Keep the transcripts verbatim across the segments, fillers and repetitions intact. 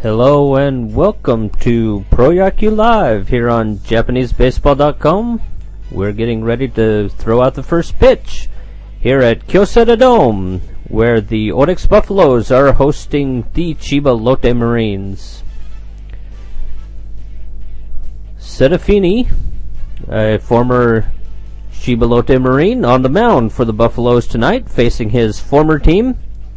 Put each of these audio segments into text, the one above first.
Hello and welcome to Proyaku Live here on Japanese Baseball dot com. We're getting ready to throw out the first pitch here at Kyocera Dome, where the Orix Buffaloes are hosting the Chiba Lotte Marines. Serafini, a former Chiba Lotte Marine, on the mound for the Buffaloes tonight, facing his former team.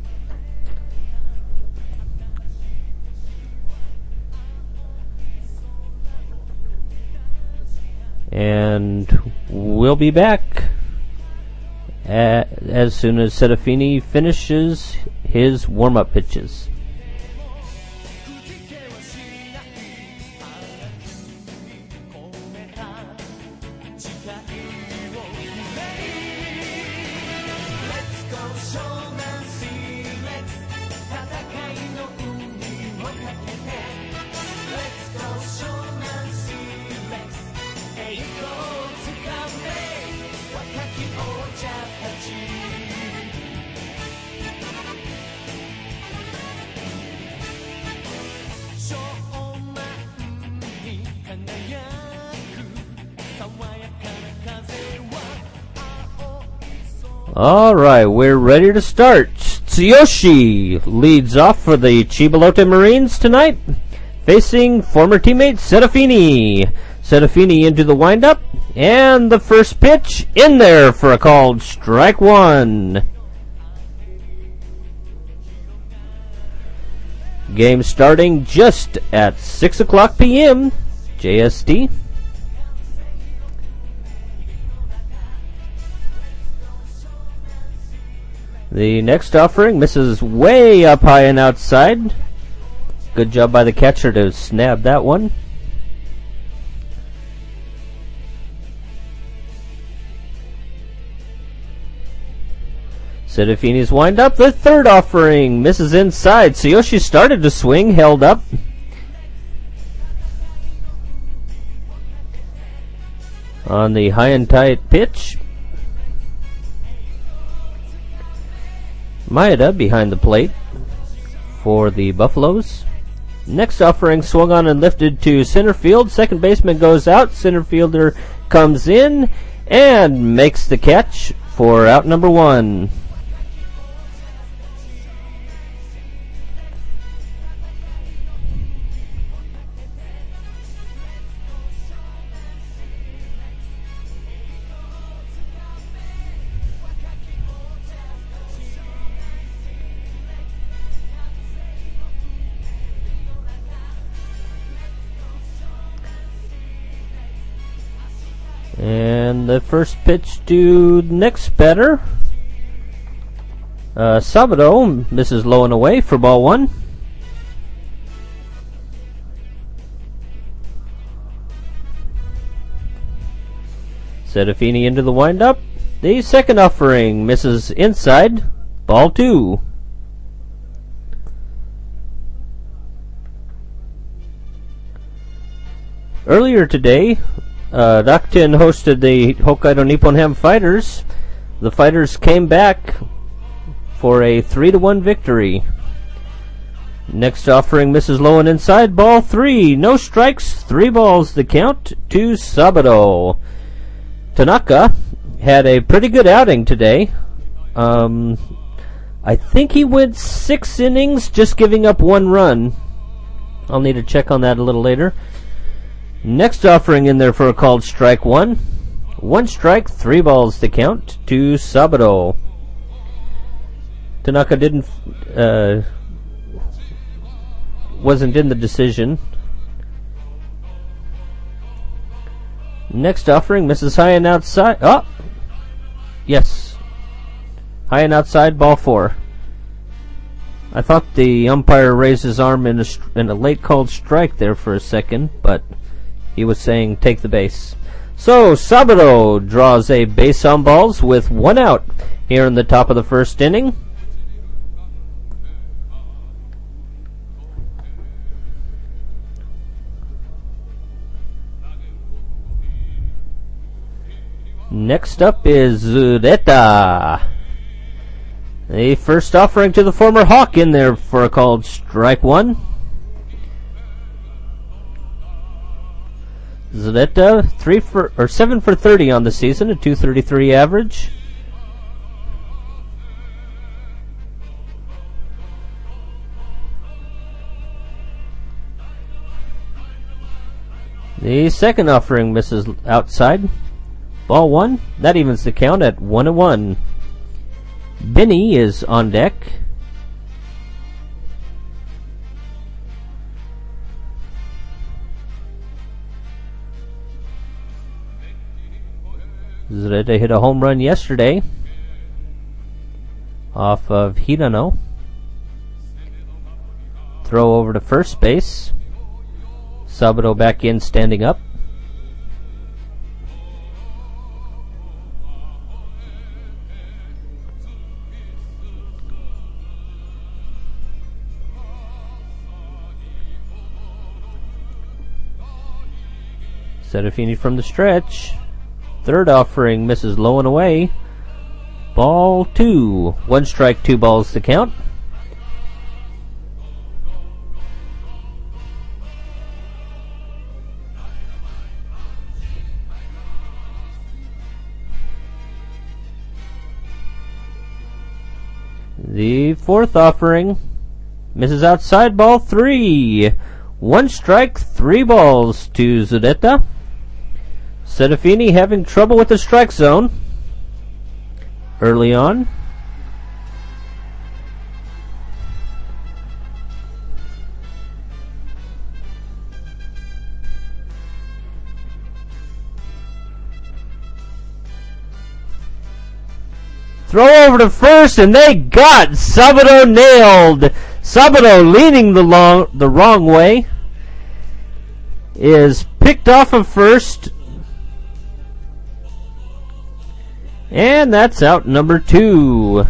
And we'll be back at, as soon as Serafini finishes his warm-up pitches. Alright, we're ready to start. Tsuyoshi leads off for the Chiba Lotte Marines tonight, facing former teammate Serafini. Serafini into the windup, and the first pitch in there for a called strike one. Game starting just at six o'clock p.m. J S T. The next offering misses way up high and outside. Good job by the catcher to snap that one. Serafini's wind up. The third offering misses inside. Tsuyoshi started to swing, held up. On the high and tight pitch, Maeda behind the plate for the Buffaloes. Next offering swung on and lifted to center field. Second baseman goes out. Center fielder comes in and makes the catch for out number one. And the first pitch to next batter, uh, Sabado misses low and away for ball one. Serafini into the windup. The second offering misses inside, ball two. Earlier today, Uh, Rakuten hosted the Hokkaido Nippon Ham Fighters. The Fighters came back for a three to one victory. Next offering misses low and inside, ball three. No strikes, three balls the count to Sabado. Tanaka had a pretty good outing today. Um, I think he went six innings, just giving up one run. I'll need to check on that a little later. Next offering in there for a called strike one. One strike, three balls to count to Sabado. Tanaka didn't, uh, wasn't in the decision. Next offering misses high and outside. Oh! Yes. High and outside, ball four. I thought the umpire raised his arm in a, in a late called strike there for a second, but he was saying take the base. So Sabado draws a base on balls with one out here in the top of the first inning. Next up is Zureta. The first offering to the former Hawk in there for a called strike one. Zureta, three for or seven for thirty on the season, a two thirty-three average. The second offering misses outside. Ball one. That evens the count at one and one. Benny is on deck. Zureta hit a home run yesterday off of Hirano. Throw over to first base. Saburo back in, standing up. Serafini from the stretch. Third offering misses low and away. Ball two. One strike, two balls to count. The fourth offering misses outside, ball three. One strike, three balls to Zureta. Serafini having trouble with the strike zone early on. Throw over to first, and they got Saburo nailed. Saburo, leaning the long, the wrong way, is picked off of first, and that's out number two.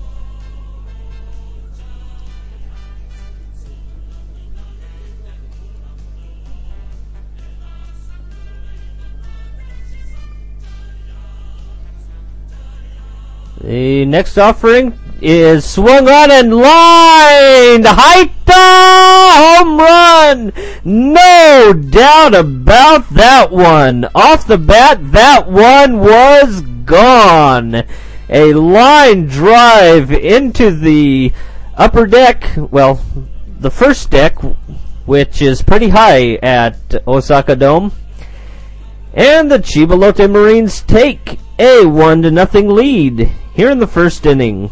The next offering is swung on and lined. Haita home run. No doubt about that one. Off the bat, that one was gone. A line drive into the upper deck, well, the first deck, which is pretty high at Osaka Dome. And the Chibalote Marines take a one to nothing lead here in the first inning.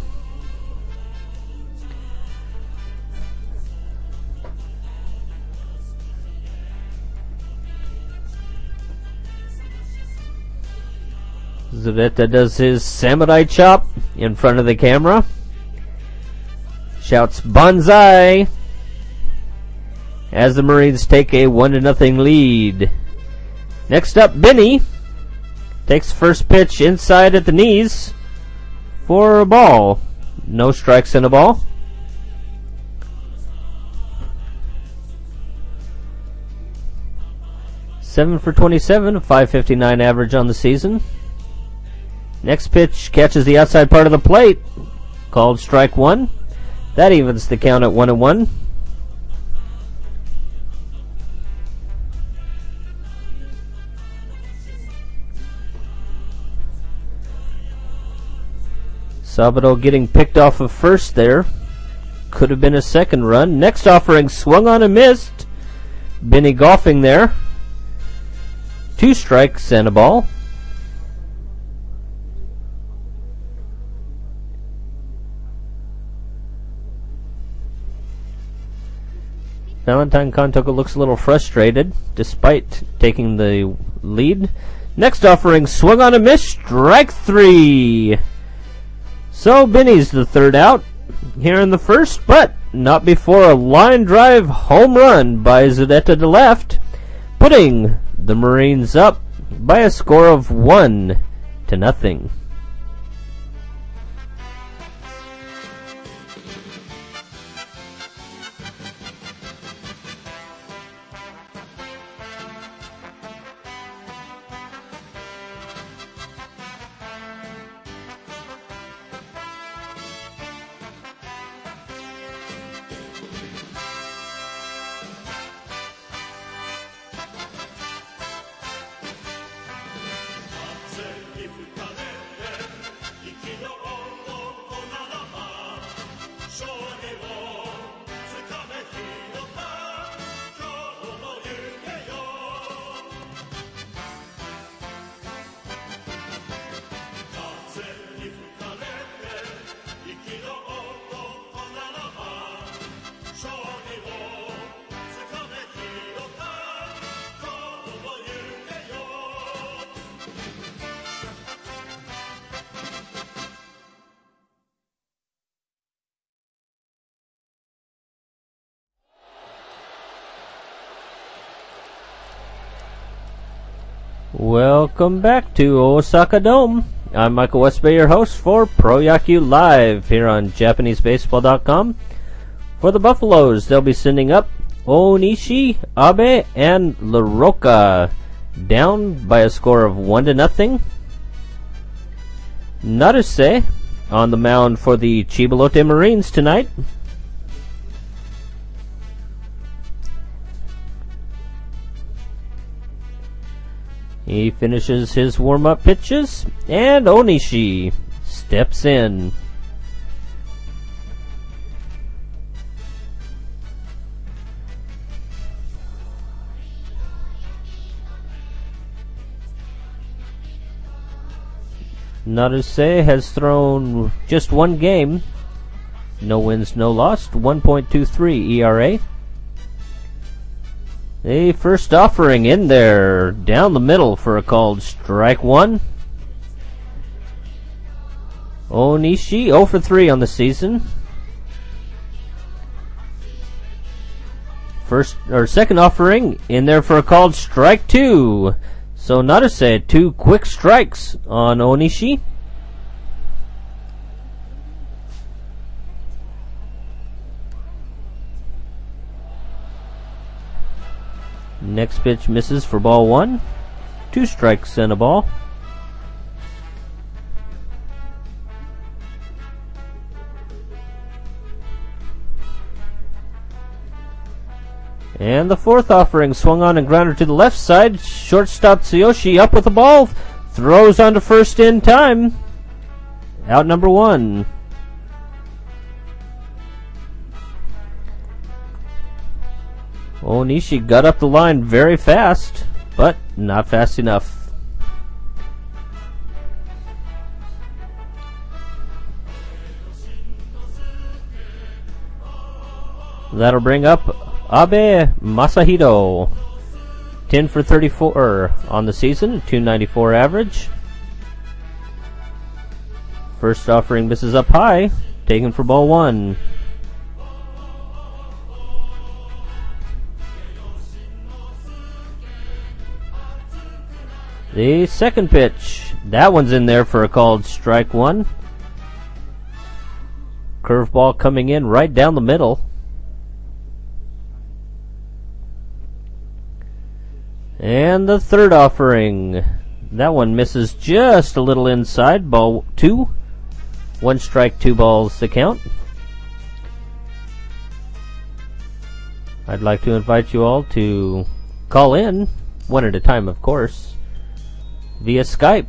Zureta does his samurai chop in front of the camera. Shouts Banzai as the Marines take a one to nothing lead. Next up, Benny takes first pitch inside at the knees for a ball. No strikes and a ball. seven for twenty-seven, a five fifty-nine average on the season. Next pitch catches the outside part of the plate. Called strike one. That evens the count at one and one. Saburo getting picked off of first there. Could have been a second run. Next offering swung on and missed. Benny golfing there. Two strikes and a ball. Valentine Kantoka looks a little frustrated despite taking the lead. Next offering swung on and missed. Strike three. So Benny's the third out here in the first, but not before a line drive home run by Zureta to left, putting the Marines up by a score of one to nothing. Welcome back to Osaka Dome. I'm Michael Westbay, your host for Pro Yaku Live here on Japanese Baseball dot com. For the Buffaloes, they'll be sending up Onishi, Abe, and LaRocca, down by a score of one to nothing. Naruse on the mound for the Chibalote Marines tonight. He finishes his warm-up pitches, and Onishi steps in. Naruse has thrown just one game. No wins, no lost. one point two three E R A. The first offering in there, down the middle for a called strike one. Onishi oh for three on the season. First or second offering in there for a called strike two. So Naruse, two quick strikes on Onishi. Next pitch misses for ball one. Two strikes and a ball. And the fourth offering swung on and grounded to the left side. Shortstop Tsuyoshi up with the ball. Throws on to first in time. Out number one. Onishi got up the line very fast, but not fast enough. That'll bring up Abe Masahiro. ten for thirty-four on the season, two ninety-four average. First offering misses up high, taken for ball one. The second pitch, that one's in there for a called strike one. Curveball coming in right down the middle. And the third offering, that one misses just a little inside, ball two. One strike, two balls to count. I'd like to invite you all to call in, one at a time of course, via Skype.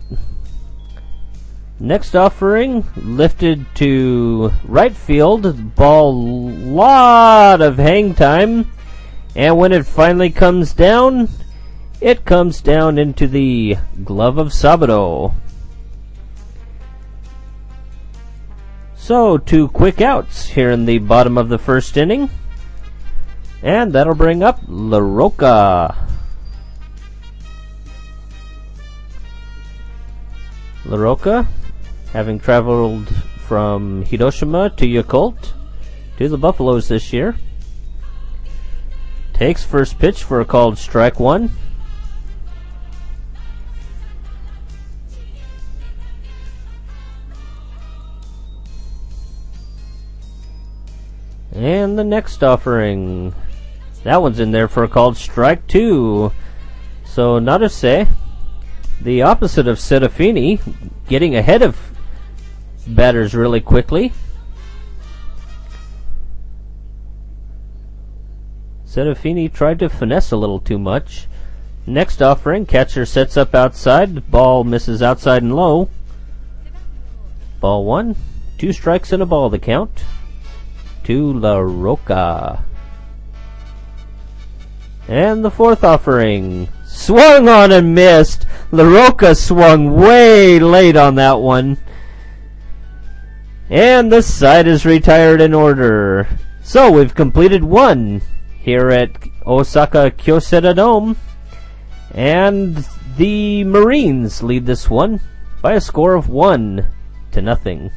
Next offering, lifted to right field, ball lot of hang time, and when it finally comes down, it comes down into the glove of Saburo. So, two quick outs here in the bottom of the first inning, and that'll bring up LaRocca. LaRocca, having traveled from Hiroshima to Yakult to the Buffaloes this year, takes first pitch for a called strike one. And the next offering, that one's in there for a called strike two. So Naruse, the opposite of Serafini, getting ahead of batters really quickly. Serafini tried to finesse a little too much. Next offering, catcher sets up outside, ball misses outside and low. Ball one, two strikes and a ball to count to LaRocca. And the fourth offering, swung on and missed. LaRocca swung way late on that one. And the side is retired in order. So we've completed one here at Osaka Kyocera Dome. And the Marines lead this one by a score of one to nothing.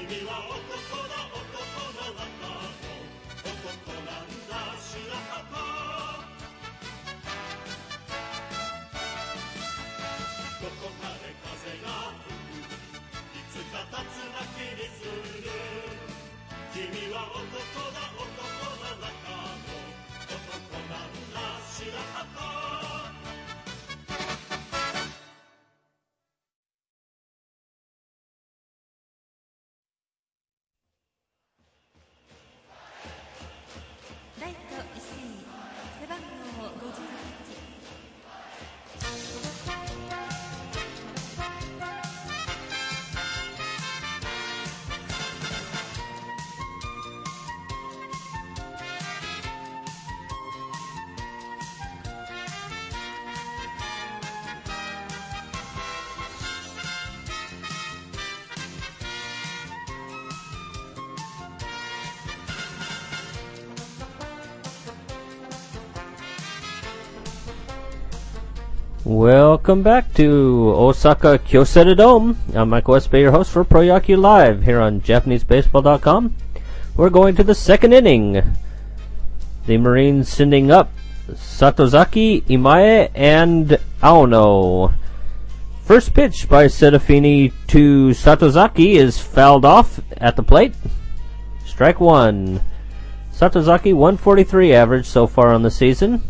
Welcome back to Osaka Kyocera Dome. I'm Michael Westbay, your host for Pro Yaku Live here on Japanese Baseball dot com. We're going to the second inning. The Marines sending up Satozaki, Imae, and Aono. First pitch by Serafini to Satozaki is fouled off at the plate. Strike one. Satozaki, one forty-three average so far on the season.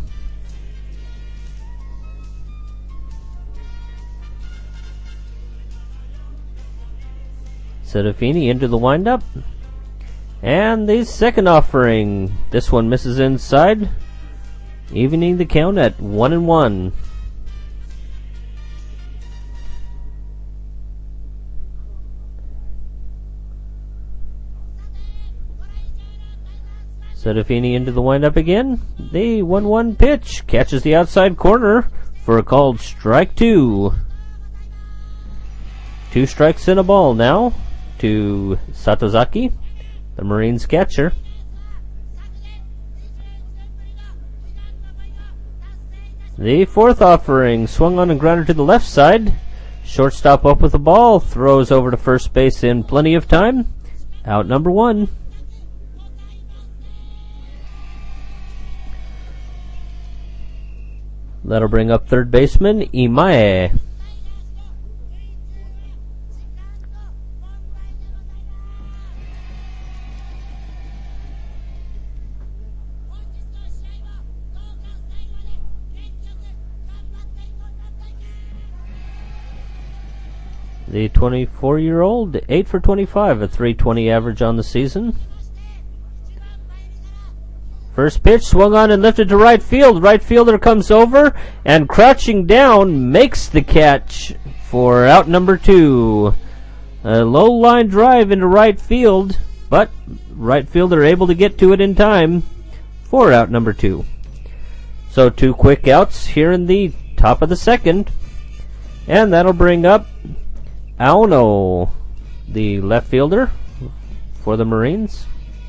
Serafini into the windup. And the second offering. This one misses inside, evening the count at one and one. Serafini into the windup again. The one one pitch catches the outside corner for a called strike two. Two strikes and a ball now to Satozaki, the Marines catcher. The fourth offering swung on and grounded to the left side. Shortstop up with the ball, throws over to first base in plenty of time. Out number one. That'll bring up third baseman Imae. The twenty-four-year-old, eight for twenty-five, a three twenty average on the season. First pitch swung on and lifted to right field. Right fielder comes over and crouching down makes the catch for out number two. A low line drive into right field, but right fielder able to get to it in time for out number two. So two quick outs here in the top of the second. And that'll bring up Aono, the left fielder for the Marines.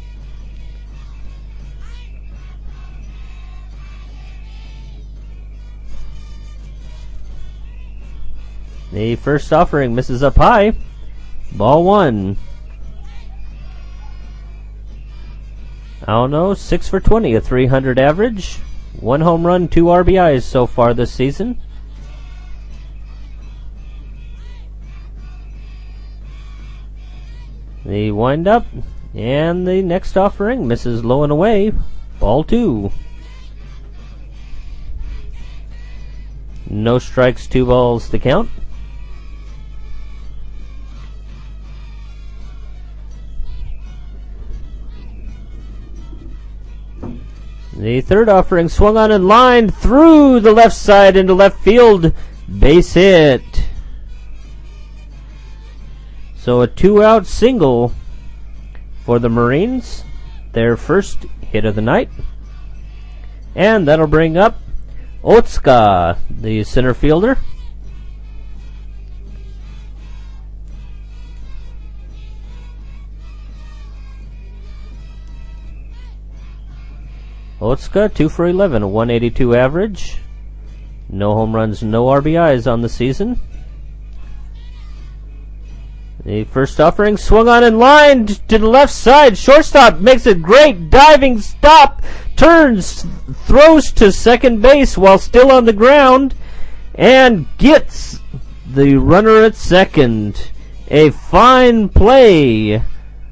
The first offering misses up high. Ball one. Aono, six for twenty, a three hundred average. One home run, two R B Is so far this season. The windup and the next offering misses low and away. Ball two. No strikes, two balls to count. The third offering swung on and lined through the left side into left field. Base hit. So a two-out single for the Marines, their first hit of the night. And that'll bring up Otsuka, the center fielder. Otsuka, two for eleven, a one eighty-two average. No home runs, no R B Is on the season. The first offering swung on in line to the left side. Shortstop makes a great diving stop, turns, throws to second base while still on the ground, and gets the runner at second. A fine play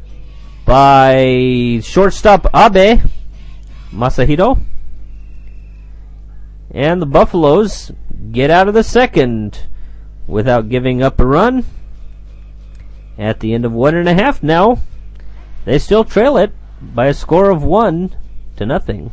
by shortstop Abe Masahiro. And the Buffaloes get out of the second without giving up a run. At the end of one and a half now, they still trail it by a score of one to nothing.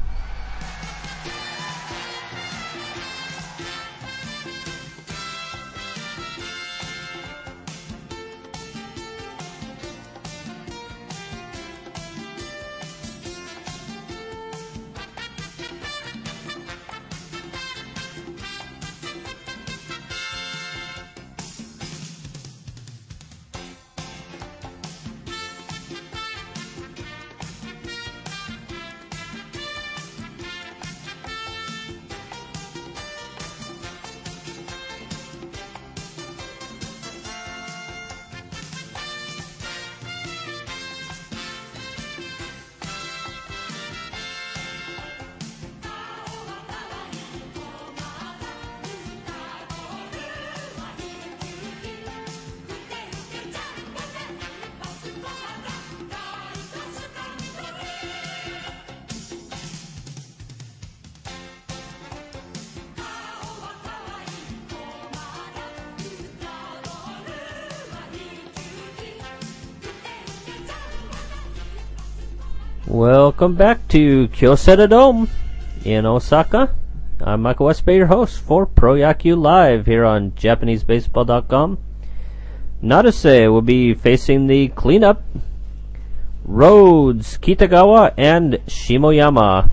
Welcome back to Kyocera Dome in Osaka. I'm Michael Westby, your host for Pro Yaku Live here on Japanese Baseball dot com. Naruse will be facing the cleanup. Rhodes, Kitagawa, and Shimoyama.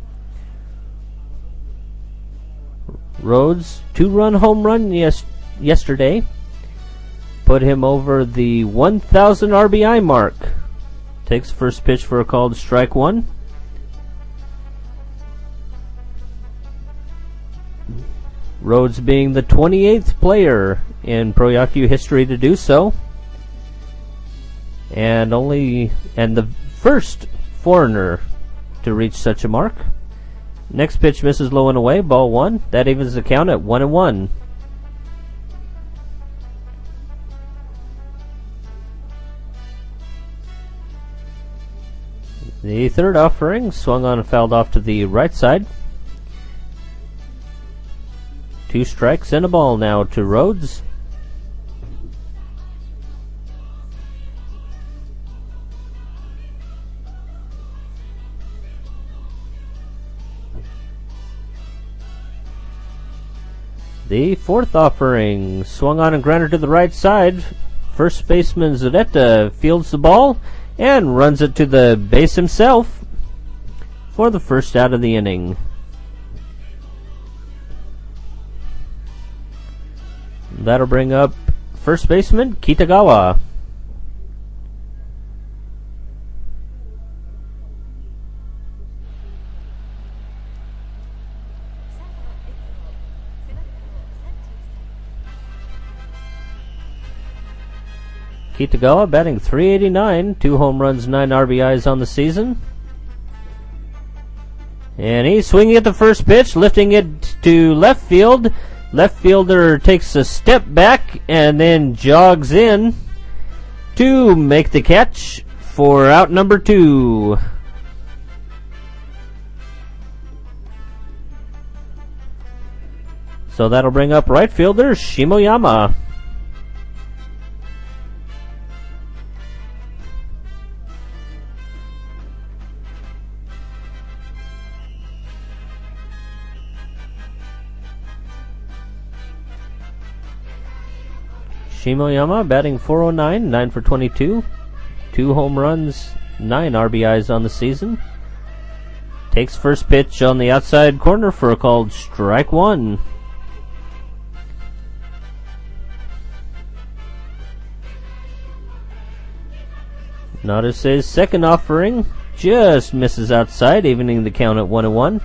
Rhodes, two-run home run yes- yesterday. Put him over the one thousand R B I mark. Takes first pitch for a called strike one. Rhodes being the twenty-eighth player in Pro Yaku history to do so. And only and the first foreigner to reach such a mark. Next pitch misses low and away, ball one. That evens the count at one and one. The third offering swung on and fouled off to the right side. Two strikes and a ball now to Rhodes. The fourth offering swung on and grounded to the right side. First baseman Zureta fields the ball and runs it to the base himself for the first out of the inning. That'll bring up first baseman Kitagawa. Kitagawa batting three eighty-nine, two home runs, nine R B Is on the season. And he's swinging at the first pitch, lifting it to left field. Left fielder takes a step back and then jogs in to make the catch for out number two. So that'll bring up right fielder Shimoyama. Shimoyama batting four oh nine, nine for twenty-two, two home runs, nine R B Is on the season. Takes first pitch on the outside corner for a called strike one. Naruse's second offering just misses outside, evening the count at one and one.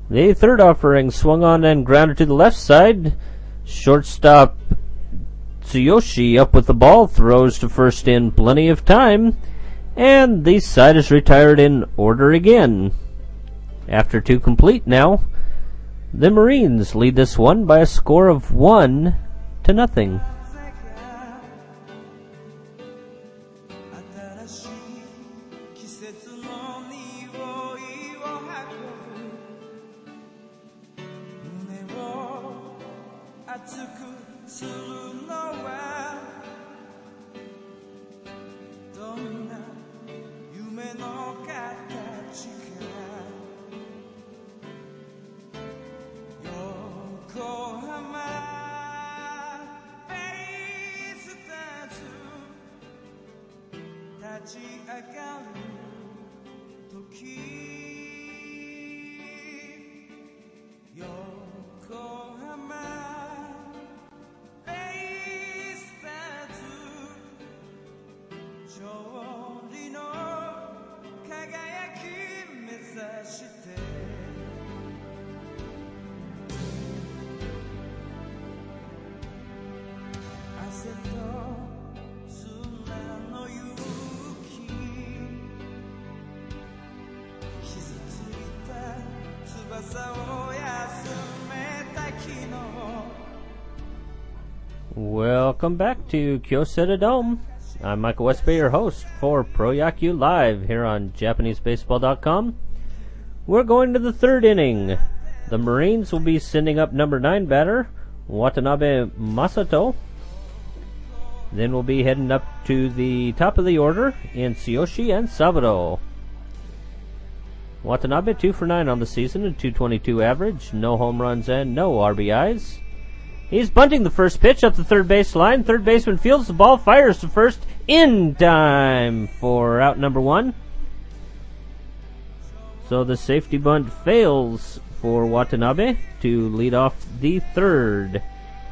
The third offering swung on and grounded to the left side. Shortstop Tsuyoshi up with the ball, throws to first in plenty of time, and the side is retired in order again. After two complete now, the Marines lead this one by a score of one to nothing. Welcome back to Kyocera Dome. I'm Michael Westby, your host for Pro Yaku Live here on Japanese Baseball dot com. We're going to the third inning. The Marines will be sending up number nine batter, Watanabe Masato. Then we'll be heading up to the top of the order in Tsuyoshi and Saburo. Watanabe two for nine on the season, a two twenty-two average, no home runs and no R B Is. He's bunting the first pitch up the third base line. Third baseman fields the ball, fires to first in time for out number one. So the safety bunt fails for Watanabe to lead off the third.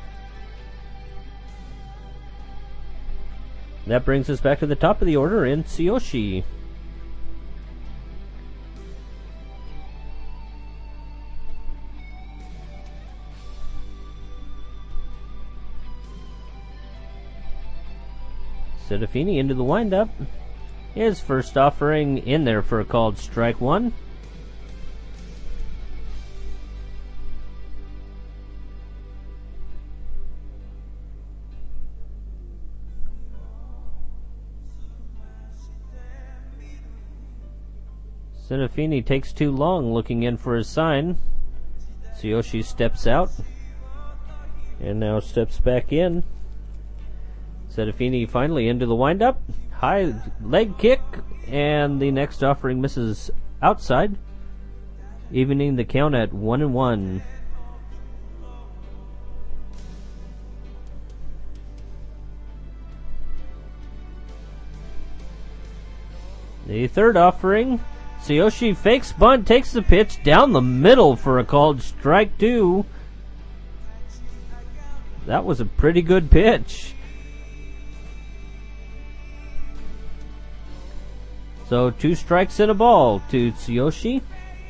That brings us back to the top of the order in Tsuyoshi. Sedefini into the windup. His first offering in there for a called strike one. Sedefini takes too long looking in for his sign. Tsuyoshi steps out and now steps back in. Sedefini finally into the windup. High leg kick, and the next offering misses outside, evening the count at one and one. The third offering, Tsuyoshi fakes bunt, takes the pitch down the middle for a called strike two. That was a pretty good pitch. So two strikes and a ball to Tsuyoshi.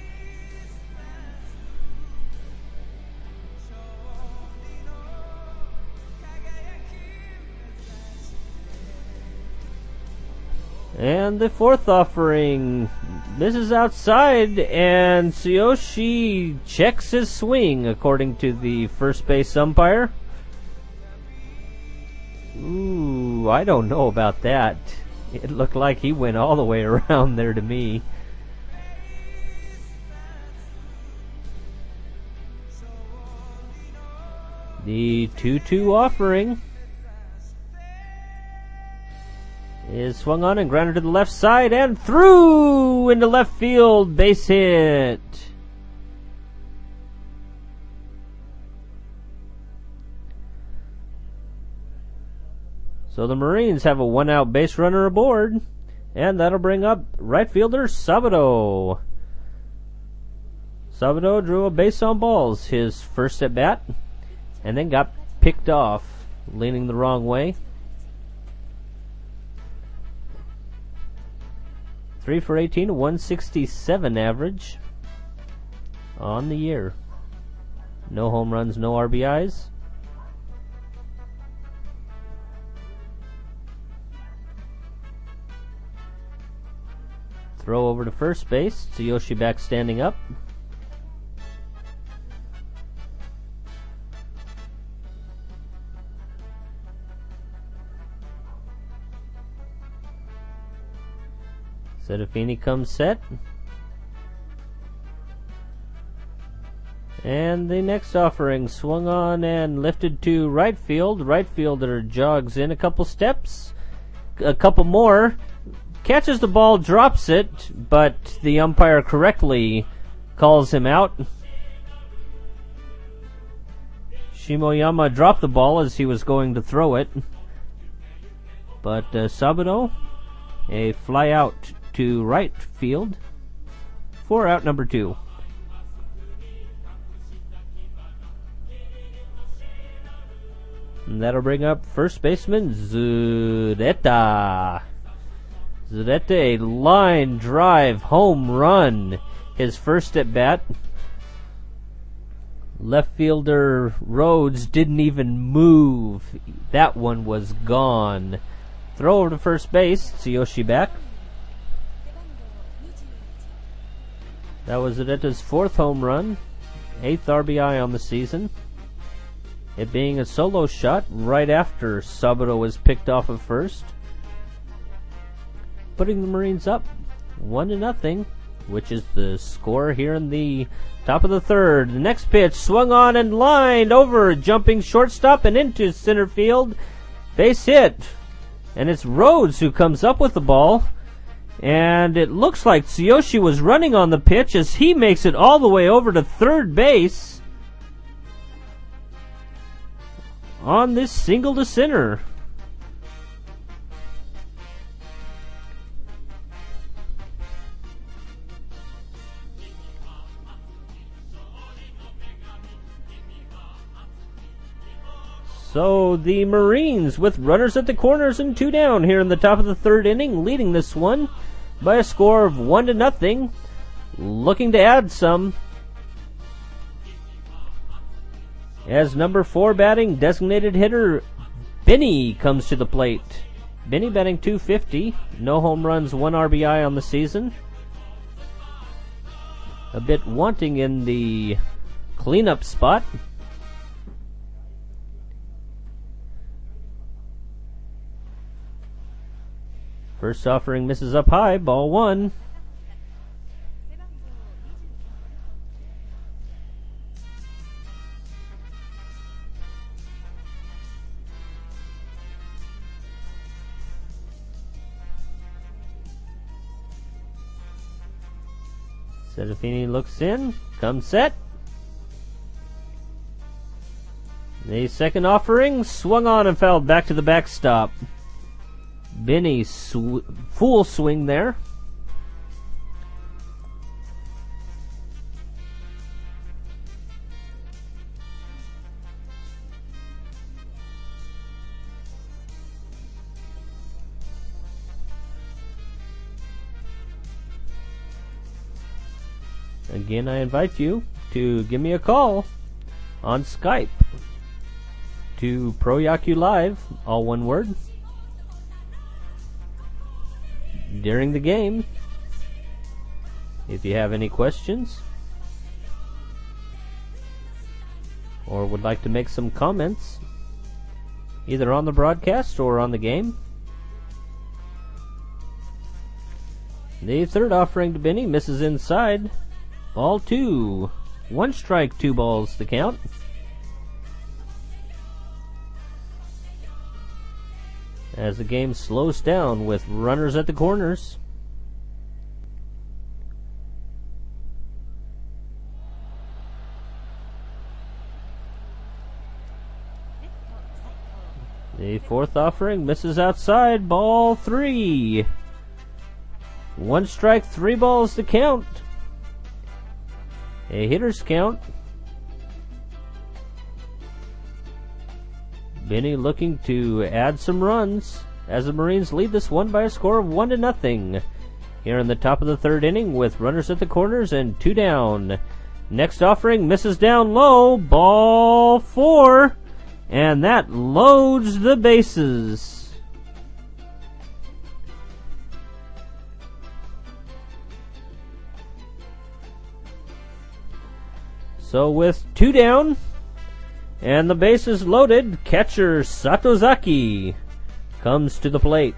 And the fourth offering misses outside, and Tsuyoshi checks his swing according to the first base umpire. Ooh, I don't know about that. It looked like he went all the way around there to me. The two two offering is swung on and grounded to the left side and through into left field. Base hit. So the Marines have a one-out base runner aboard, and that'll bring up right fielder Saburo. Saburo drew a base on balls his first at bat, and then got picked off, leaning the wrong way. Three for eighteen, a one sixty-seven average. on the year. No home runs, no R B Is. Throw over to first base. Tsuyoshi back standing up. Setafini comes set. And the next offering swung on and lifted to right field. Right fielder jogs in a couple steps. A couple more. Catches the ball, drops it, but the umpire correctly calls him out. Shimoyama dropped the ball as he was going to throw it. But uh, Saburo, a fly out to right field for out number two. And that'll bring up first baseman Zureta. Zureta, a line drive home run. His first at bat. Left fielder Rhodes didn't even move. That one was gone. Throw over to first base. Tsuyoshi back. That was Zureta's fourth home run. Eighth R B I on the season. It being a solo shot right after Saburo was picked off of first. Putting the Marines up one to nothing, which is the score here in the top of the third. The next pitch swung on and lined over, jumping shortstop and into center field. Base hit. And it's Rhodes who comes up with the ball. And it looks like Tsuyoshi was running on the pitch as he makes it all the way over to third base on this single to center. So the Marines with runners at the corners and two down here in the top of the third inning, leading this one by a score of one to nothing. Looking to add some as number four batting designated hitter Benny comes to the plate. Benny batting two fifty, no home runs, one R B I on the season. A bit wanting in the cleanup spot. First offering misses up high, ball one. Setafini looks in, comes set. The second offering swung on and fouled back to the backstop. Benny sw- full swing there. Again, I invite you to give me a call on Skype to Pro Yaku Live, all one word, during the game. If you have any questions or would like to make some comments either on the broadcast or on the game. The third offering to Benny misses inside. Ball two. One strike, two balls the count. As the game slows down with runners at the corners. The fourth offering misses outside, ball three. One strike, three balls to count. A hitter's count. Benny looking to add some runs as the Marines lead this one by a score of one to nothing. Here in the top of the third inning with runners at the corners and two down. Next offering misses down low. Ball four. And that loads the bases. So with two down and the bases loaded, catcher Satozaki comes to the plate.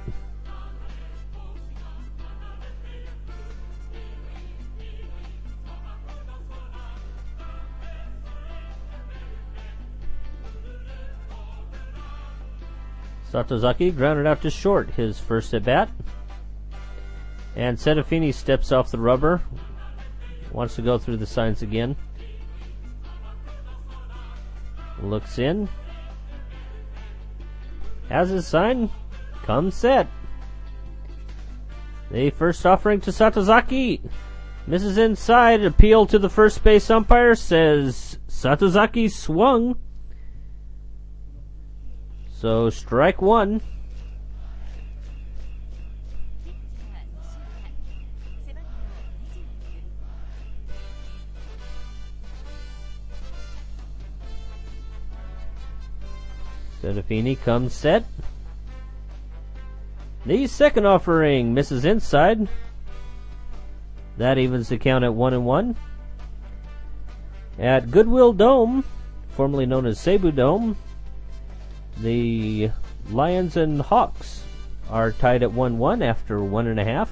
Satozaki grounded out to short his first at bat. And Setafini steps off the rubber. Wants to go through the signs again. Looks in. Has his sign. Comes set. The first offering to Satozaki. Misses inside. Appeal to the first base umpire. Says Satozaki swung. So strike one. Setafini comes set. The second offering misses inside. That evens the count at one and one. At Goodwill Dome, formerly known as Seibu Dome, the Lions and Hawks are tied at one one after one and a half.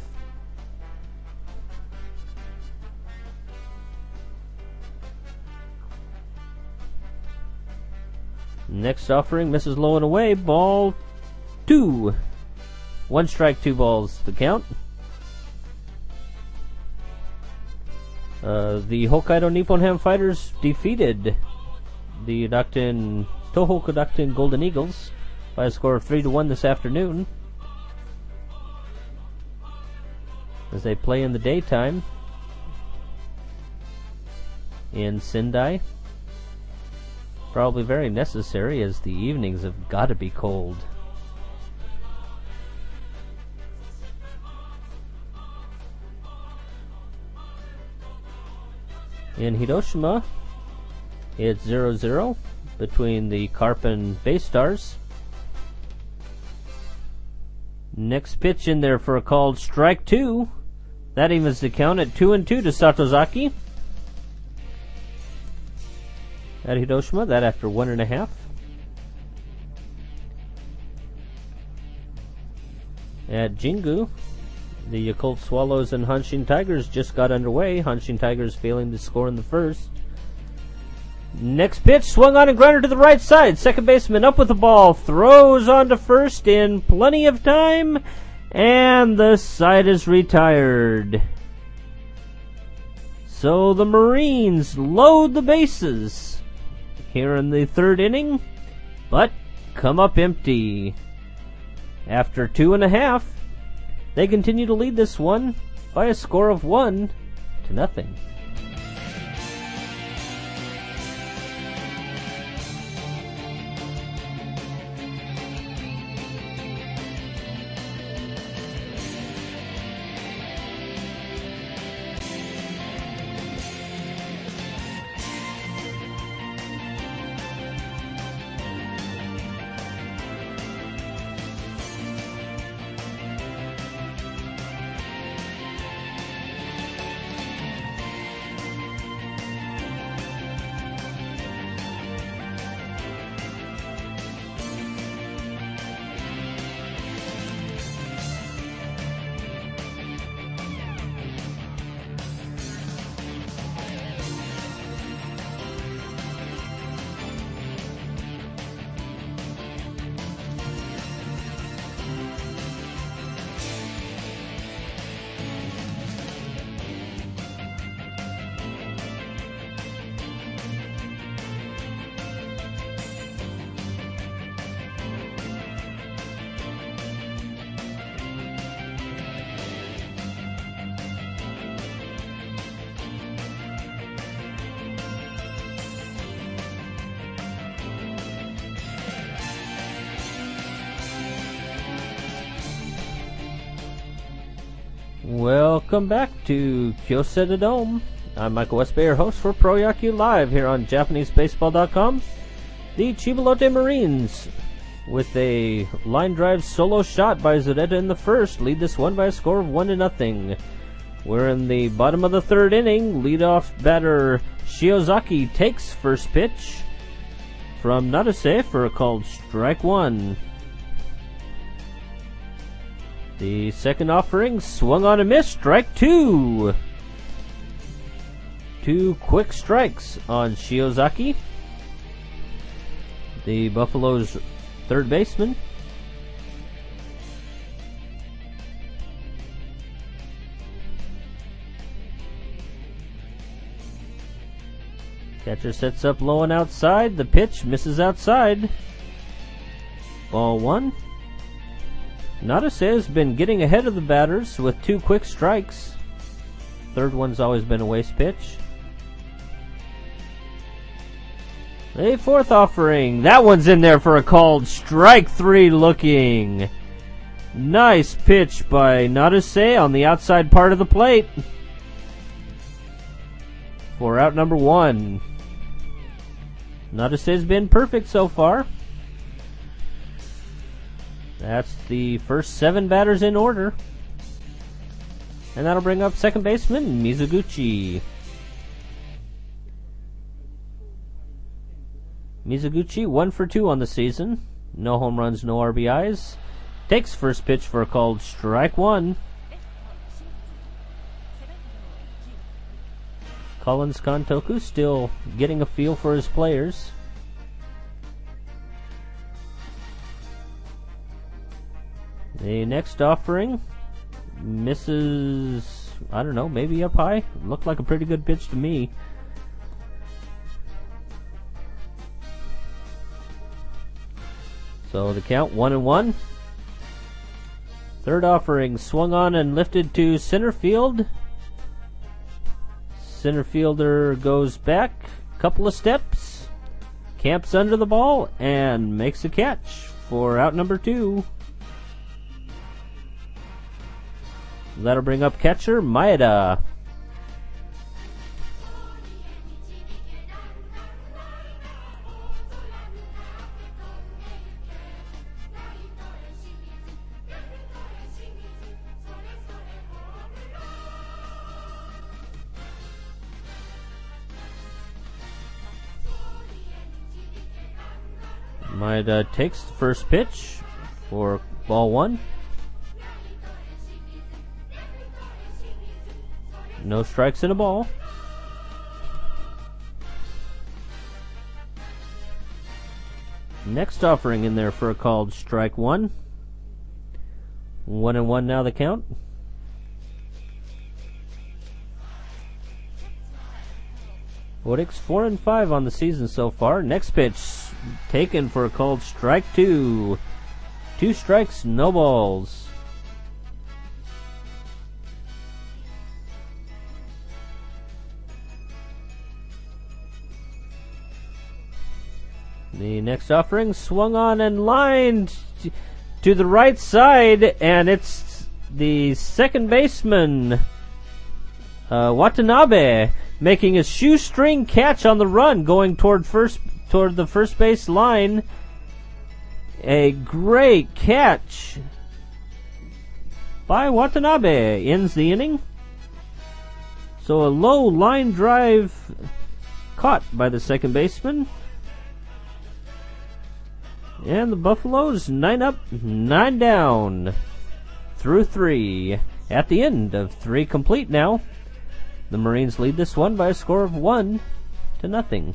Next offering misses low and away. Ball two. One strike, two balls the count. Uh, the Hokkaido Nippon Ham Fighters defeated the Rakuten Tohoku Rakuten Golden Eagles by a score of three to one this afternoon as they play in the daytime in Sendai. Probably very necessary as the evenings have got to be cold. In Hiroshima, it's zero zero between the Carp and Bay Stars. Next pitch in there for a called strike two. That evens the count at two and two to Satozaki. At Hiroshima, that after one and a half. At Jingu, the Yakult Swallows and Hanshin Tigers just got underway. Hanshin Tigers failing to score in the first. Next pitch, swung on and grounded to the right side. Second baseman up with the ball, throws on to first in plenty of time, and the side is retired. So the Marines load the bases here in the third inning, but come up empty. After two and a half, they continue to lead this one by a score of one to nothing. Welcome back to Kyocera Dome I'm Michael Westbay, your host for Pro Yaku Live here on Japanese Baseball dot com. The Chibalote Marines, with a line drive solo shot by Zureta in the first, lead this one by a score of one to nothing. We're in the bottom of the third inning. Leadoff batter Shiozaki takes first pitch from Naruse for a called strike one. The second offering swung on a miss, strike two. Two quick strikes on Shiozaki, the Buffalo's third baseman. Catcher sets up low and outside. The pitch misses outside. Ball one. Naruse has been getting ahead of the batters with two quick strikes. Third one's always been a waste pitch. A fourth offering. That one's in there for a called strike three looking. Nice pitch by Naruse on the outside part of the plate for out number one. Naruse's been perfect so far. That's the first seven batters in order. And that'll bring up second baseman Mizuguchi. Mizuguchi, one for two on the season. No home runs, no R B Is. Takes first pitch for a called strike one. Collins Kantoku still getting a feel for his players. The next offering misses, I don't know, maybe up high. Looked like a pretty good pitch to me. So the count, one and one. Third offering swung on and lifted to center field. Center fielder goes back a couple of steps, camps under the ball, and makes a catch for out number two. That'll bring up catcher Maeda. Maeda takes the first pitch for ball one. No strikes and a ball. Next offering in there for a called strike one. One and one now the count. Woodix four and five on the season so far. Next pitch taken for a called strike two. Two strikes, no balls. The next offering swung on and lined to the right side, and it's the second baseman, uh, Watanabe, making a shoestring catch on the run, going toward first toward the first base line. A great catch by Watanabe ends the inning. So a low line drive caught by the second baseman. And the Buffaloes nine up, nine down through three. At the end of three complete now, the Marines lead this one by a score of one to nothing.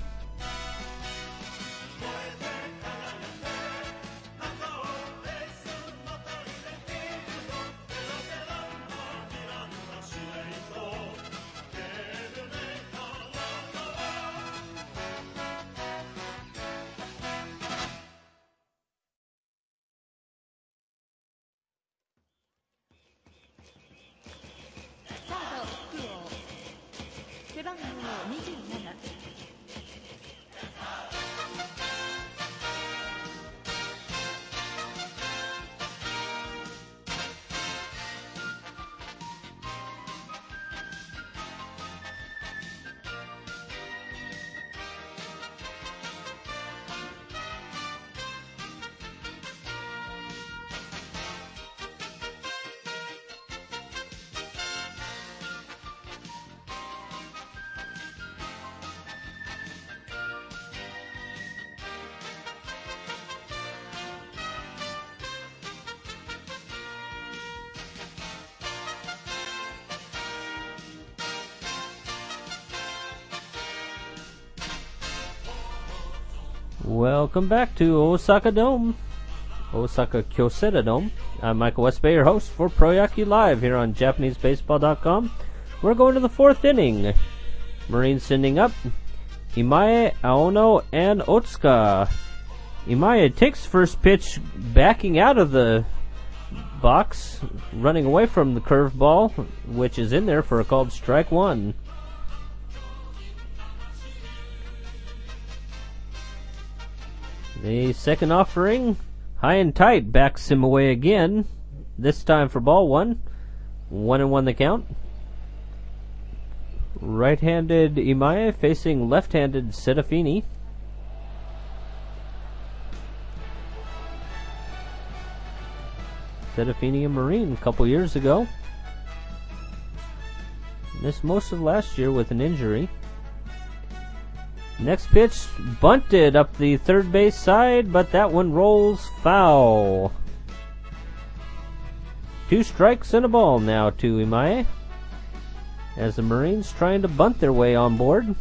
Welcome back to Osaka Dome, Osaka Kyocera Dome. I'm Michael Westbay, your host for Proyaku Live here on Japanese Baseball dot com. We're going to the fourth inning. Marines sending up Imae, Aono, and Otsuka. Imae takes first pitch, backing out of the box, running away from the curveball, which is in there for a called strike one. The second offering, high and tight, backs him away again. This time for ball one. One and one the count. Right-handed Imae facing left-handed Serafini. Serafini, a Marine, a couple years ago. Missed most of last year with an injury. Next pitch, bunted up the third base side, but that one rolls foul. Two strikes and a ball now to Imae, as the Marines trying to bunt their way on board.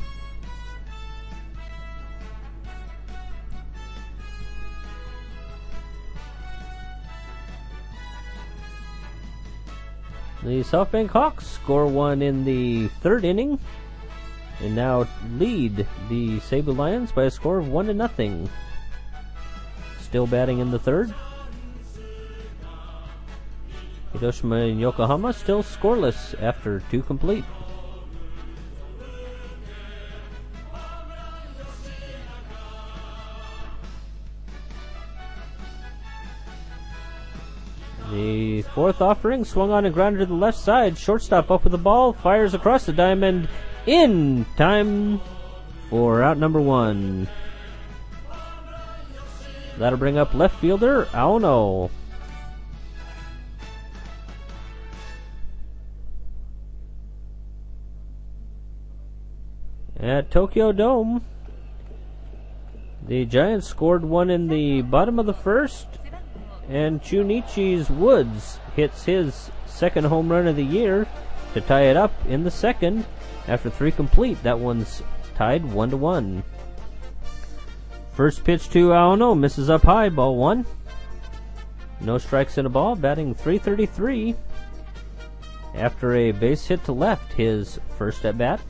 The SoftBank Hawks score one in the third inning, and now lead the Seibu Lions by a score of one to nothing. Still batting in the third. Hiroshima and Yokohama still scoreless after two complete. The fourth offering swung on and grounded to the left side. Shortstop up with the ball, fires across the diamond. In time for out number one. That'll bring up left fielder Aono. At Tokyo Dome, the Giants scored one in the bottom of the first, and Chunichi's Woods hits his second home run of the year to tie it up in the second. After three complete, that one's tied one to one. First pitch to Aono, misses up high, ball one. No strikes in a ball, batting three thirty-three. After a base hit to left, his first at bat.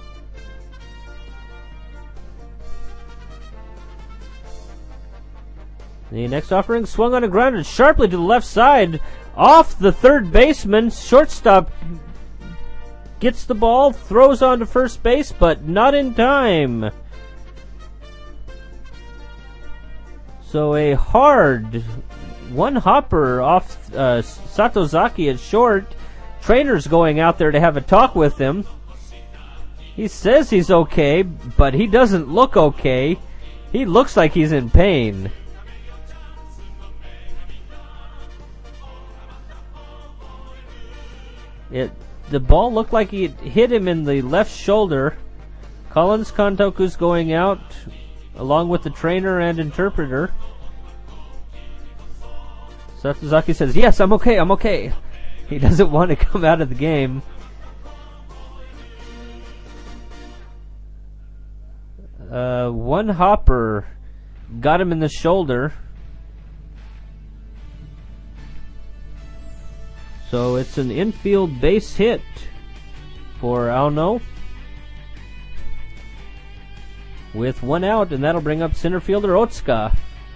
The next offering swung on and grounded sharply to the left side, off the third baseman. Shortstop gets the ball, throws on to first base, but not in time. So a hard one hopper off uh, Satozaki at short. Trainer's going out there to have a talk with him. He says he's okay, but he doesn't look okay. He looks like he's in pain. It, the ball looked like it hit him in the left shoulder. Collins Kantoku's going out, along with the trainer and interpreter. Satozaki says, "Yes, I'm okay, I'm okay." He doesn't want to come out of the game. Uh, one hopper got him in the shoulder. So it's an infield base hit for Aono, with one out, and that'll bring up center fielder Otsuka.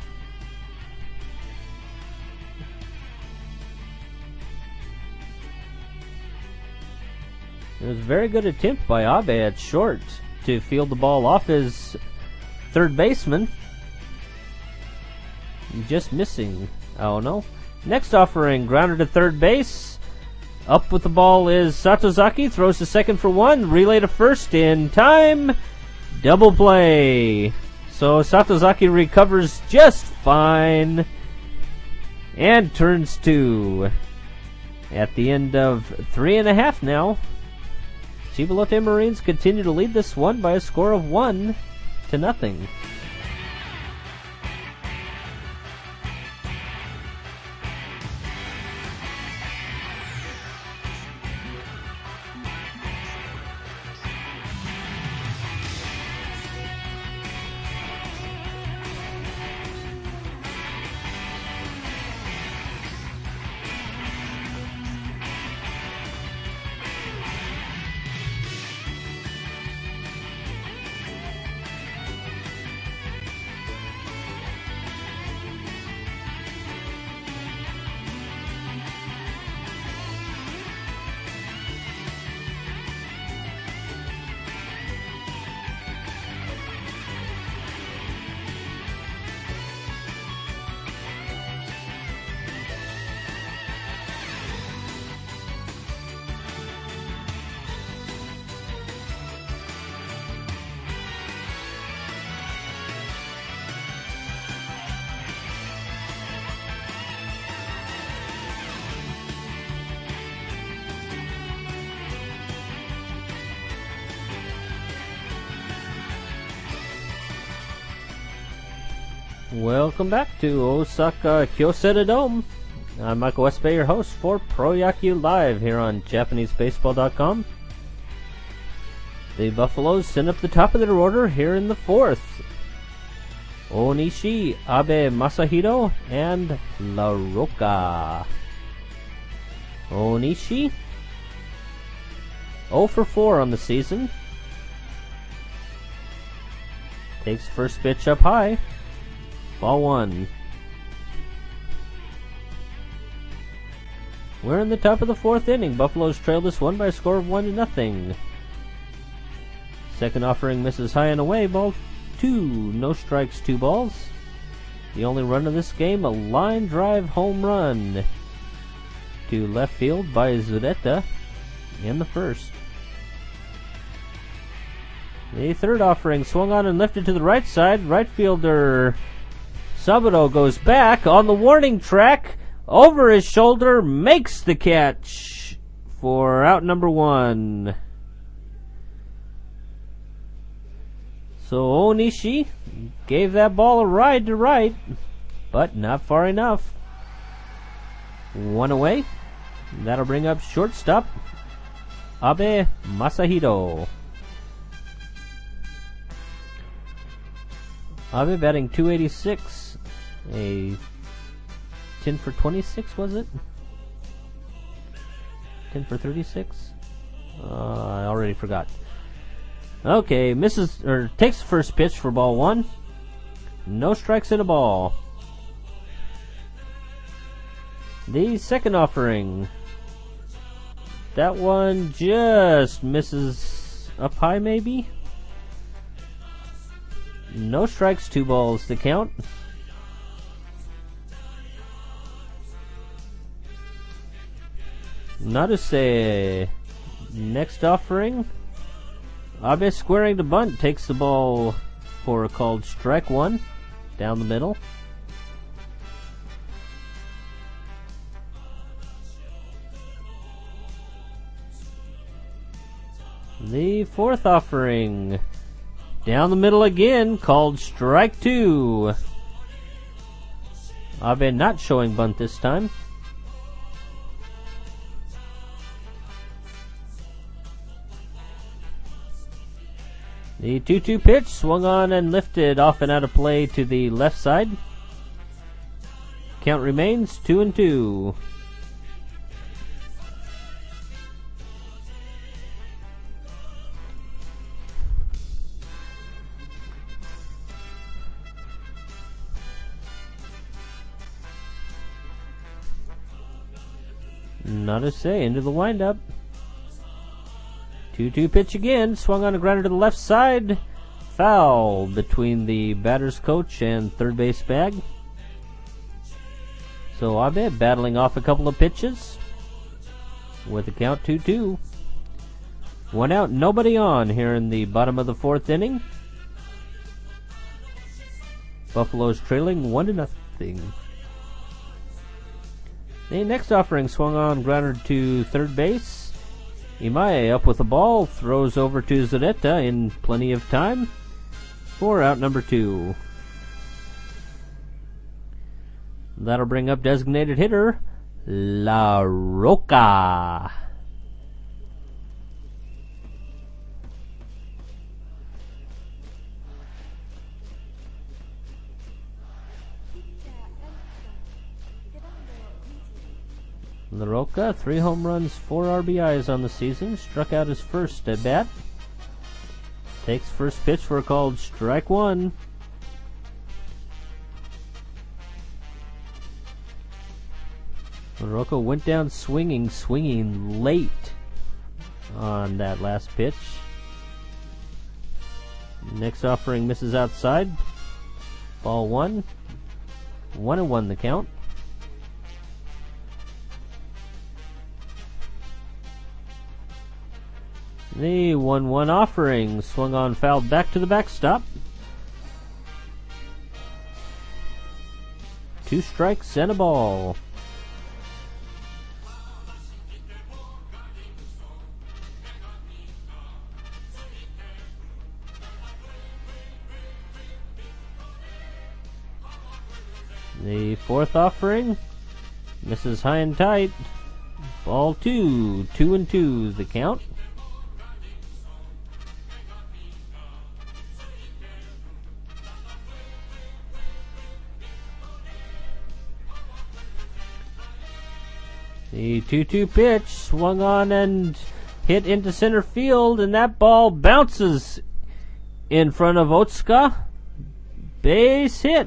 It was a very good attempt by Abe at short to field the ball off his third baseman. Just missing Aono. Next offering, grounded to third base. Up with the ball is Satozaki, throws to second for one, relay to first in time. Double play. So Satozaki recovers just fine and turns two. At the end of three and a half now, Chibalote Marines continue to lead this one by a score of one to nothing. Welcome back to Osaka Kyocera Dome. I'm Michael Westbay, your host for Pro Yaku Live here on Japanese Baseball dot com. The Buffaloes send up the top of their order here in the fourth. Onishi, Abe Masahiro, and La Roca. Onishi, oh for four on the season. Takes first pitch up high. Ball one. We're in the top of the fourth inning. Buffaloes trail this one by a score of one to nothing. Second offering misses high and away. Ball two. No strikes, two balls. The only run of this game, a line drive home run to left field by Zureta in the first. The third offering swung on and lifted to the right side. Right fielder Saburo goes back on the warning track, over his shoulder, makes the catch for out number one. So Onishi gave that ball a ride to right, but not far enough. One away. That'll bring up shortstop Abe Masahiro. Abe batting two eighty-six. A ten for twenty-six, was it? ten for thirty-six? Uh, I already forgot. Okay, misses, or takes the first pitch for ball one. No strikes in a ball. The second offering. That one just misses up high, maybe? No strikes, two balls to count. Naruse. Next offering. Abe squaring to bunt, takes the ball for a called strike one down the middle. The fourth offering. Down the middle again, called strike two. Abe not showing bunt this time. The two two pitch swung on and lifted off and out of play to the left side. Count remains two and two. Not a say, into the windup. two two pitch again, swung on a grounder to the left side. Foul between the batter's coach and third base bag. So Abe battling off a couple of pitches with a count two two. One out, nobody on here in the bottom of the fourth inning. Buffaloes trailing one to nothing. The next offering swung on, grounder to third base. Imae up with the ball, throws over to Zureta in plenty of time for out number two. That'll bring up designated hitter La Roca. La Roca, three home runs, four R B Is on the season. Struck out his first at bat. Takes first pitch for a called strike one. La Roca went down swinging, swinging late on that last pitch. Next offering misses outside. Ball one. One and one the count. The one one offering swung on, fouled back to the backstop. Two strikes and a ball. The fourth offering misses high and tight. Ball two. Two and two is the count. The two two pitch swung on and hit into center field, and that ball bounces in front of Otsuka. Base hit.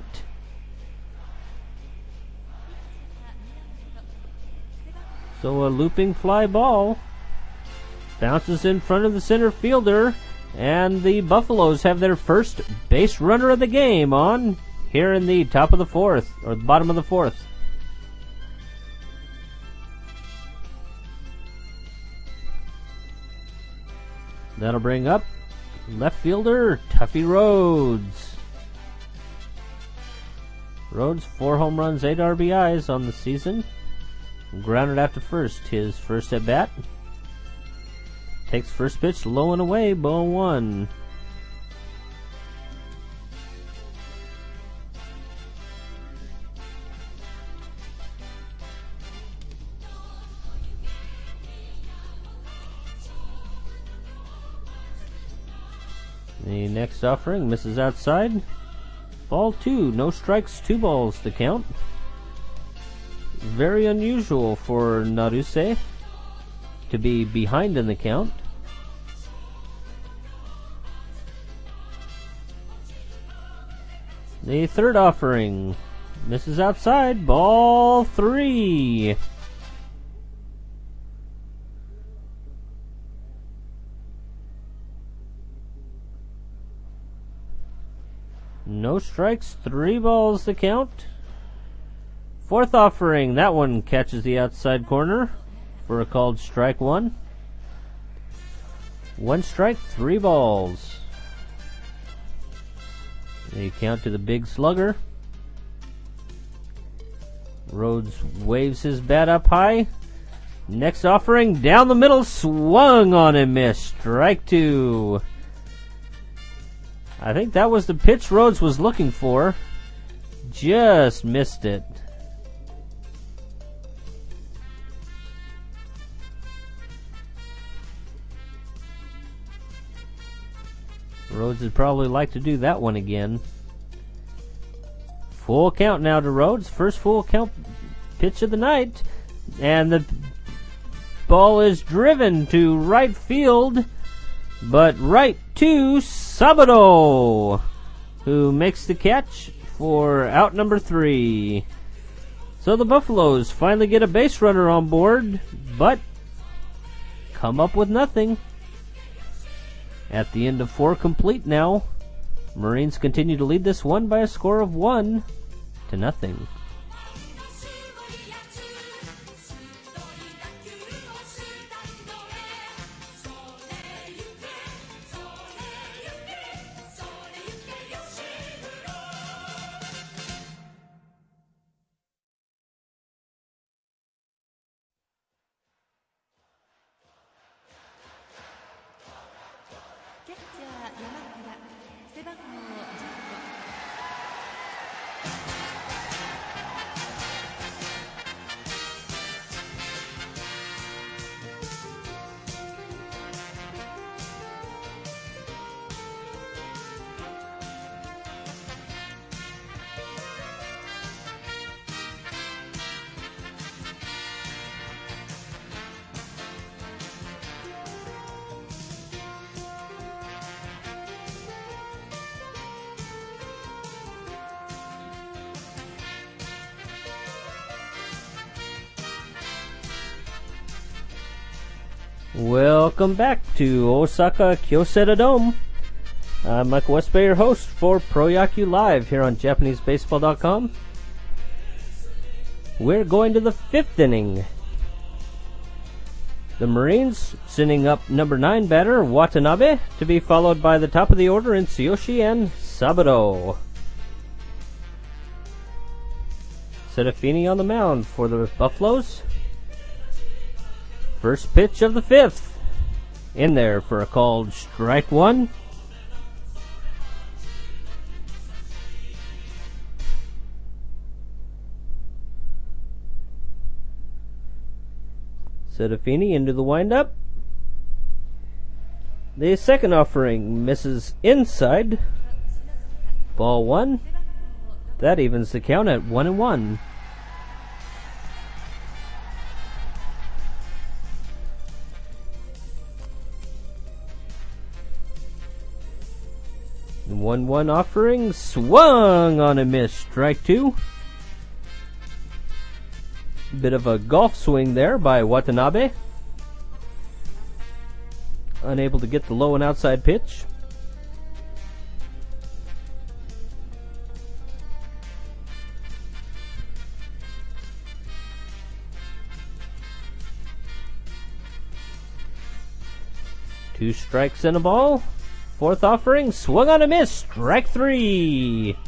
So a looping fly ball bounces in front of the center fielder, and the Buffaloes have their first base runner of the game on here in the top of the fourth, or the bottom of the fourth. That'll bring up left fielder Tuffy Rhodes. Rhodes, four home runs, eight R B Is on the season. Grounded out to first, his first at bat. Takes first pitch low and away, ball one. The next offering misses outside. Ball two, no strikes, two balls to count. Very unusual for Naruse to be behind in the count. The third offering misses outside. Ball three. No strikes, three balls to count. Fourth offering, that one catches the outside corner for a called strike one. One strike, three balls. They count to the big slugger. Rhodes waves his bat up high. Next offering, down the middle, swung on and missed. Strike two. I think that was the pitch Rhodes was looking for. Just missed it. Rhodes would probably like to do that one again. Full count now to Rhodes. First full count pitch of the night. And the ball is driven to right field. But right to Sabado, who makes the catch for out number three. So the Buffaloes finally get a base runner on board, but come up with nothing. At the end of four complete now, Marines continue to lead this one by a score of one to nothing. Welcome back to Osaka Kyocera Dome. I'm Michael Westbay, your host for Pro Yaku Live here on Japanese Baseball dot com. We're going to the fifth inning. The Marines sending up number nine batter Watanabe to be followed by the top of the order in Tsuyoshi and Sabado. Serafini on the mound for the Buffaloes. First pitch of the fifth. In there for a called strike one. Serafini into the windup. The second offering misses inside. Ball one. That evens the count at one and one. one one offering swung on a miss. Strike two. Bit of a golf swing there by Watanabe. Unable to get the low and outside pitch. Two strikes and a ball. Fourth offering, swung on a miss. Strike three.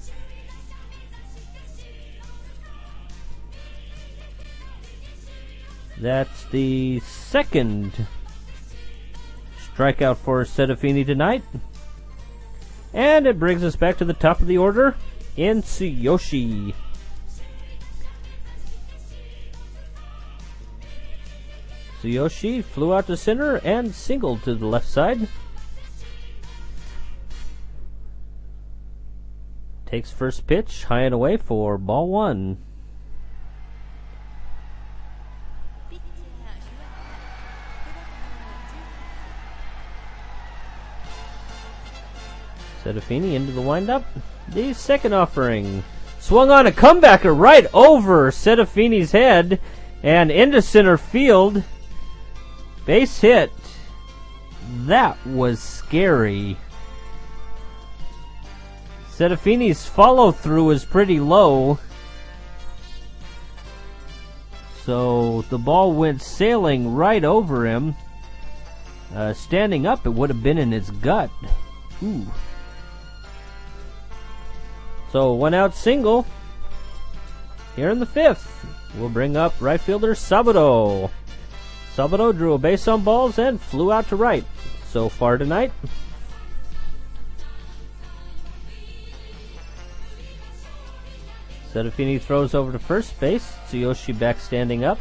That's the second strikeout for Serafini tonight. And it brings us back to the top of the order in Tsuyoshi. Tsuyoshi flew out to center and singled to the left side. Takes first pitch, high and away for ball one. Serafini into the windup. The second offering swung on a comebacker right over Serafini's head and into center field. Base hit. That was scary. Serafini's follow through is pretty low. So the ball went sailing right over him. Uh, standing up, it would have been in his gut. Ooh. So one out single. Here in the fifth, we'll bring up right fielder Saburo. Saburo drew a base on balls and flew out to right. So far tonight. Serafini throws over to first base. Tsuyoshi back standing up.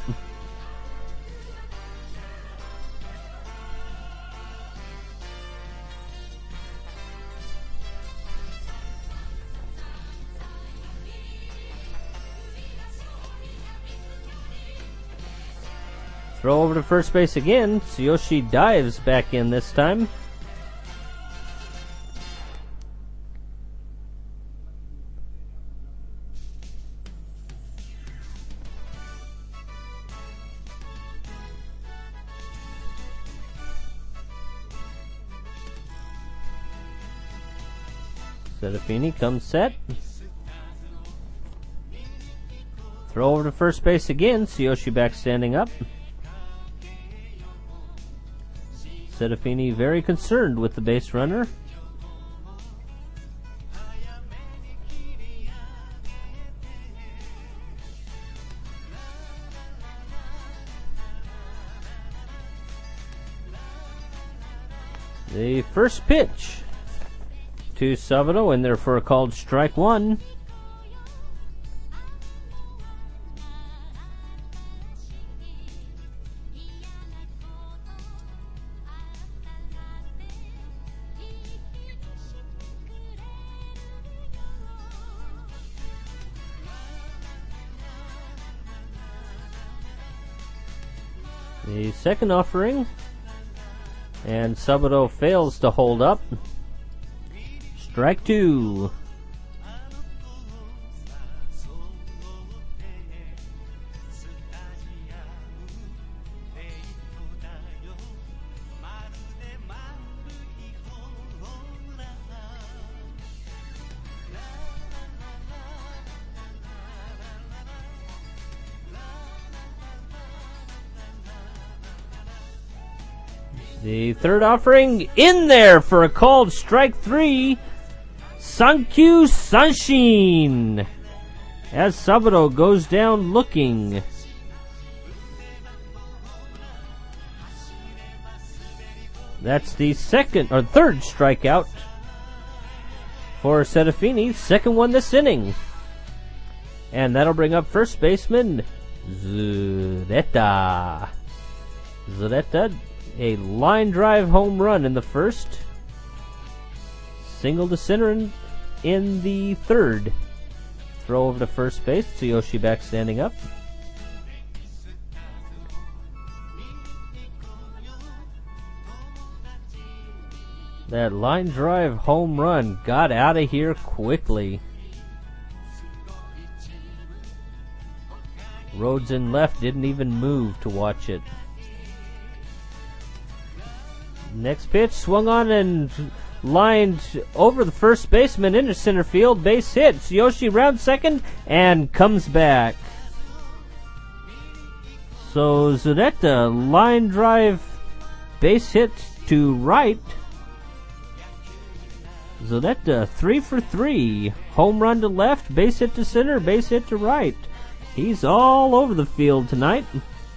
Throw over to first base again. Tsuyoshi dives back in this time. Serafini comes set. Throw over to first base again. Tsuyoshi back standing up. Serafini very concerned with the base runner. The first pitch to Saburo, and therefore called strike one. The second offering, and Saburo fails to hold up. Strike two. The third offering in there for a called strike three. Sankyu Sanshin. As Saburo goes down looking. That's the second or third strikeout for Serafini. Second one this inning. And that'll bring up first baseman Zureta. Zureta, a line drive home run in the first. Single to center in, in the third. Throw over to first base. Tsuyoshi back standing up. That line drive home run got out of here quickly. Rhodes in left didn't even move to watch it. Next pitch swung on and lined over the first baseman into center field. Base hit. Tsuyoshi round second and comes back. So Zureta line drive base hit to right. Zureta three for three. Home run to left, base hit to center, base hit to right. He's all over the field tonight.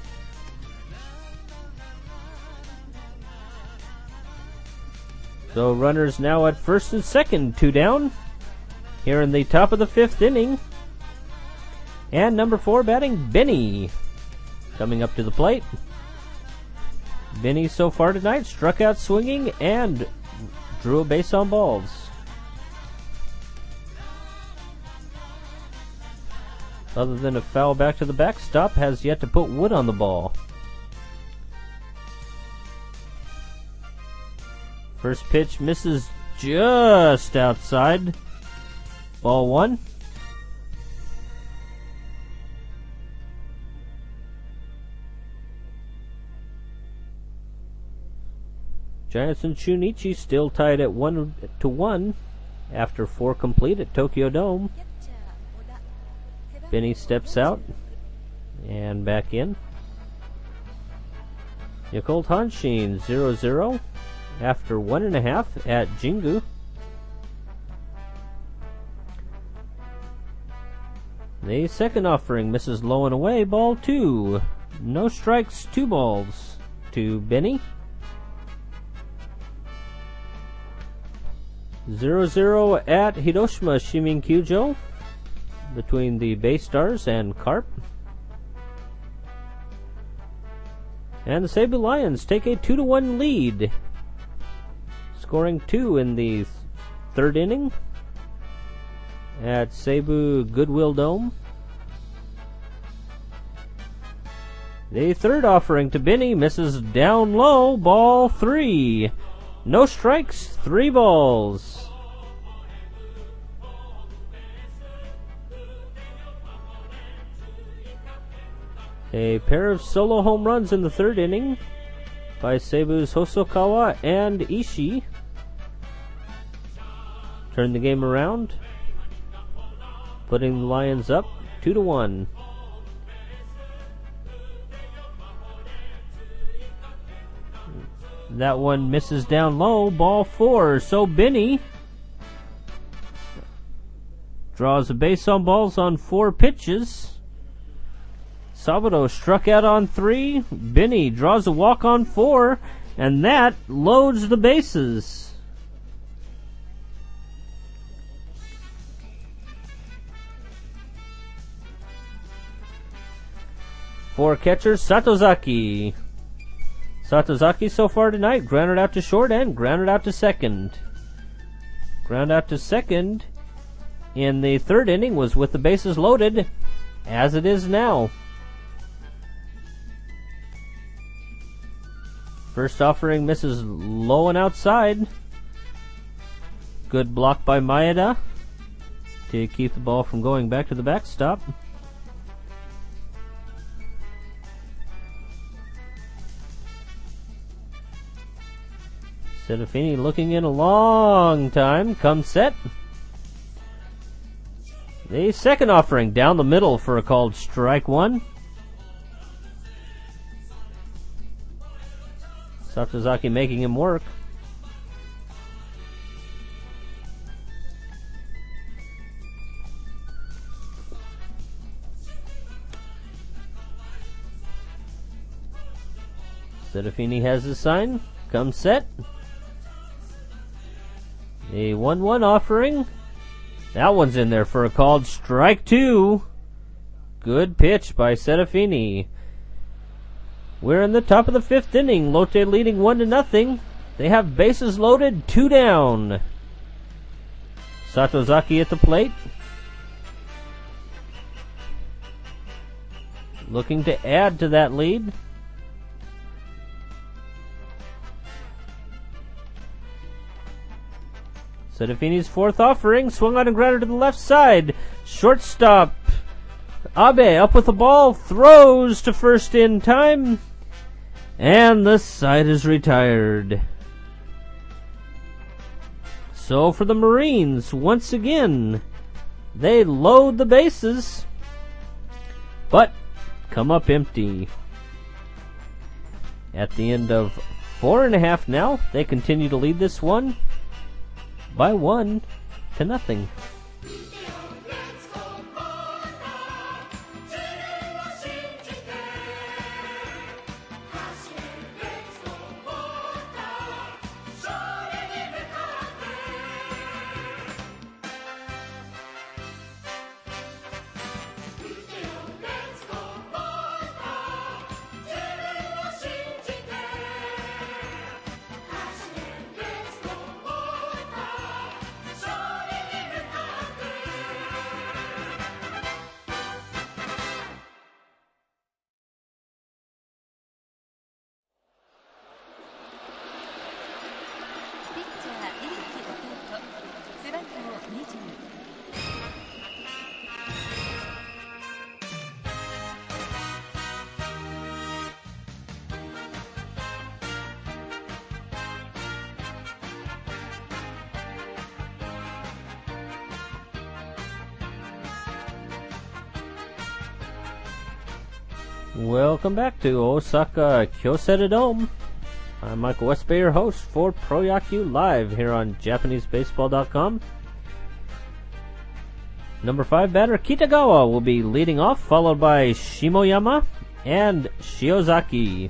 So runners now at first and second, two down. Here in the top of the fifth inning. And number four batting, Benny. Coming up to the plate. Benny so far tonight struck out swinging and drew a base on balls. Other than a foul back to the backstop, has yet to put wood on the ball. First pitch misses just outside. Ball one. Giants and Shunichi still tied at one to one after four complete at Tokyo Dome. Benny steps out and back in. Yakult Hanshin zero zero after one and a half at Jingu. The second offering misses low and away. Ball two. No strikes, two balls to Benny. zero zero at Hiroshima Shiminkyujo between the Bay Stars and Carp. And the Seibu Lions take a two to one lead, scoring two in the th- third inning at Seibu Goodwill Dome. The third offering to Benny misses down low. Ball three. No strikes, three balls. A pair of solo home runs in the third inning by Seibu's Hosokawa and Ishii turned the game around, putting the Lions up two to one. That one misses down low, ball four. So Benny draws a base on balls on four pitches. Sabato struck out on three. Benny draws a walk on four, and that loads the bases. For catcher Satozaki. Satozaki so far tonight grounded out to short and grounded out to second. Ground out to second in the third inning was with the bases loaded, as it is now. First offering misses low and outside. Good block by Maeda to keep the ball from going back to the backstop. Serafini looking in a long time. Comes set. The second offering down the middle for a called strike one. Satozaki making him work. Serafini has his sign. Comes set. A one one offering. That one's in there for a called strike two. Good pitch by Serafini. We're in the top of the fifth inning. Lotte leading one to nothing. They have bases loaded, two down. Satozaki at the plate. Looking to add to that lead. Sedefini's fourth offering, swung on and grounded to the left side. Shortstop Abe up with the ball, throws to first in time, and the side is retired. So for the Marines, once again, they load the bases, but come up empty. At the end of four and a half now, they continue to lead this one by one to nothing. Welcome back to Osaka Kyocera Dome. I'm Michael Westbay, your host for Pro Yaku Live here on Japanese Baseball dot com. Number five batter Kitagawa will be leading off, followed by Shimoyama and Shiozaki.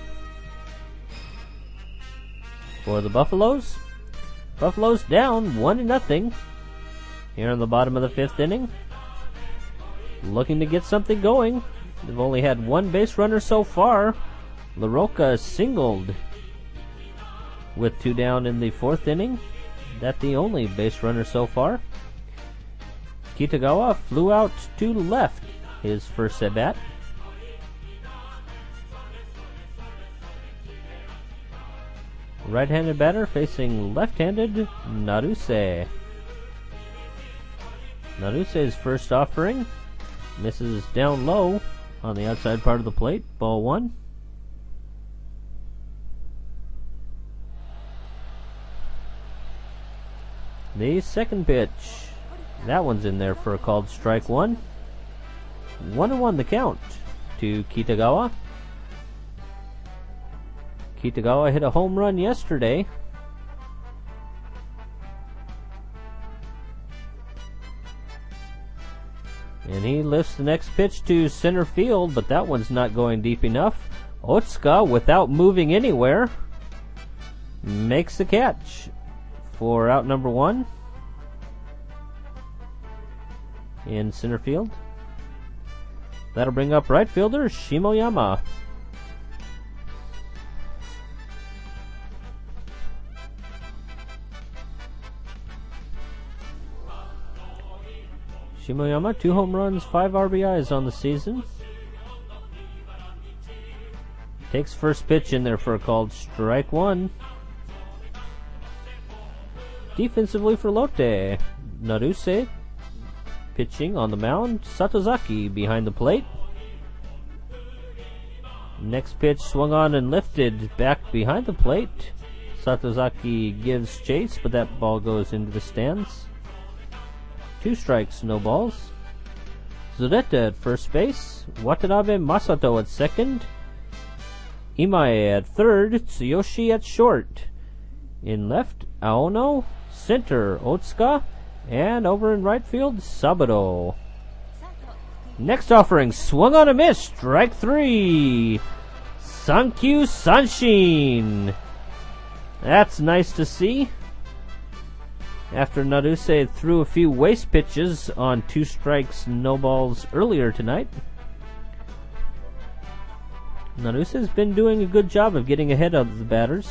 For the Buffaloes, Buffaloes down one to nothing here in the bottom of the fifth inning. Looking to get something going. They've only had one base runner so far. LaRocca singled with two down in the fourth inning. That's the only base runner so far. Kitagawa flew out to left his first at bat. Right-handed batter facing left-handed Naruse. Naruse's first offering misses down low on the outside part of the plate. Ball one. The second pitch. That one's in there for a called strike one. One and one the count to Kitagawa. Kitagawa hit a home run yesterday. And he lifts the next pitch to center field, but that one's not going deep enough. Otsuka, without moving anywhere, makes the catch for out number one in center field. That'll bring up right fielder Shimoyama. Shimoyama, two home runs, five R B Is on the season. Takes first pitch in there for a called strike one. Defensively for Lotte, Naruse pitching on the mound. Satozaki behind the plate. Next pitch swung on and lifted back behind the plate. Satozaki gives chase, but that ball goes into the stands. Two strikes, no balls. Zureta at first base. Watanabe Masato at second. Imae at third. Tsuyoshi at short. In left, Aono. Center, Otsuka. And over in right field, Saburo. Next offering, swung on a miss. Strike three. Sankyu Sanshin. That's nice to see. After Naruse threw a few waste pitches on two strikes, no balls earlier tonight. Narusa's been doing a good job of getting ahead of the batters.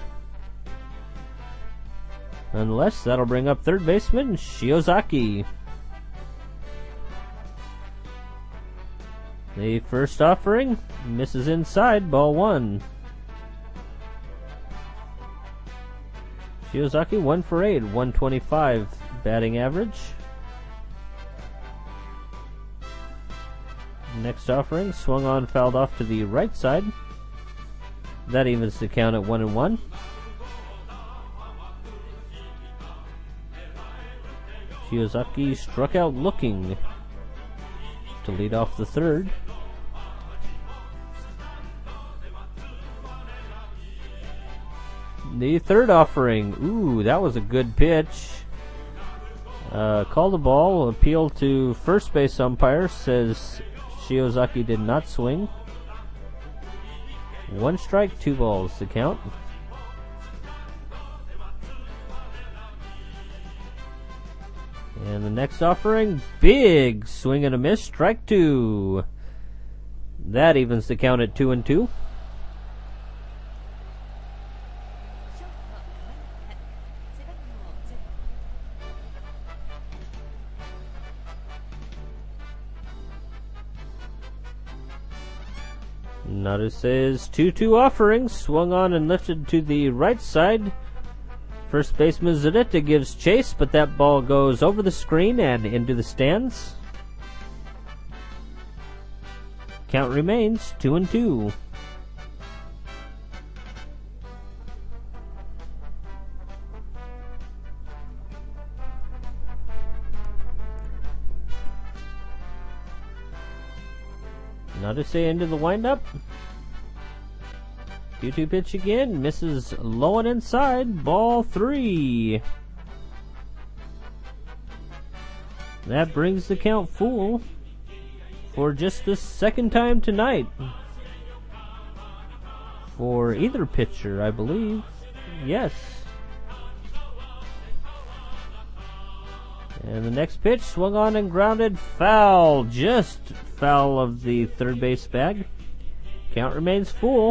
Nonetheless, that'll bring up third baseman Shiozaki. The first offering misses inside, ball one. Shiozaki one for eight, one twenty-five batting average. Next offering swung on, fouled off to the right side. That evens the count at one and one. Shiozaki struck out looking to lead off the third. The third offering, ooh, that was a good pitch. Uh, call the ball, appeal to first base umpire, says Shiozaki did not swing. One strike, two balls to count. And the next offering, big swing and a miss, strike two. That evens the count at two and two. Narusa's two two offering swung on and lifted to the right side. First baseman Zurita gives chase, but that ball goes over the screen and into the stands. Count remains two and two. Naruse into the windup. two two pitch again, misses low and inside, ball three. That brings the count full for just the second time tonight. For either pitcher, I believe. Yes. And the next pitch swung on and grounded, foul, just foul of the third base bag. Count remains full.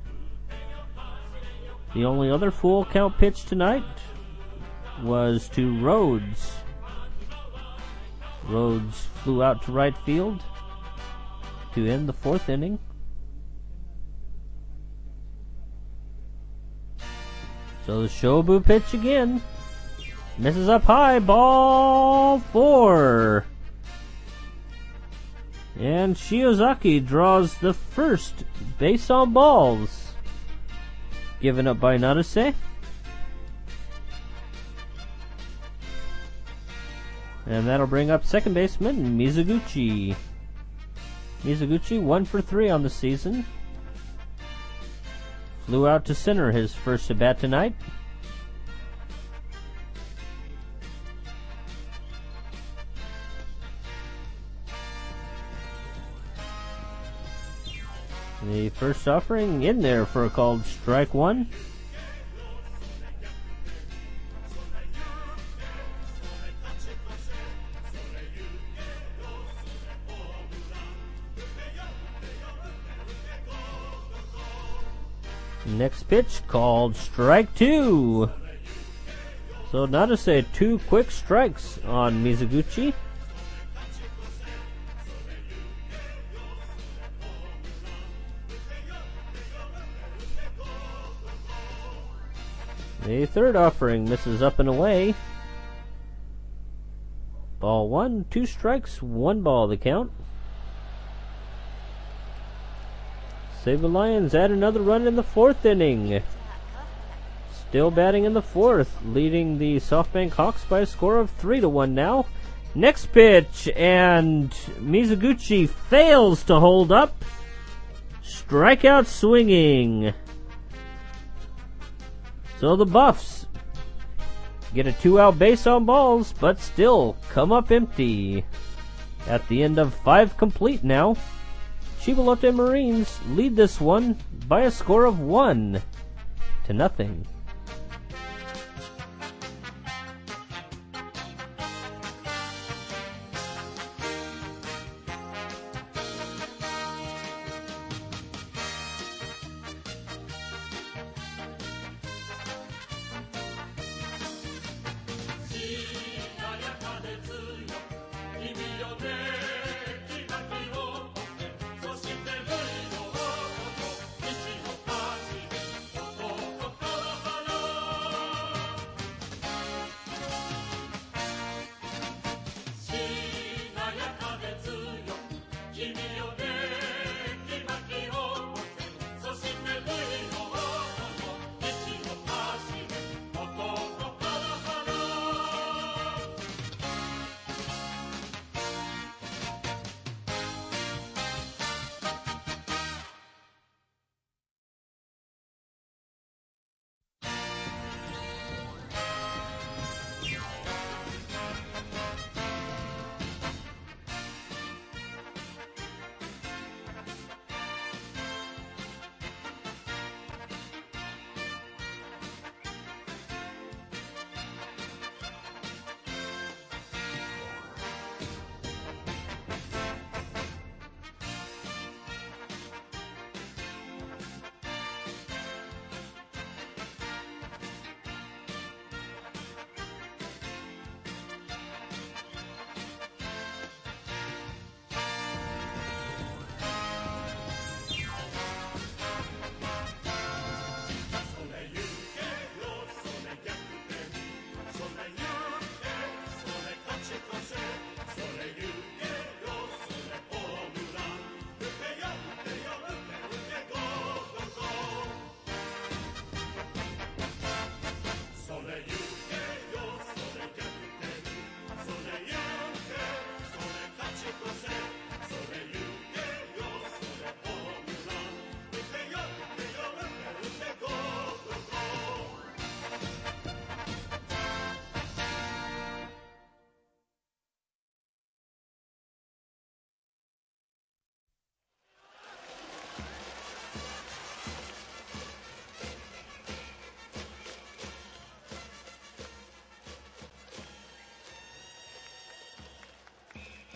The only other full count pitch tonight was to Rhodes. Rhodes flew out to right field to end the fourth inning. So the Shobu pitch again. Misses up high, ball four. And Shiozaki draws the first base on balls. Given up by Naruse. And that'll bring up second baseman Mizuguchi. Mizuguchi one for three on the season. Flew out to center his first at bat tonight. The first offering in there for a called strike one. Next pitch called strike two. So not to say two quick strikes on Mizuguchi. The third offering misses up and away. Ball one, two strikes, one ball the count. Save-A Lions add another run in the fourth inning. Still batting in the fourth, leading the SoftBank Hawks by a score of three to one now. Next pitch, and Mizuguchi fails to hold up. Strikeout swinging. So the Buffs get a two-out base on balls, but still come up empty. At the end of five complete now, Chivalote Marines lead this one by a score of one to nothing.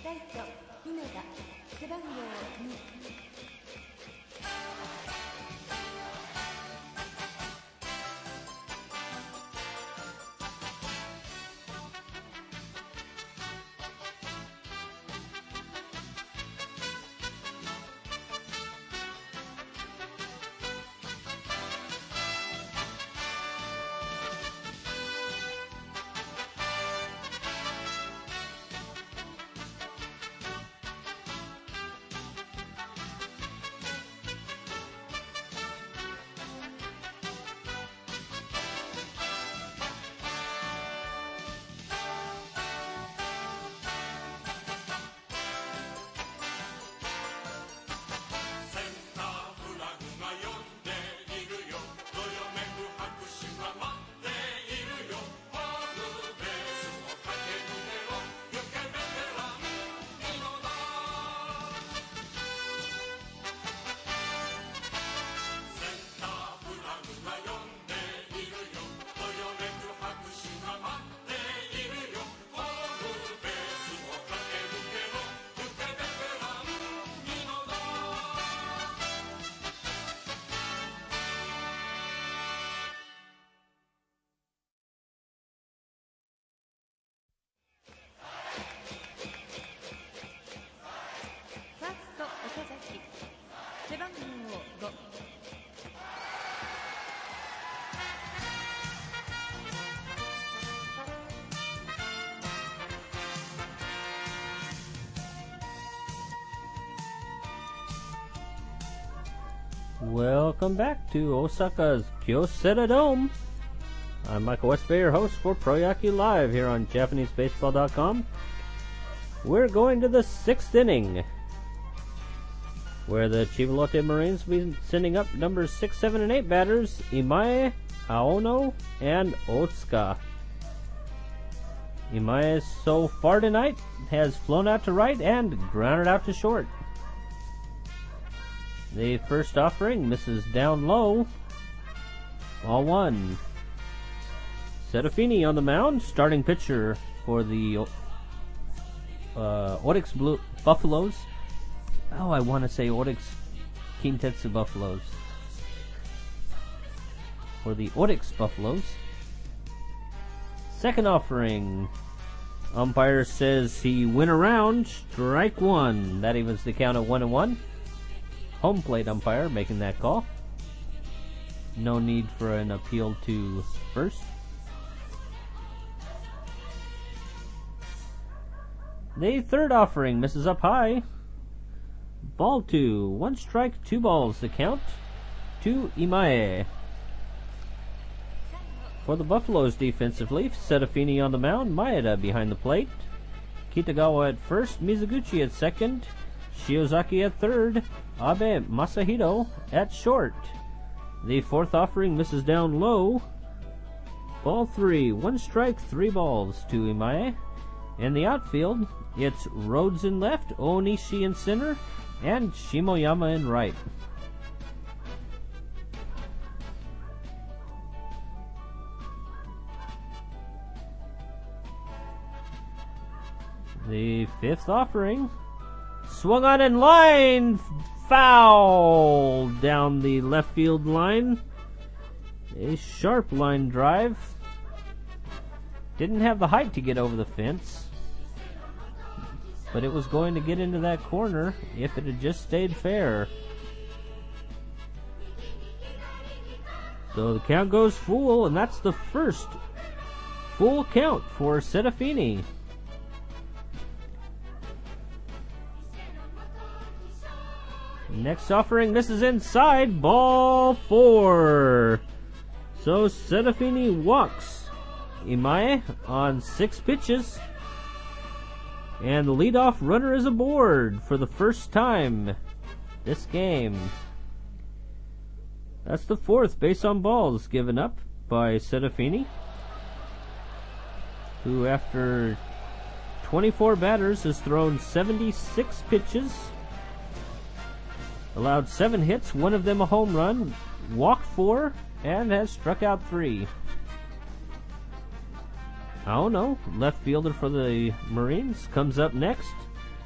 ライト姫田背番号に。背番号ご。 Welcome back to Osaka's Kyocera Dome. I'm Michael Westbay, your host for Proyaku Live here on Japanese Baseball dot com. We're going to the sixth inning, where the Chivalote Marines will be sending up numbers six, seven, and eight batters, Imae, Aono, and Otsuka. Imae so far tonight has flown out to right and grounded out to short. The first offering misses down low. Ball one. Serafini on the mound, starting pitcher for the uh, Orix Blue Buffaloes. Oh, I want to say Orix Kintetsu Buffaloes. For the Orix Buffaloes. Second offering. Umpire says he went around, strike one. That evens the count at one and one. Home plate umpire making that call. No need for an appeal to first. The third offering misses up high. Ball two. One strike, two balls the count to Imae. For the Buffaloes defensively, Serafini on the mound, Maeda behind the plate. Kitagawa at first, Mizuguchi at second, Shiozaki at third, Abe Masahiro at short. The fourth offering misses down low. Ball three. One strike, three balls to Imae. In the outfield, it's Rhodes in left, Onishi in center, and Shimoyama in right. The fifth offering swung on in line, foul down the left field line. A sharp line drive. Didn't have the height to get over the fence, but it was going to get into that corner if it had just stayed fair. So the count goes full, and that's the first full count for Serafini. Next offering misses inside, ball four. So Serafini walks Imae on six pitches. And the leadoff runner is aboard for the first time this game. That's the fourth base on balls given up by Serafini, who after twenty-four batters has thrown seventy-six pitches, allowed seven hits, one of them a home run, walked four, and has struck out three. Aono, left fielder for the Marines, comes up next.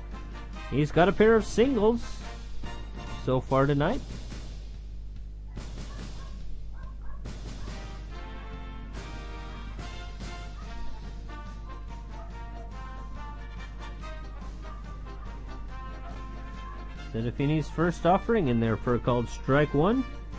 He's got a pair of singles so far tonight. Serafini's first offering in there for a called strike one.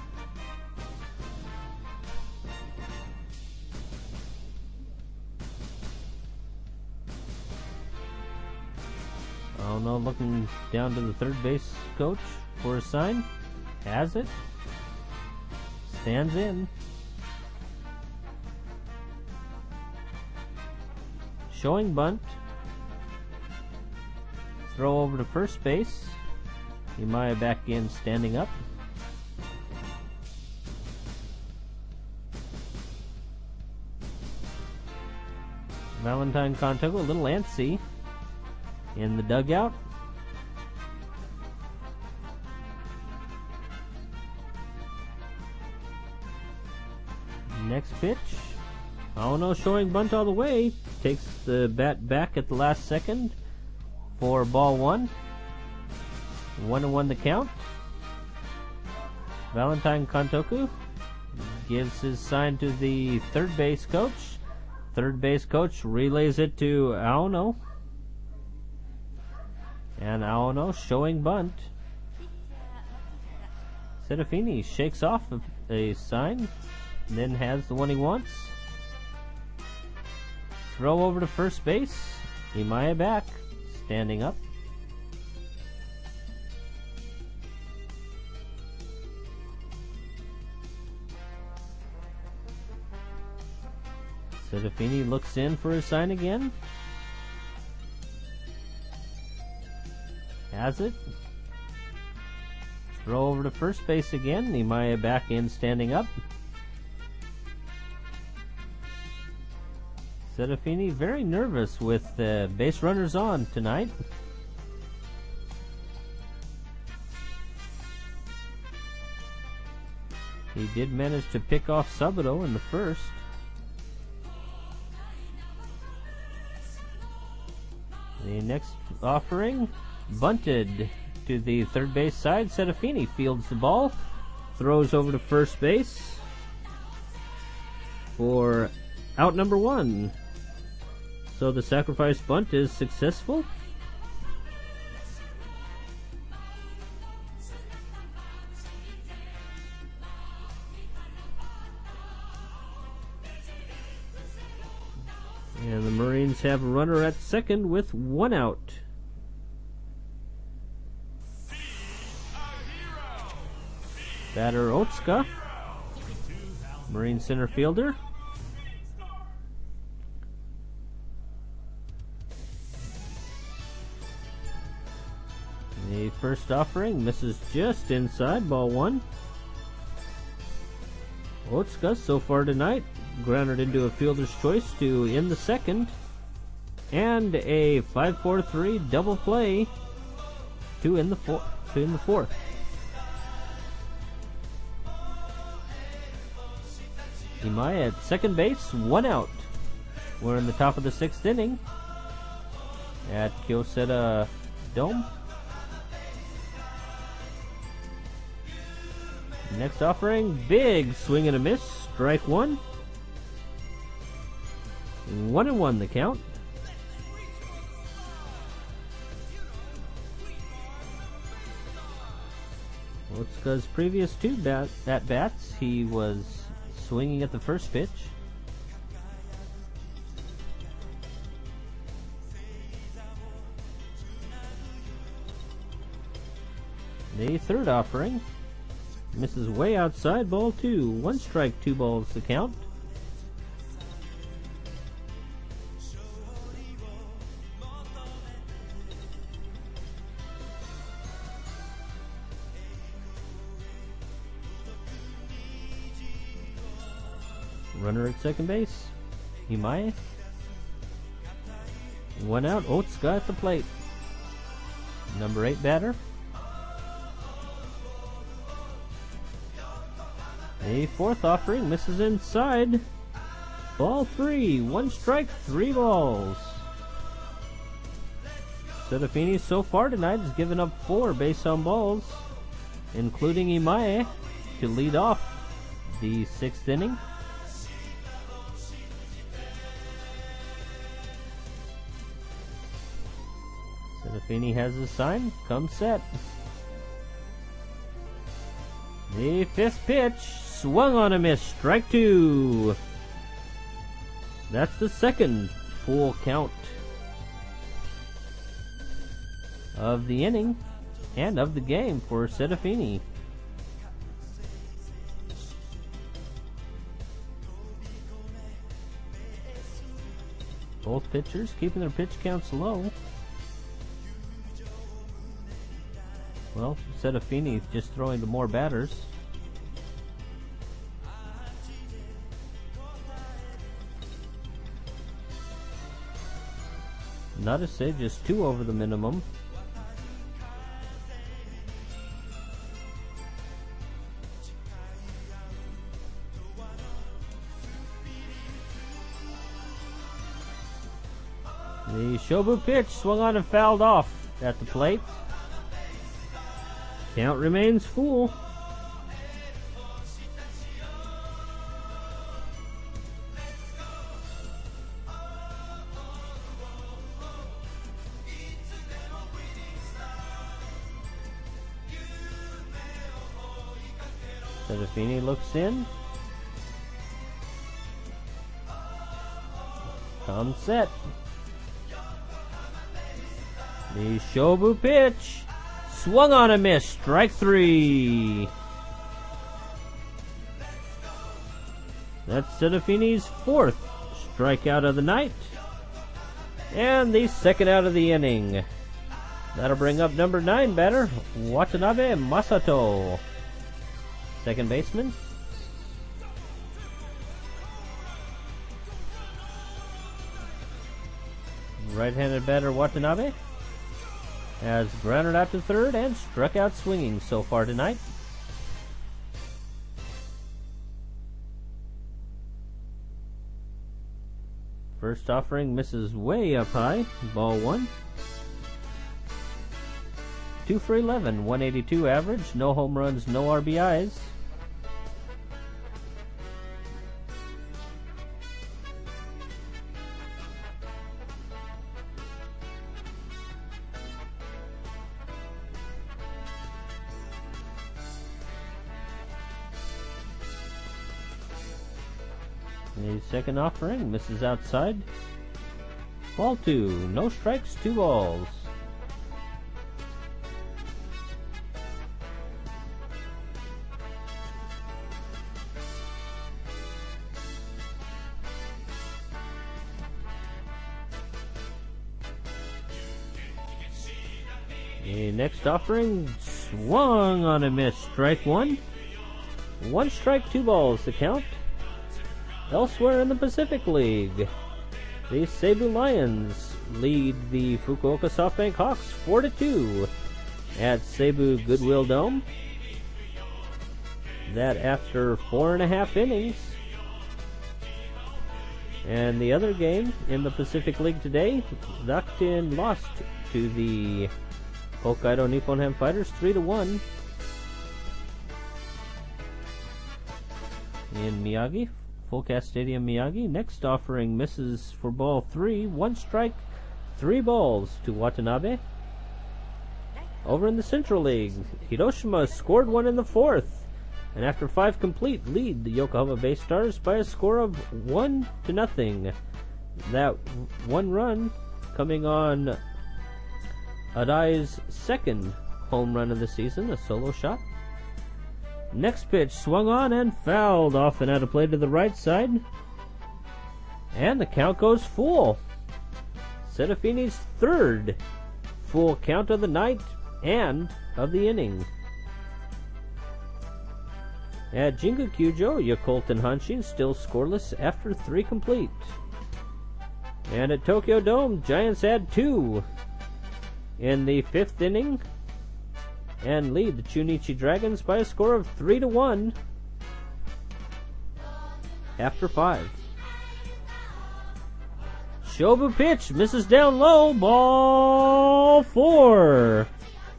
Oh no, looking down to the third base coach for a sign. Has it. Stands in. Showing bunt. Throw over to first base. Imaya back in, standing up. Valentine Contogo, a little antsy in the dugout. Next pitch. Oh no, showing bunt all the way. Takes the bat back at the last second for ball one. One and one the count. Valentine Kontoku gives his sign to the third base coach. Third base coach relays it to Aono. And Aono showing bunt. Serafini shakes off a, a sign, then has the one he wants. Throw over to first base. Imaya back, standing up. Serafini looks in for a sign again. Has it. Throw over to first base again. Imaya back in, standing up. Serafini very nervous with uh, base runners on tonight. He did manage to pick off Sabuto in the first. The next offering, bunted to the third base side. Serafini fields the ball, throws over to first base for out number one. So the sacrifice bunt is successful. And the Marines have a runner at second with one out. Batter Otsuka, Marine center fielder. The first offering misses just inside, ball one. Otsuka so far tonight grounded into a fielder's choice to end the second, and a five four three double play to end the four, to end the fourth. Imaya at second base, one out. We're in the top of the sixth inning at Kyocera Dome. Next offering, big swing and a miss, strike one. One and one the count. Otsuka's previous two bat, at bats, he was swinging at the first pitch. The third offering misses way outside, ball two. One strike, two balls the count. Runner at second base, Imaya. One out, Otsuka at the plate. Number eight batter. A fourth offering misses inside. Ball three, one strike, three balls. Serafini so far tonight has given up four base on balls, including Imae, to lead off the sixth inning. Serafini has his sign. Come set. The fifth pitch, swung on a miss, strike two. That's the second full count of the inning and of the game for Serafini. Both pitchers keeping their pitch counts low. Well, Serafini just throwing to more batters. Not to say just two over the minimum. The Shobu pitch swung on and fouled off at the plate. Count remains full. Serafini looks in. Come set. The Shobu pitch swung on a miss, strike three. That's Serafini's fourth strikeout of the night and the second out of the inning. That'll bring up number nine batter, Watanabe Masato, second baseman. Right-handed batter Watanabe has grounded out to third and struck out swinging so far tonight. First offering misses way up high, ball one. two for eleven, one eighty-two average, no home runs, no R B Is. The second offering misses outside. Ball two, no strikes, two balls. The next offering swung on a miss, strike one. One strike, two balls to count. Elsewhere in the Pacific League, the Seibu Lions lead the Fukuoka SoftBank Hawks four to two at Seibu Goodwill Dome. That after four and a half innings. And the other game in the Pacific League today, Rakuten lost to the Hokkaido Nippon Ham Fighters three to one in Miyagi. Fullcast Stadium, Miyagi. Next offering misses for ball three. One strike, three balls to Watanabe. Over in the Central League, Hiroshima scored one in the fourth, and after five complete, lead the Yokohama Bay Stars by a score of one to nothing. That one run coming on Adai's second home run of the season, a solo shot. Next pitch swung on and fouled off and out of play to the right side. And the count goes full. Serafini's third full count of the night and of the inning. At Jingu Kyujo, Yakult and Hanshin still scoreless after three complete. And at Tokyo Dome, Giants add two in the fifth inning and lead the Chunichi Dragons by a score of three to one after five. Shobu pitch, misses down low, ball four.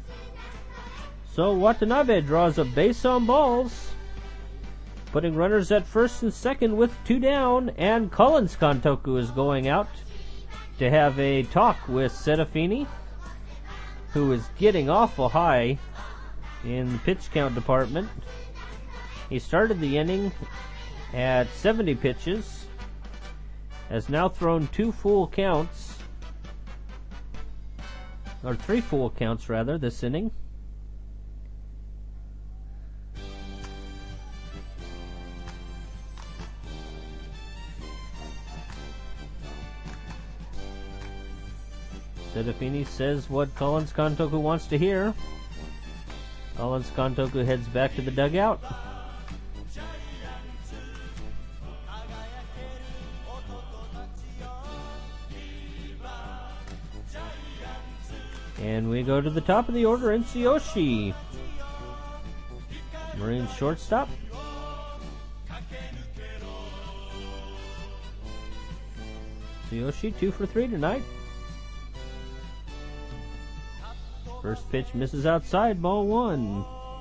So Watanabe draws a base on balls, putting runners at first and second with two down, and Collins Kantoku is going out to have a talk with Serafini, who is getting awful high in the pitch count department. He started the inning at seventy pitches, has now thrown two full counts, or three full counts rather, this inning. Serafini says what Collins Kantoku wants to hear. Collins Kantoku heads back to the dugout. And we go to the top of the order, Tsuyoshi, Marine shortstop. Tsuyoshi, two for three tonight. First pitch misses outside, ball one.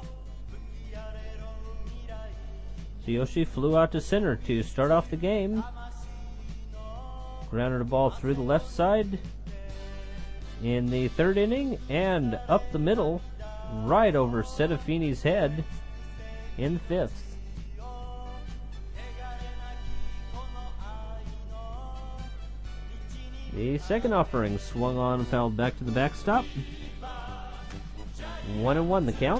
Tsuyoshi flew out to center to start off the game. Grounded a ball through the left side in the third inning and up the middle, right over Serafini's head in the fifth. The second offering swung on and fouled back to the backstop. One and one the count.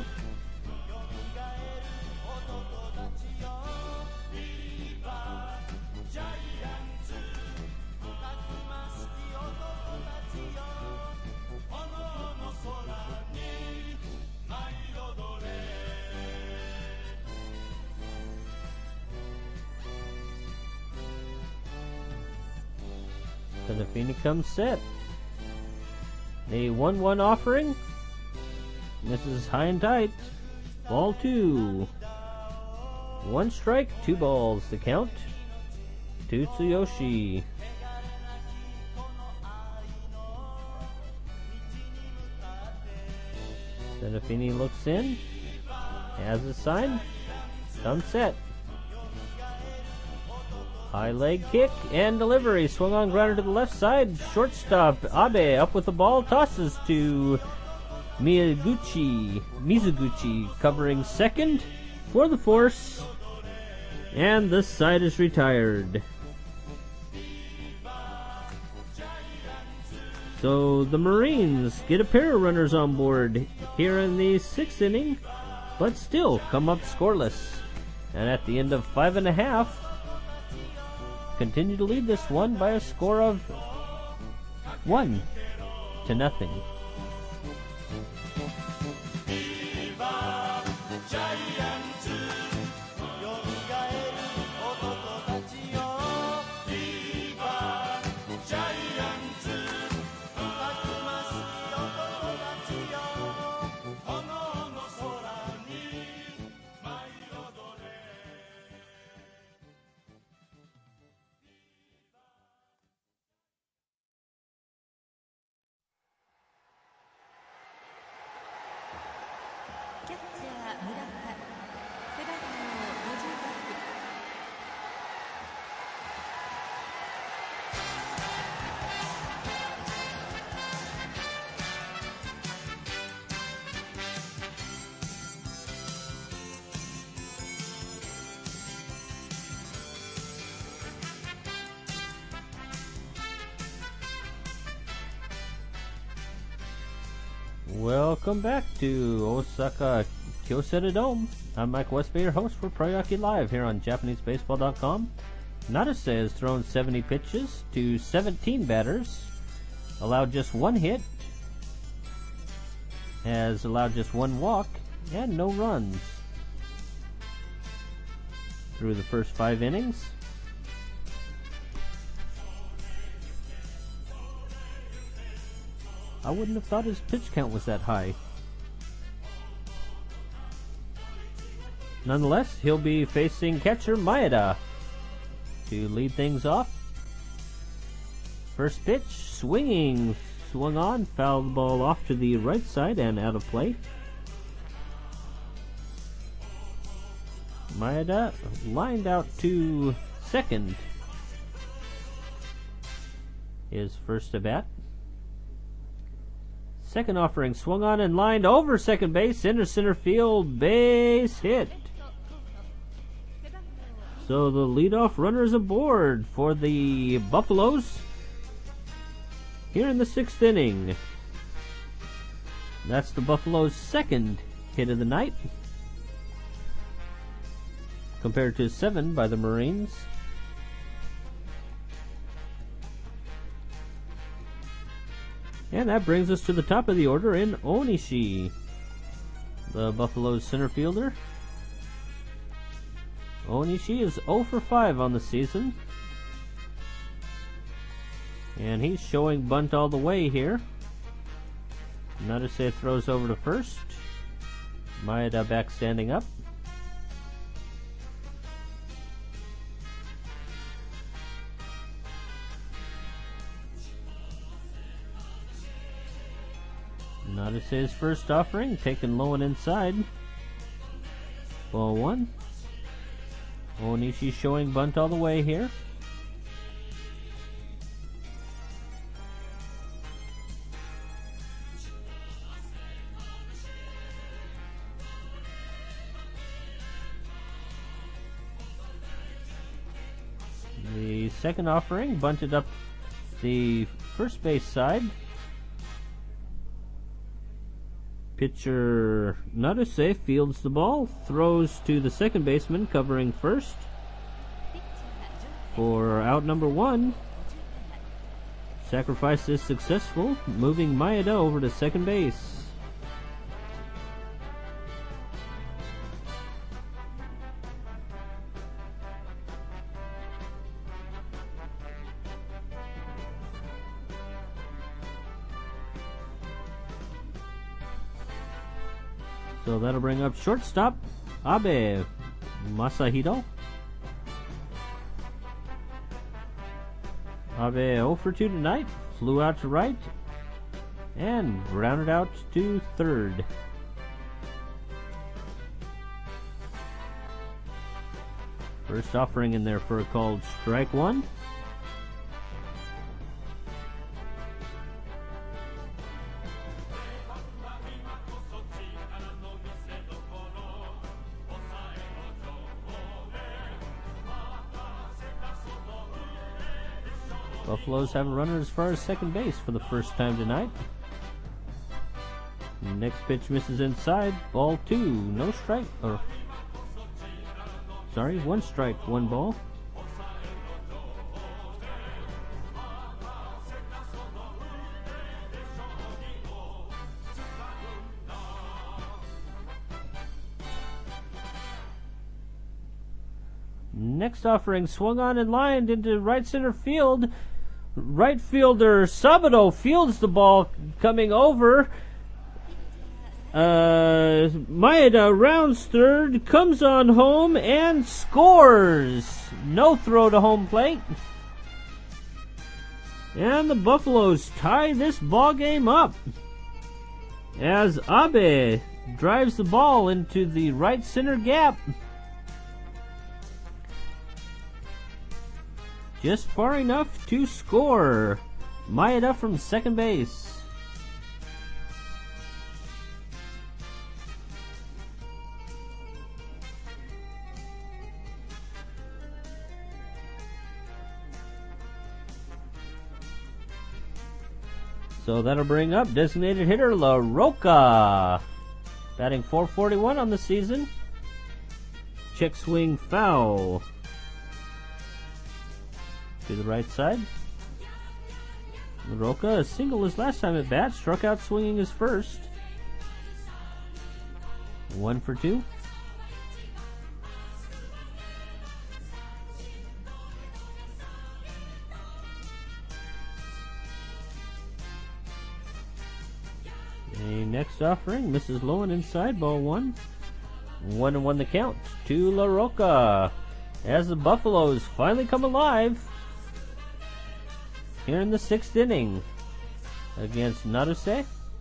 Serafini comes set. A one one offering. Misses high and tight. Ball two. One strike, two balls to count to Tsuyoshi. Serafini looks in. Has a sign. Comes set. High leg kick and delivery. Swung on grounder to the left side. Shortstop Abe up with the ball. Tosses to Miyaguchi. Mizuguchi covering second for the force. And this side is retired. So the Marines get a pair of runners on board here in the sixth inning, but still come up scoreless. And at the end of five and a half, continue to lead this one by a score of one to nothing. Welcome back to Osaka Kyocera Dome. I'm Mike Westby, your host for Pro Yoki Live here on Japanese Baseball dot com. Narase has thrown seventy pitches to seventeen batters, allowed just one hit, has allowed just one walk, and no runs through the first five innings. I wouldn't have thought his pitch count was that high. Nonetheless, he'll be facing catcher Maeda to lead things off. First pitch, swinging, swung on, fouled the ball off to the right side and out of play. Maeda lined out to second. His first at bat. Second offering swung on and lined over second base, into center field, base hit. So the leadoff runner is aboard for the Buffaloes here in the sixth inning. That's the Buffaloes' second hit of the night, compared to seven by the Marines. And that brings us to the top of the order in Onishi, the Buffaloes center fielder. Onishi is oh for five on the season, and he's showing bunt all the way here. Nadase throws over to first. Maeda back standing up. Nadase's first offering, taken low and inside. Ball one. Onishi showing bunt all the way here. The second offering bunted up the first base side. Pitcher Nadase fields the ball, throws to the second baseman covering first for out number one. Sacrifice is successful, moving Maeda over to second base. So that'll bring up shortstop Abe Masahito. Abe oh for two tonight, flew out to right, and grounded out to third. First offering in there for a called strike one. Buffaloes have a runner as far as second base for the first time tonight. Next pitch misses inside. Ball two. No strike. Or sorry, one strike, one ball. Next offering swung on and lined into right center field. Right fielder Sabato fields the ball coming over. Uh, Maeda rounds third, comes on home, and scores. No throw to home plate. And the Buffaloes tie this ball game up as Abe drives the ball into the right center gap. Just far enough to score. Maeda from second base. So that'll bring up designated hitter LaRocca, batting four forty-one on the season. Check swing foul to the right side. LaRocca, a single his last time at bat, struck out swinging his first. One for two. The next offering misses low and inside, ball one. One and one the count to LaRocca as the Buffaloes finally come alive. here in the sixth inning against Naruse.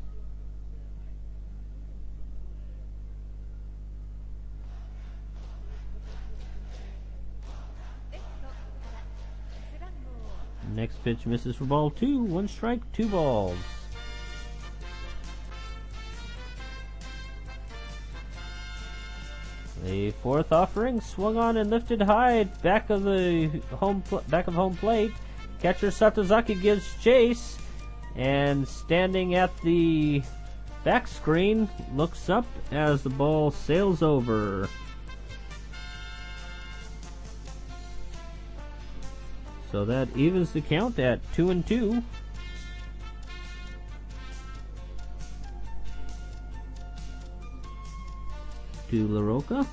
Next pitch misses for ball two. One strike, two balls. The fourth offering swung on and lifted high back of the home pl- back of home plate. Catcher Satozaki gives chase, and standing at the back screen looks up as the ball sails over. So that evens the count at two and two. To LaRocca.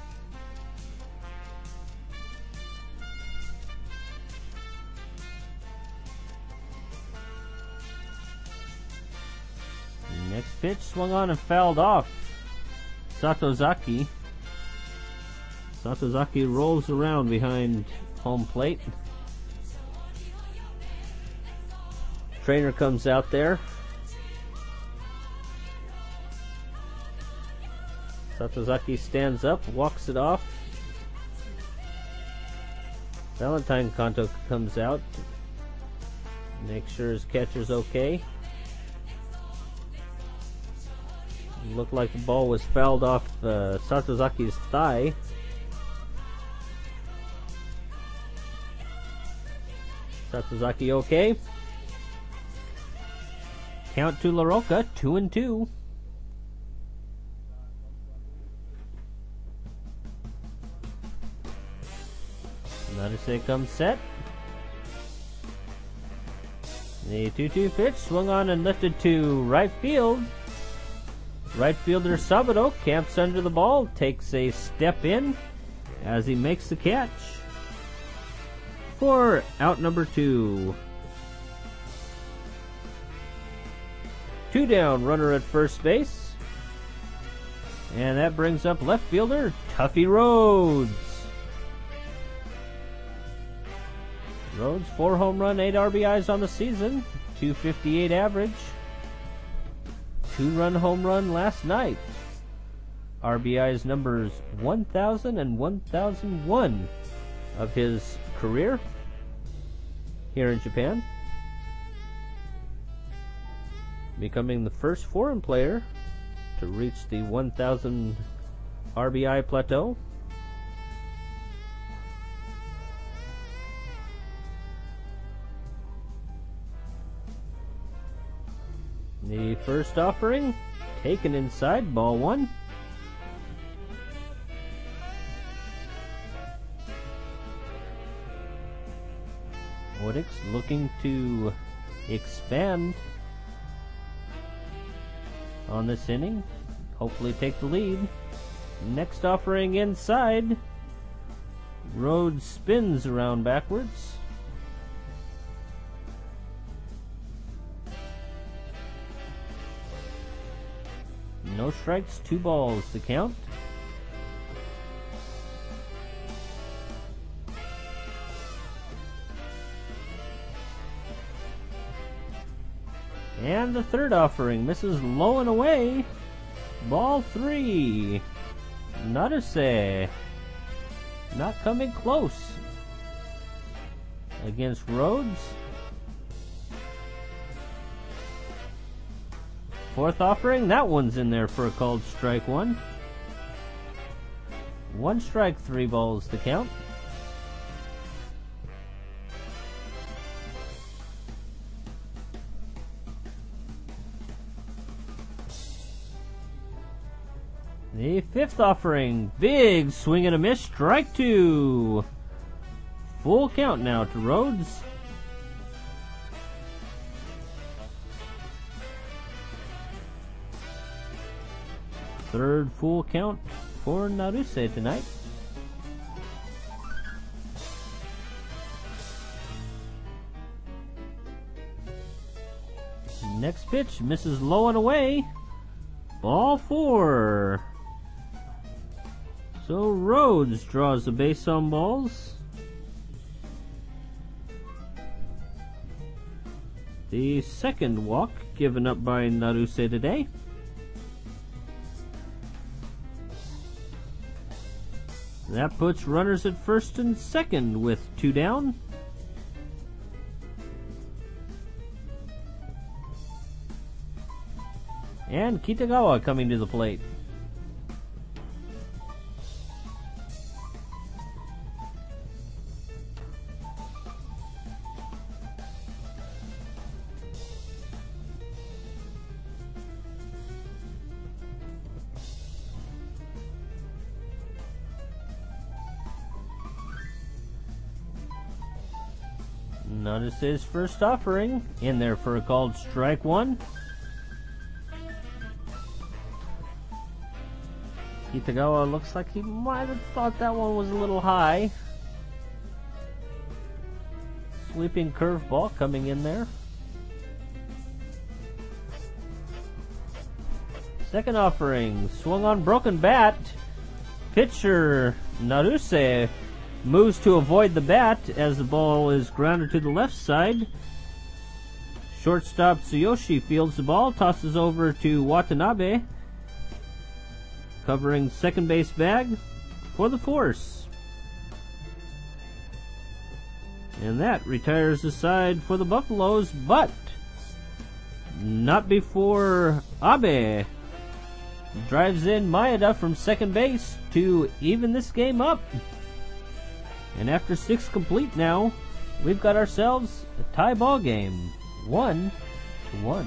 Next pitch swung on and fouled off. Satozaki. Satozaki rolls around behind home plate. Trainer comes out there. Satozaki stands up, walks it off. Valentine Kanto comes out, make sure his catcher's okay. Looked like the ball was fouled off uh, Satozaki's thigh. Satozaki okay. Count to LaRocca, two and two. Naruse comes set. The two two pitch swung on and lifted to right field. Right fielder Sabato camps under the ball, takes a step in as he makes the catch for out number two. Two down, runner at first base. And that brings up left fielder Tuffy Rhodes. Rhodes, four home run, eight R B Is on the season, two fifty-eight average. Two-run home run last night. R B Is numbers one thousand and one thousand one of his career here in Japan. Becoming the first foreign player to reach the one thousand R B I plateau. The first offering taken inside, ball one. Woodix looking to expand on this inning, hopefully take the lead. Next offering inside, Rhodes spins around backwards. No strikes, two balls to count. And the third offering misses low and away. Ball three. Naruse not coming close against Rhodes. Fourth offering, that one's in there for a called strike one. One strike, three balls to count. The fifth offering, big swing and a miss, strike two. Full count now to Rhodes. Third full count for Naruse tonight. Next pitch misses low and away. Ball four. So Rhodes draws the base on balls. The second walk given up by Naruse today. That puts runners at first and second with two down. And Kitagawa coming to the plate. Notice his first offering in there for a called strike one. Kitagawa looks like he might have thought that one was a little high. Sweeping curveball coming in there. Second offering, swung on broken bat. Pitcher Naruse moves to avoid the bat as the ball is grounded to the left side. Shortstop Tsuyoshi fields the ball, tosses over to Watanabe, covering second base bag for the force. And that retires the side for the Buffaloes, but not before Abe drives in Maeda from second base to even this game up. And after six complete now, we've got ourselves a tie ball game, one to one.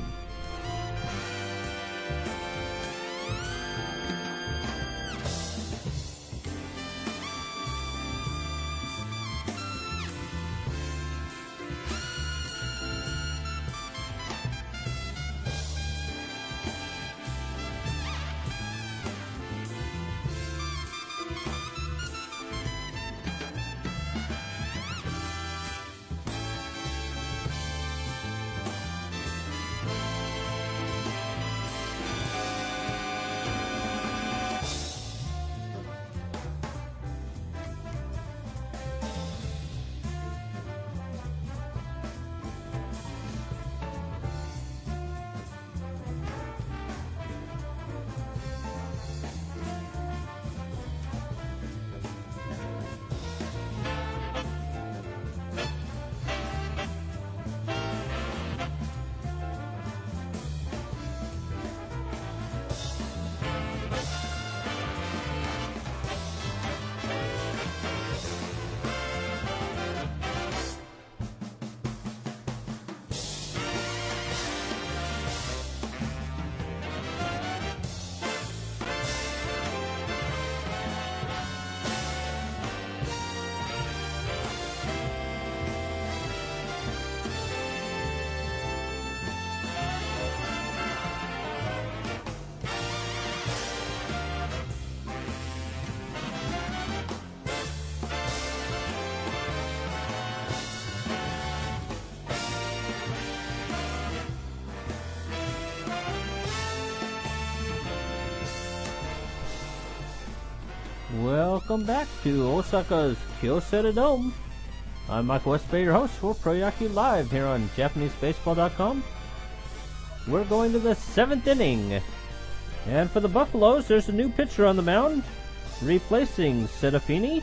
Welcome back to Osaka's Kyocera Dome. I'm Michael Westbay, your host for Pro Yaku Live here on Japanese Baseball dot com. We're going to the seventh inning. And for the Buffaloes, there's a new pitcher on the mound. Replacing Serafini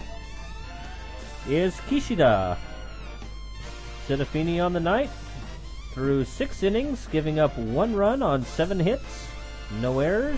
is Kishida. Serafini on the night through six innings, giving up one run on seven hits, no errors.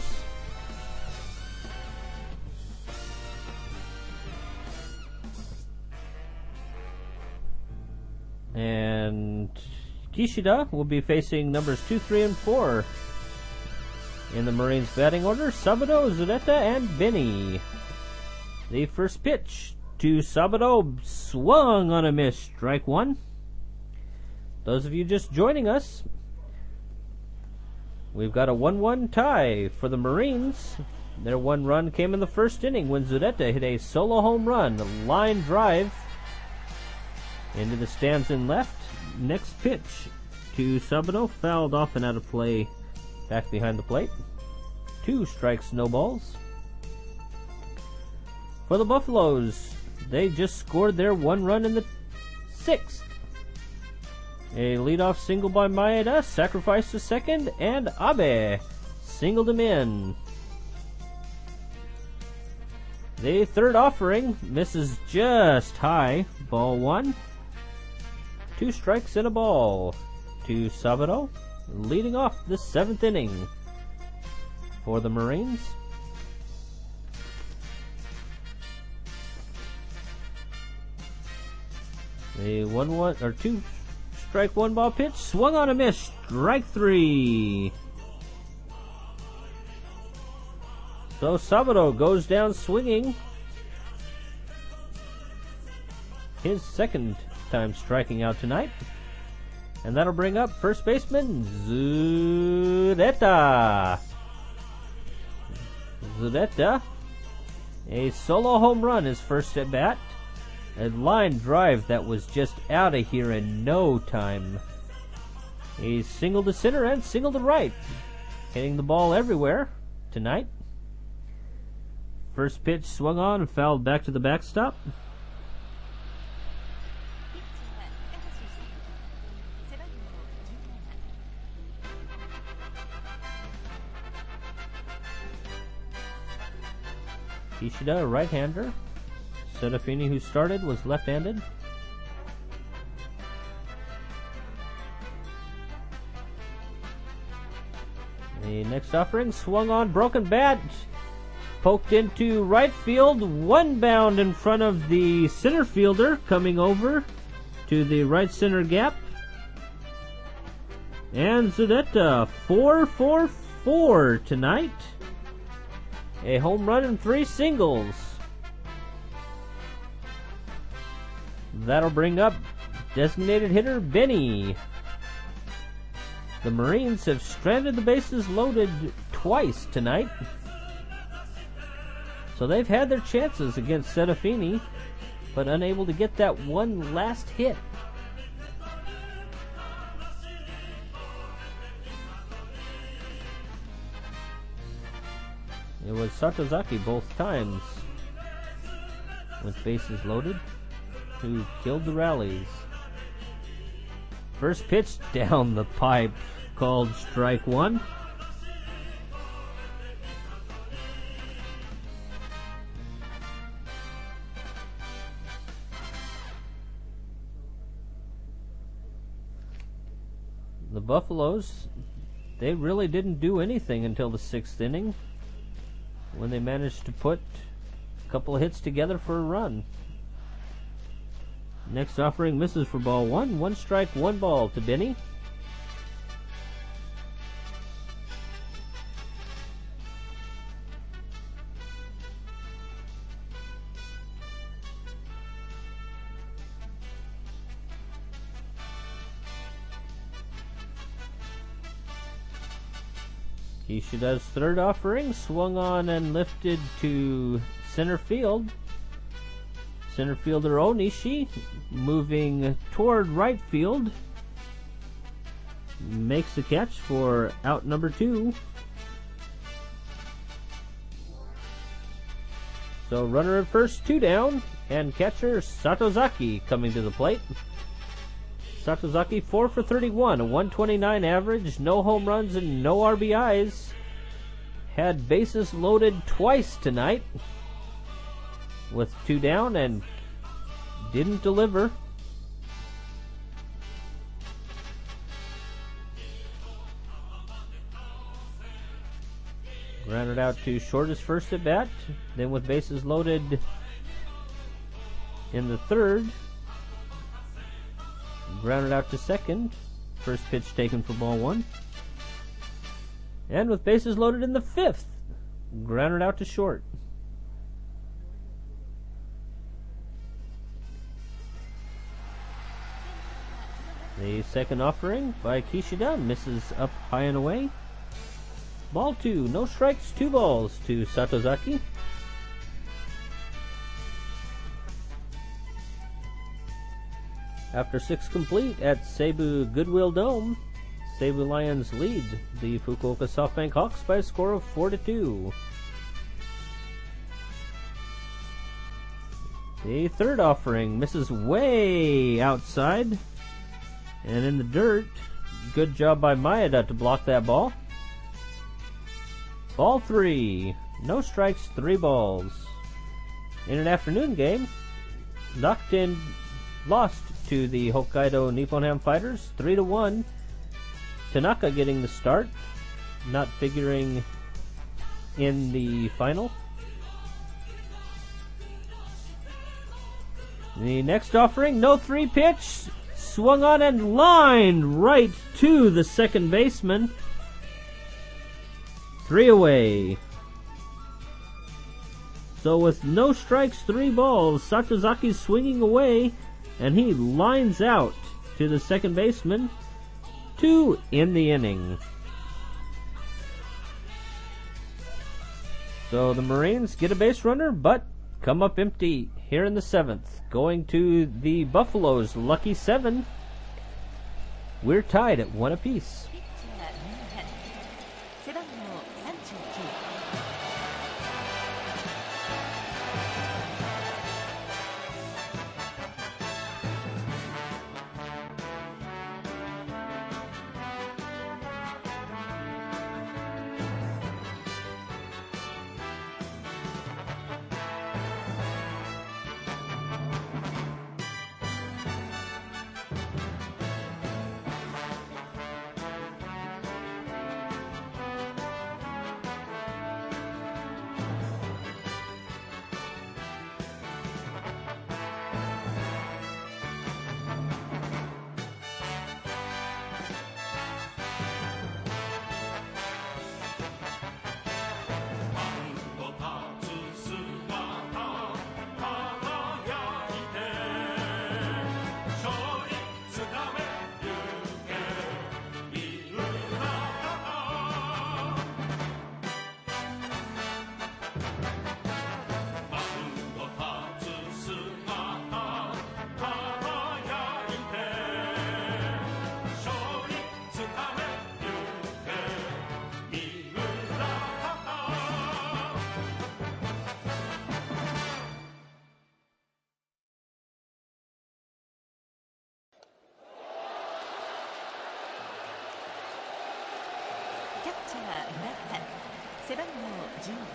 And Kishida will be facing numbers two, three, and four in the Marines batting order, Sabado, Zureta, and Benny. The first pitch to Sabado swung on a miss, strike one. Those of you just joining us, we've got a one one tie for the Marines. Their one run came in the first inning when Zureta hit a solo home run, a line drive into the stands in left. Next pitch to Sabado, fouled off and out of play back behind the plate. Two strikes, no balls. For the Buffaloes, they just scored their one run in the sixth. A leadoff single by Maeda, sacrificed to second, and Abe singled him in. The third offering misses just high, ball one. Two strikes and a ball to Saburo, leading off the seventh inning for the Marines. The one one or two strike one ball pitch swung on a miss, strike three. So Saburo goes down swinging. His second time striking out tonight. And that'll bring up first baseman Zureta. Zureta, a solo home run his first at bat. A line drive that was just out of here in no time. He singled to center and singled to right, hitting the ball everywhere tonight. First pitch swung on and fouled back to the backstop. Kishida, a right-hander. Serafini, who started, was left-handed. The next offering swung on, broken bat, poked into right field, one bound in front of the center fielder, coming over to the right center gap. And Zureta, four for four tonight. A home run and three singles. That'll bring up designated hitter Benny. The Marines have stranded the bases loaded twice tonight. So they've had their chances against Serafini, but unable to get that one last hit. It was Satozaki both times with bases loaded who killed the rallies. First pitch down the pipe, called strike one. The Buffaloes, they really didn't do anything until the sixth inning, when they managed to put a couple of hits together for a run. Next offering misses for ball one. One strike, one ball to Benny. Kishida's third offering swung on and lifted to center field. Center fielder Onishi moving toward right field makes the catch for out number two. So runner at first, two down, and catcher Satozaki coming to the plate. Satozaki four for thirty-one, a one twenty-nine average, no home runs and no R B Is. Had bases loaded twice tonight with two down and didn't deliver. Grounded out to short his first at bat, then with bases loaded in the third, grounded out to second, first pitch taken for ball one, and with bases loaded in the fifth, grounded out to short. The second offering by Kishida misses up high and away. Ball two, no strikes, two balls to Satozaki. After six complete at Seibu Goodwill Dome, Seibu Lions lead the Fukuoka SoftBank Hawks by a score of four to two. The third offering misses way outside. And in the dirt, good job by Maeda to block that ball. Ball three. No strikes, three balls. In an afternoon game, Rakuten lost to the Hokkaido Nippon Ham Fighters three to one. Tanaka getting the start, not figuring in the final. The next offering, no three pitch, swung on and lined right to the second baseman. Three away. So with no strikes, three balls, Sachizaki's swinging away, and he lines out to the second baseman. Two in the inning. So the Marines get a base runner, but come up empty here in the seventh. Going to the Buffalo's lucky seven. We're tied at one apiece. 背番号さんじゅうきゅう キャッチャー村田背番号じゅうに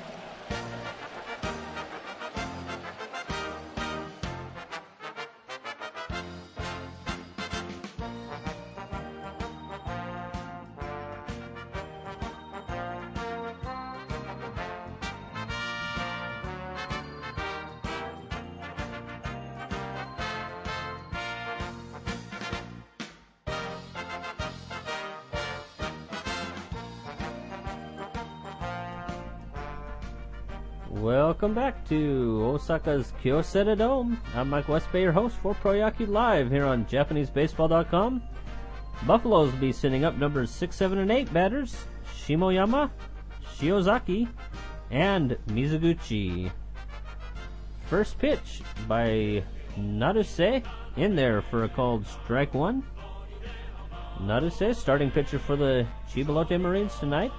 Welcome back to Osaka's Kyocera Dome. I'm Mike Westbay, your host for Proyaku Live here on Japanese Baseball dot com. Buffaloes will be sending up numbers six, seven, and eight batters, Shimoyama, Shiozaki, and Mizuguchi. First pitch by Naruse in there for a called strike one. Naruse, starting pitcher for the Chibalote Marines tonight.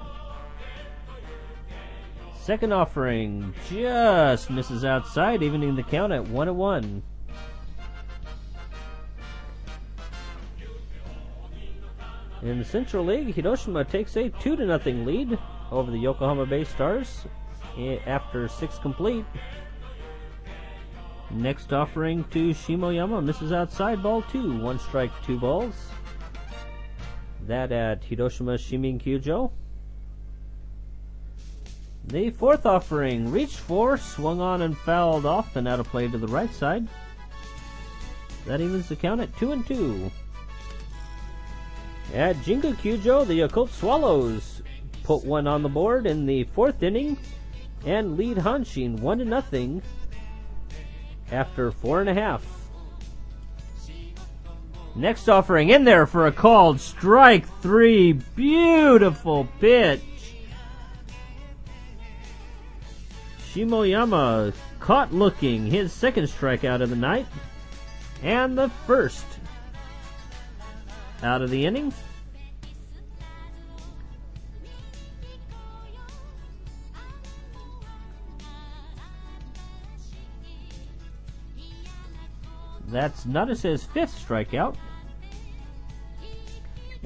Second offering just misses outside, evening the count at one to one. In the Central League, Hiroshima takes a two to nothing lead over the Yokohama Bay Stars after six complete. Next offering to Shimoyama misses outside, ball two, one strike, two balls. That at Hiroshima Shiminkyujo. The fourth offering reached for, swung on and fouled off, and out of play to the right side. That evens the count at two and two. At Jingu Kyujo, the Yakult Swallows put one on the board in the fourth inning and lead Hanshin one to nothing after four and a half. Next offering in there for a called strike three. Beautiful pitch. Shimoyama caught looking, his second strikeout of the night, and the first out of the inning. That's Naruse's fifth strikeout.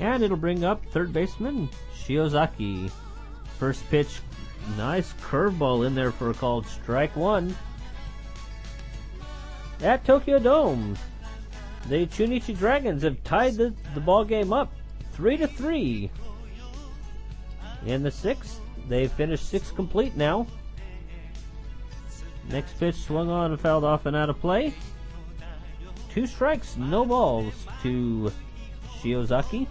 And it'll bring up third baseman Shiozaki. First pitch, nice curveball in there for a called strike one. At Tokyo Dome, the Chunichi Dragons have tied the, the ball game up three to three. In the sixth, they finished six complete now. Next pitch swung on and fouled off and out of play. Two strikes, no balls to Shiozaki.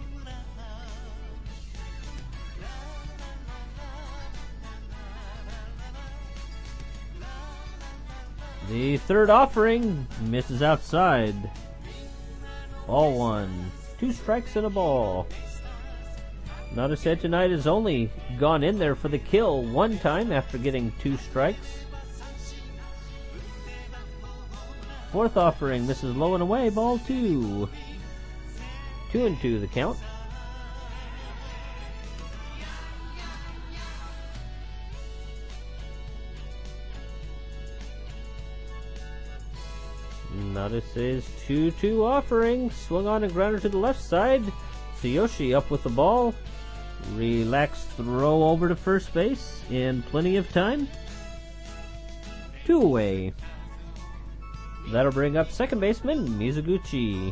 The third offering misses outside. Ball one. Two strikes and a ball. Nadase tonight has only gone in there for the kill one time after getting two strikes. Fourth offering misses low and away. Ball two. Two and two the count. Nadase's two two offering. Swung on and grounded to the left side. Tsuyoshi up with the ball. Relaxed throw over to first base in plenty of time. Two away. That'll bring up second baseman Mizuguchi.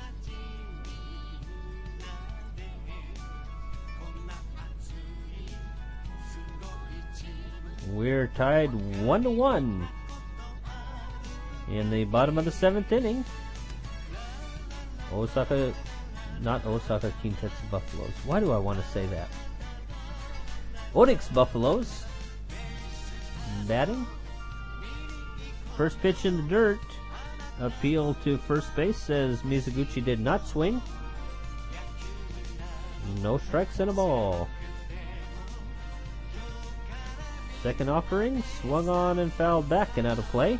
We're tied one to one in the bottom of the seventh inning. Osaka, not Osaka Kintetsu Buffaloes. Why do I want to say that? Orix Buffaloes batting. First pitch in the dirt. Appeal to first base as Mizuguchi did not swing. No strikes and a ball. Second offering, swung on and fouled back and out of play.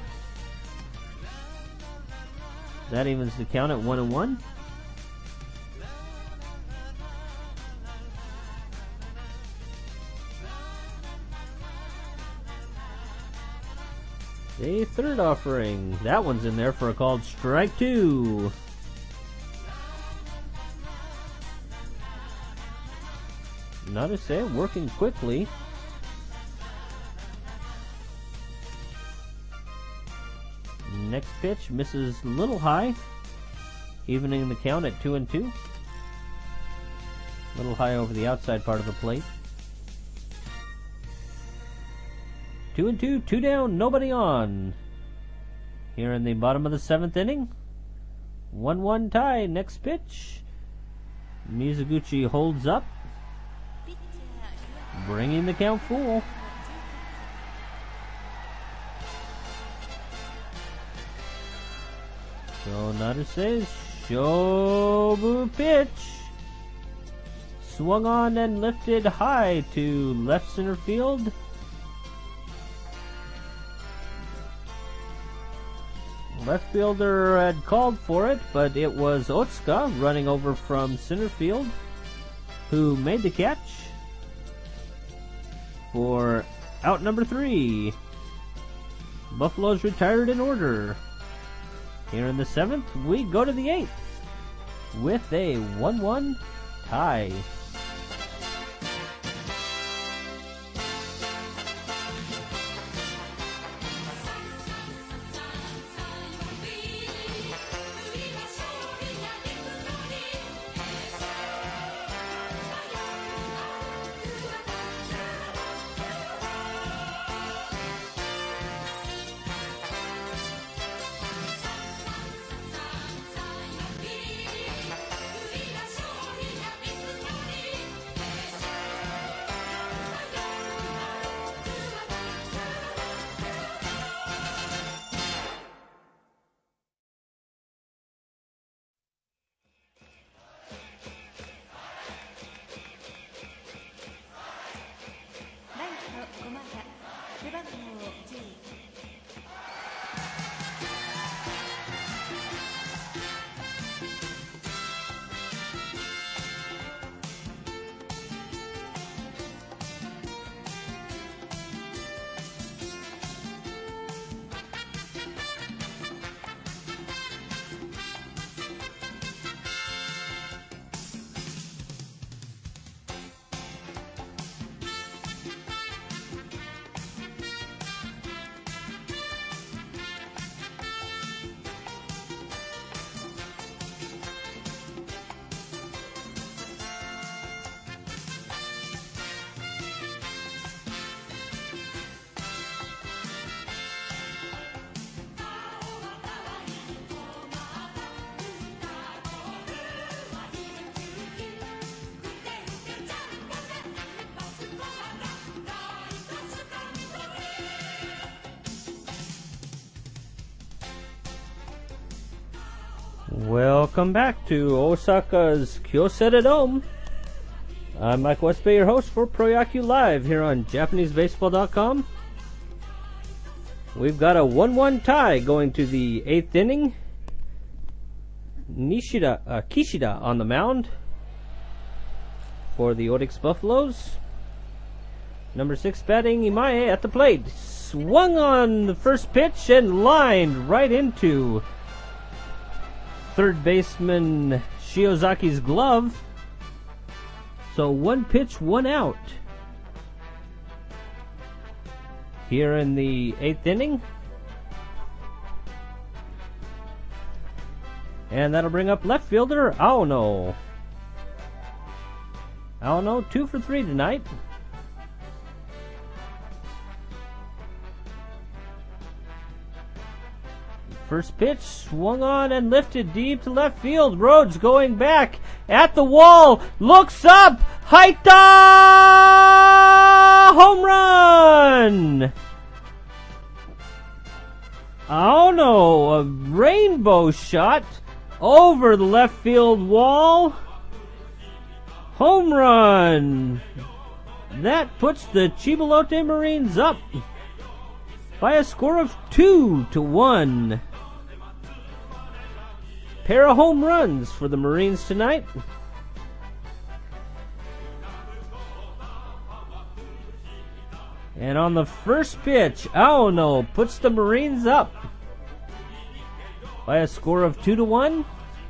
That evens the count at one and one. A third offering. That one's in there for a called strike two. Nadase working quickly. Next pitch misses a little high, evening the count at two and two. A little high over the outside part of the plate. Two and two, two down, nobody on. Here in the bottom of the seventh inning. one one tie, next pitch. Mizuguchi holds up, bringing the count full. So Nadase's Shobu pitch. Swung on and lifted high to left center field. Left fielder had called for it, but it was Otsuka running over from center field who made the catch for out number three. Buffaloes retired in order. Here in the seventh, we go to the eighth with a one one tie. Welcome back to Osaka's Kyocera Dome. I'm Mike Westbay, your host for Proyaku Live here on Japanese Baseball dot com. We've got a one one tie going to the eighth inning. Nishida, uh, Kishida on the mound for the Orix Buffaloes. Number six batting, Imae at the plate. Swung on the first pitch and lined right into third baseman Shiozaki's glove. So one pitch, one out here in the eighth inning. And that'll bring up left fielder Aono. Aono, two for three tonight. First pitch swung on and lifted deep to left field. Rhodes going back at the wall. Looks up. Haita! Home run! Oh no, a rainbow shot over the left field wall. Home run! That puts the Chibolote Marines up by a score of two to one. Pair of home runs for the Marines tonight. And on the first pitch, Aono puts the Marines up by a score of two to one.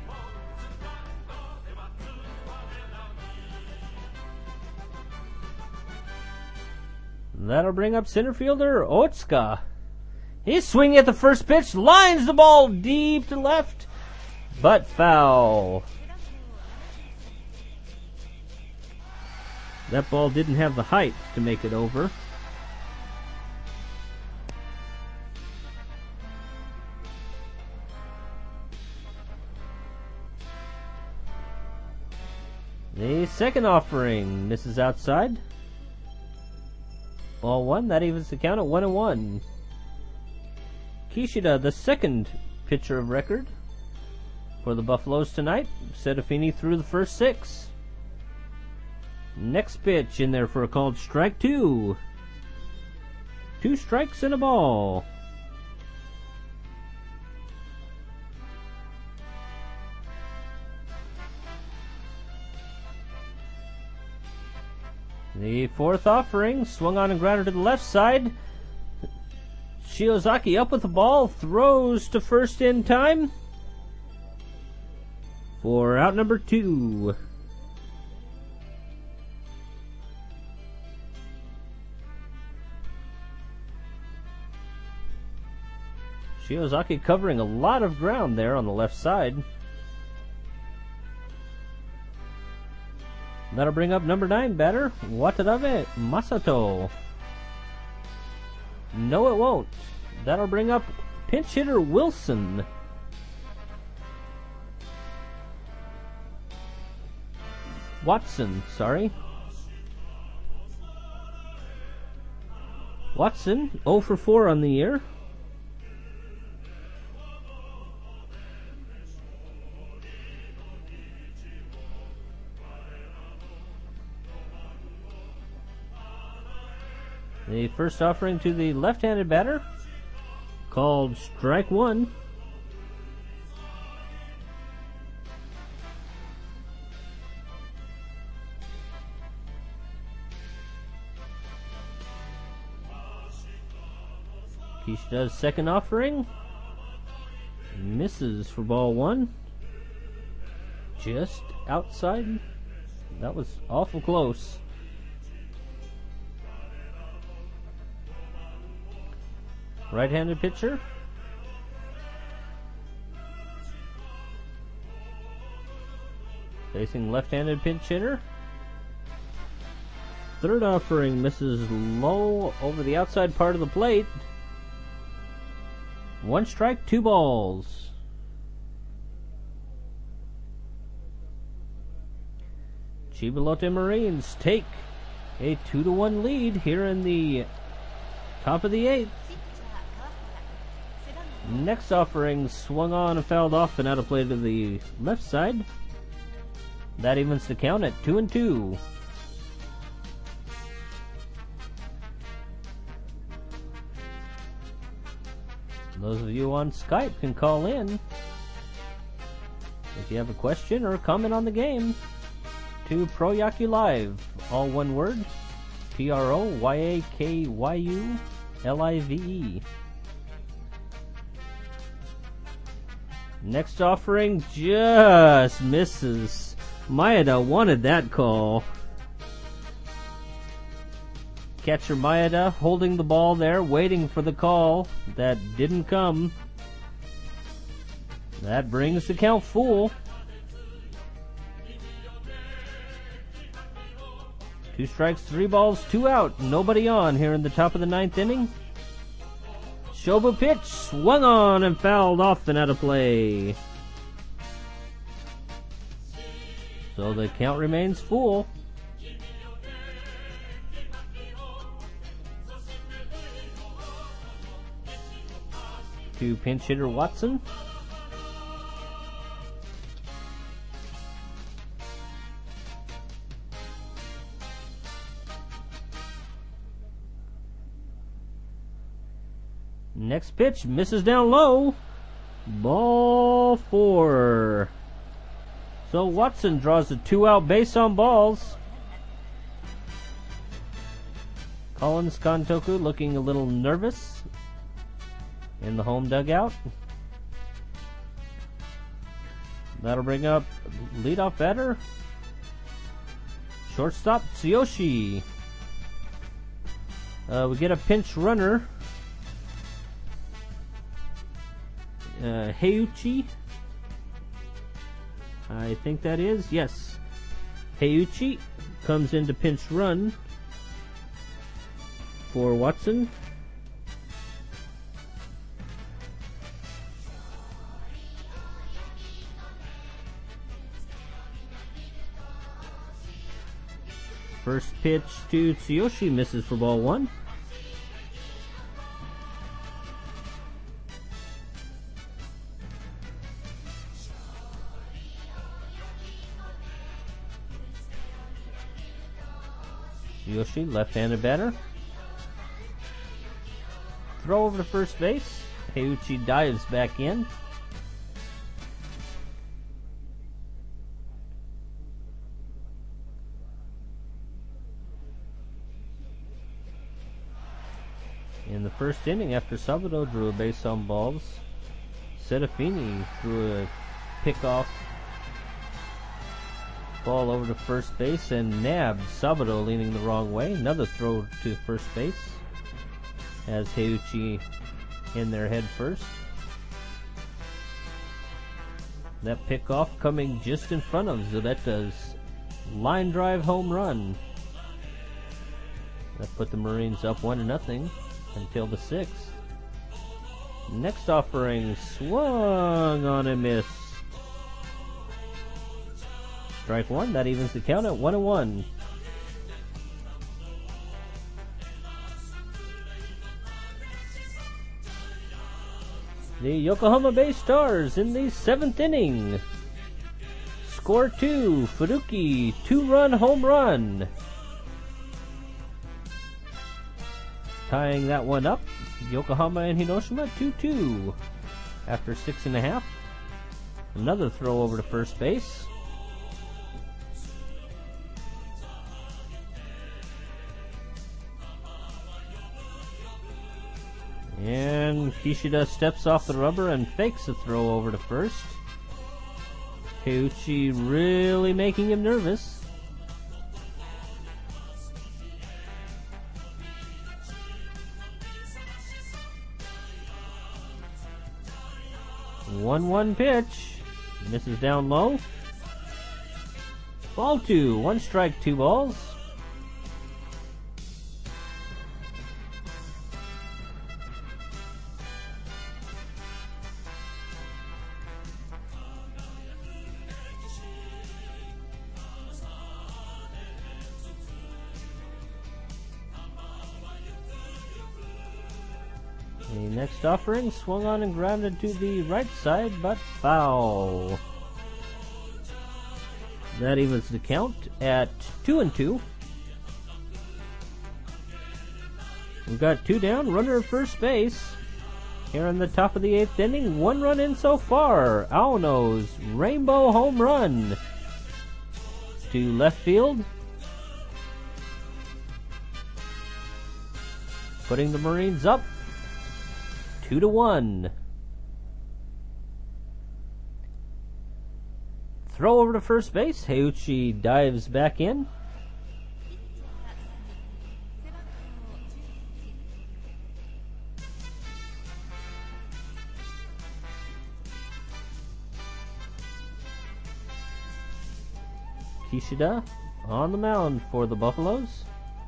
That'll bring up center fielder Otsuka. He's swinging at the first pitch, lines the ball deep to left, but foul. That ball didn't have the height to make it over. The second offering misses outside. Ball one, that evens the count at one and one. Kishida, the second pitcher of record for the Buffaloes tonight. Setafini threw the first six. Next pitch in there for a called strike two. Two strikes and a ball. The fourth offering swung on and grounded to the left side. Shiozaki up with the ball, throws to first in time for out number two. Shiozaki covering a lot of ground there on the left side. That'll bring up number nine batter, Watanabe Masato. No, it won't. That'll bring up pinch hitter Wilson. Watson, sorry. Watson, oh for four on the year. The first offering to the left-handed batter, called strike one. Kishida's second offering misses for ball one. Just outside. That was awful close. Right-handed pitcher. Facing left-handed pinch hitter. Third offering misses low over the outside part of the plate. One strike, two balls. Chibolote Marines take a two to one lead here in the top of the eighth. Next offering swung on and fouled off and out of play to the left side. That evens the count at two and two. Those of you on Skype can call in if you have a question or a comment on the game to Proyaku Live, all one word, P R O Y A K Y U L I V E. Next offering just misses. Maeda wanted that call. Catcher Maeda holding the ball there, waiting for the call. That didn't come. That brings the count full. Two strikes, three balls, two out. Nobody on here in the top of the ninth inning. Shobu pitch, swung on and fouled off and out of play. So the count remains full. To pinch hitter Watson. Next pitch misses down low. Ball four. So Watson draws a two-out base on balls. Collins Kantoku looking a little nervous in the home dugout. That'll bring up leadoff batter, shortstop Tsuyoshi. Uh, we get a pinch runner. Uh, Heiuchi, I think that is, yes. Heiuchi comes in to pinch run for Watson. First pitch to Tsuyoshi misses for ball one. Yoshi, left-handed batter. Throw over to first base. Heiuchi dives back in. In the first inning, after Sabato drew a base on balls, Serafini threw a pickoff ball over to first base and nabbed Sabato leaning the wrong way. Another throw to first base as Heiuchi in there head first. That pickoff coming just in front of Zubeta's line drive home run. That put the Marines up one to nothing until the sixth. Next offering swung on and missed. Strike one, that evens the count at one and one. The Yokohama Bay Stars in the seventh inning. Score two, Furuki, two-run home run. Tying that one up, Yokohama and Hiroshima two two. After six and a half, another throw over to first base. And Kishida steps off the rubber and fakes a throw over to first. Heiuchi really making him nervous. one one pitch. Misses down low. Ball two. One strike, two balls. The next offering swung on and grounded to the right side, but foul. That evens the count at two and two. We've got two down, runner at first base. Here in the top of the eighth inning, one run in so far. Aono's rainbow home run to left field, putting the Marines up two to one. Throw over to first base. Heiuchi dives back in. Kishida on the mound for the Buffaloes.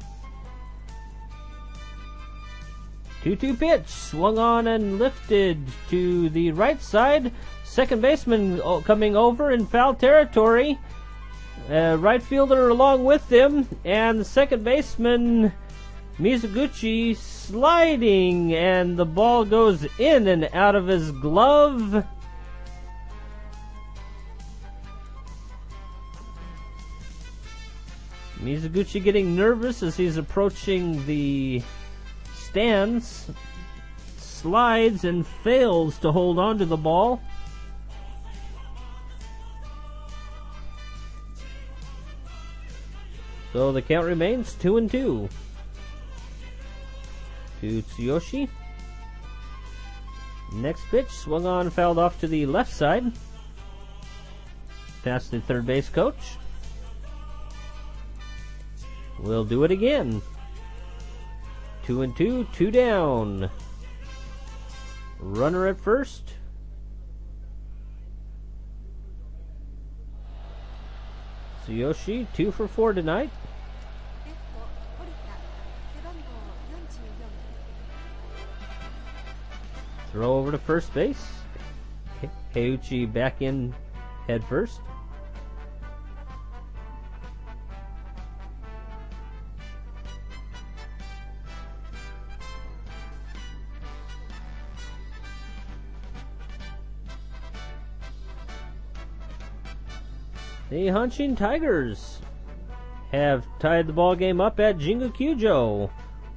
two two pitch, swung on and lifted to the right side. Second baseman coming over in foul territory. Uh, right fielder along with him, and the second baseman Mizuguchi sliding, and the ball goes in and out of his glove. Mizuguchi getting nervous as he's approaching the stands, slides and fails to hold on to the ball. So the count remains two and two. To Tsuyoshi. Next pitch swung on, fouled off to the left side. Past the third base coach. We'll do it again. Two and two, two down. Runner at first. Tsuyoshi, two for four tonight. Throw over to first base. Heiuchi back in head first. The Hanshin Tigers have tied the ball game up at Jingu Kyujo.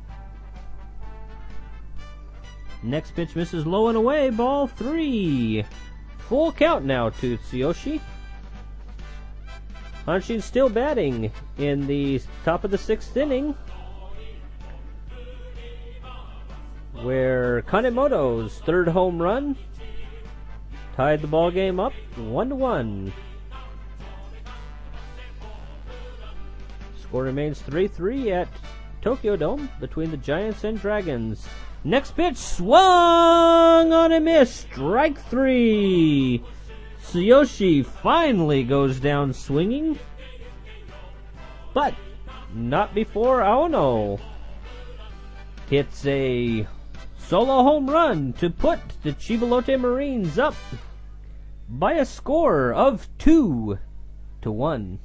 Next pitch misses low and away, ball three. Full count now to Tsuyoshi. Hanshin still batting in the top of the sixth inning, where Kanemoto's third home run tied the ball game up one to one. Score remains three three at Tokyo Dome between the Giants and Dragons. Next pitch swung on and missed. Strike three. Tsuyoshi finally goes down swinging, but not before Aono hits a solo home run to put the Chibalote Marines up by a score of two to one.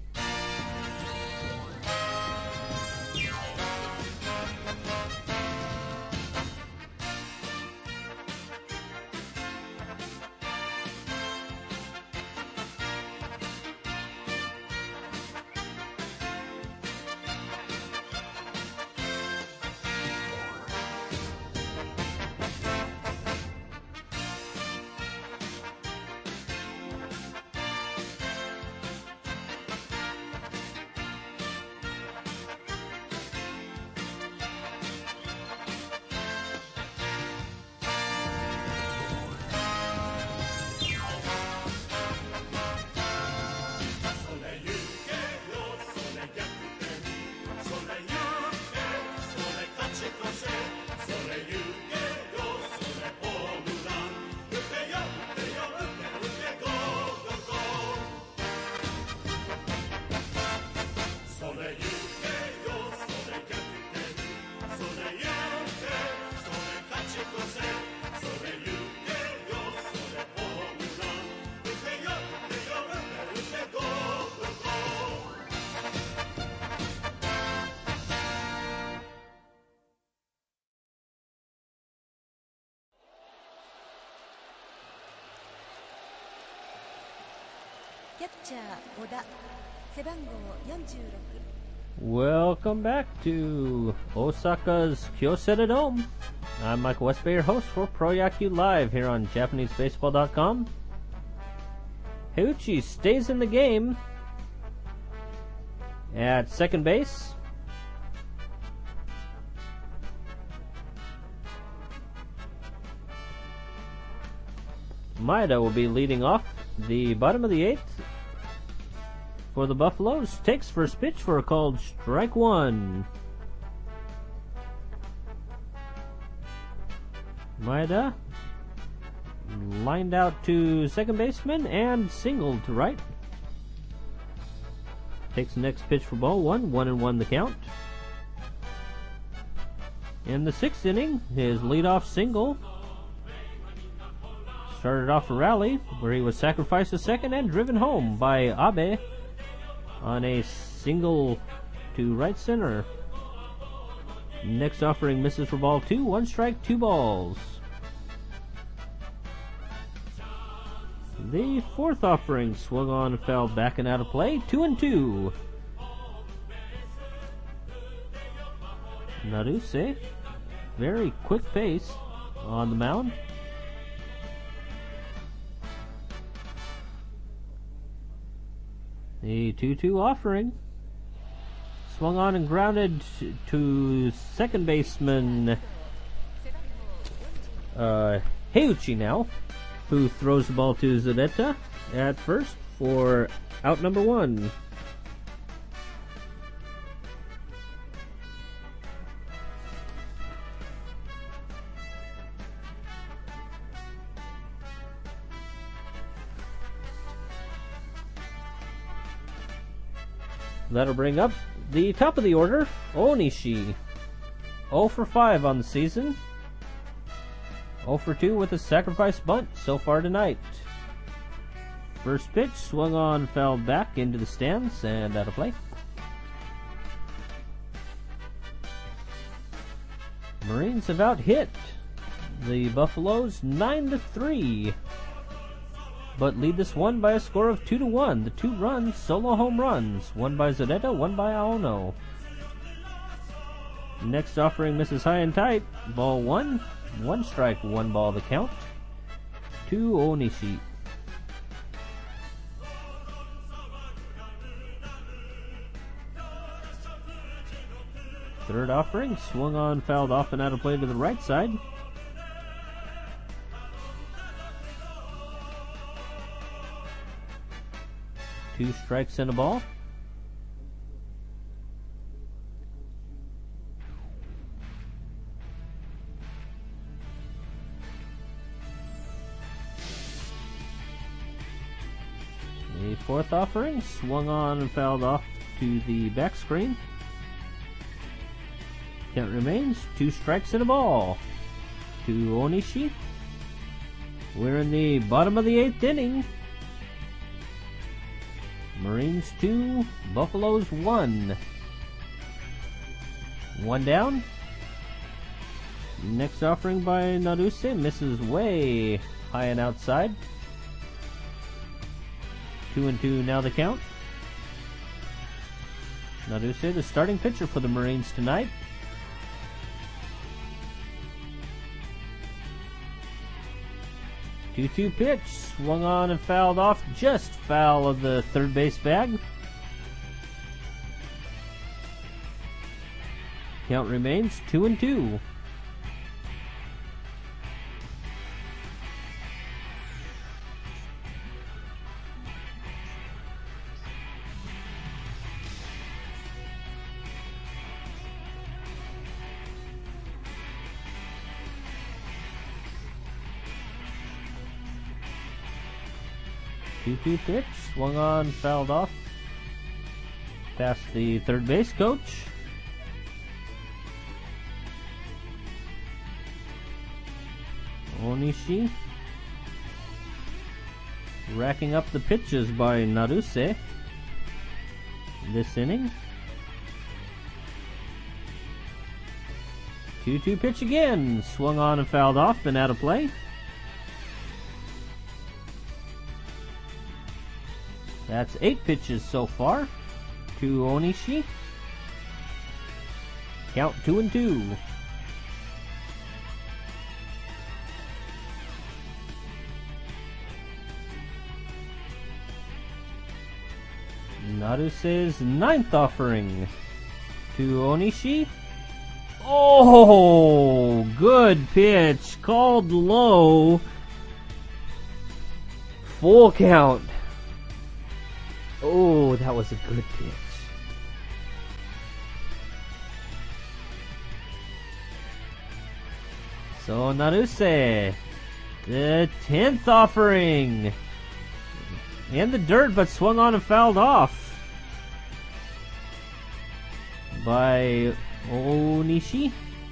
キャッチャー小田背番号よんじゅうろく Welcome back to Osaka's Kyocera Dome. I'm Michael Westby, your host for Pro Yaku Live here on Japanese Baseball dot com. Heuchi stays in the game at second base. Maeda will be leading off the bottom of the eighth for the Buffaloes. Takes first pitch for a called strike one. Maeda lined out to second baseman and singled to right. Takes the next pitch for ball one, one and one the count. In the sixth inning, his leadoff single started off a rally where he was sacrificed to second and driven home by Abe on a single to right center. Next offering misses for ball two, one strike, two balls. The fourth offering swung on and fell back and out of play, two and two. Naruse, very quick pace on the mound. The two two offering swung on and grounded to second baseman uh, Heuchi now, who throws the ball to Zureta at first for out number one. That'll bring up the top of the order, Onishi. oh for five on the season. oh for two with a sacrifice bunt so far tonight. First pitch swung on, fell back into the stands and out of play. Marines have out hit the Buffaloes nine to three, but lead this one by a score of two to one. The two runs, solo home runs, one by Zureta, one by Aono. Next offering misses high and tight. Ball one, one strike, one ball the count to Onishi. Third offering swung on, fouled off and out of play to the right side. Two strikes and a ball. The fourth offering swung on and fouled off to the back screen. Count remains two strikes and a ball to Onishi. We're in the bottom of the eighth inning. Marines two, Buffaloes one. One down. Next offering by Naruse misses way high and outside. Two and two now the count. Naruse, the starting pitcher for the Marines tonight. two two pitch, swung on and fouled off, just foul of the third base bag. Count remains two and two. two two pitch, swung on, fouled off, past the third base coach. Onishi racking up the pitches by Naruse this inning. two two pitch again, swung on and fouled off and out of play. That's eight pitches so far to Onishi. Count two and two. Naruse's ninth offering to Onishi. Oh, good pitch. Called low. Full count. Oh, that was a good pitch. So Naruse, the tenth offering. In the dirt, but swung on and fouled off by Onishi.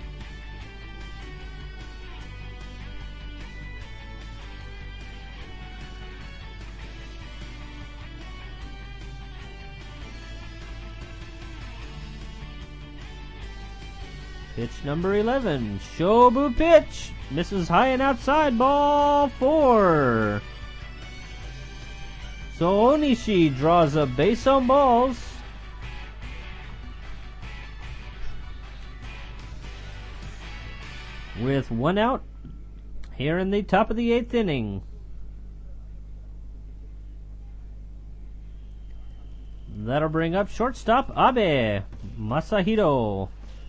Pitch number eleven, Shobu pitch, misses high and outside, ball four. So Onishi draws a base on balls. With one out here in the top of the eighth inning. That'll bring up shortstop Abe Masahiro.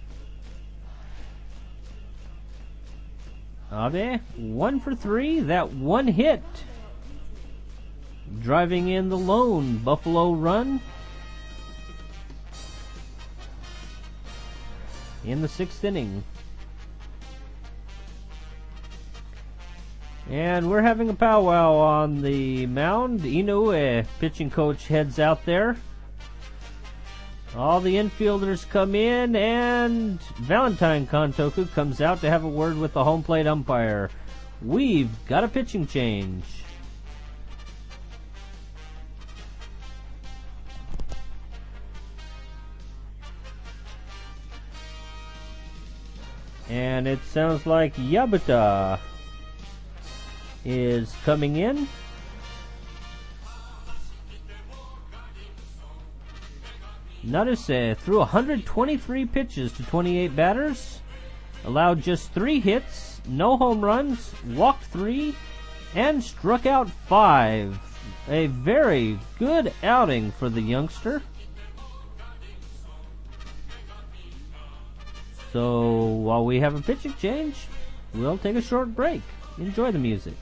Abe, one for three, that one hit. Driving in the lone Buffalo run in the sixth inning. And we're having a powwow on the mound. Inoue, pitching coach, heads out there. All the infielders come in, and Valentine Kantoku comes out to have a word with the home plate umpire. We've got a pitching change. And it sounds like Yabuta is coming in. Naruse threw one hundred twenty-three pitches to twenty-eight batters, allowed just three hits, no home runs, walked three, and struck out five. A very good outing for the youngster. So while we have a pitching change, we'll take a short break. Enjoy the music.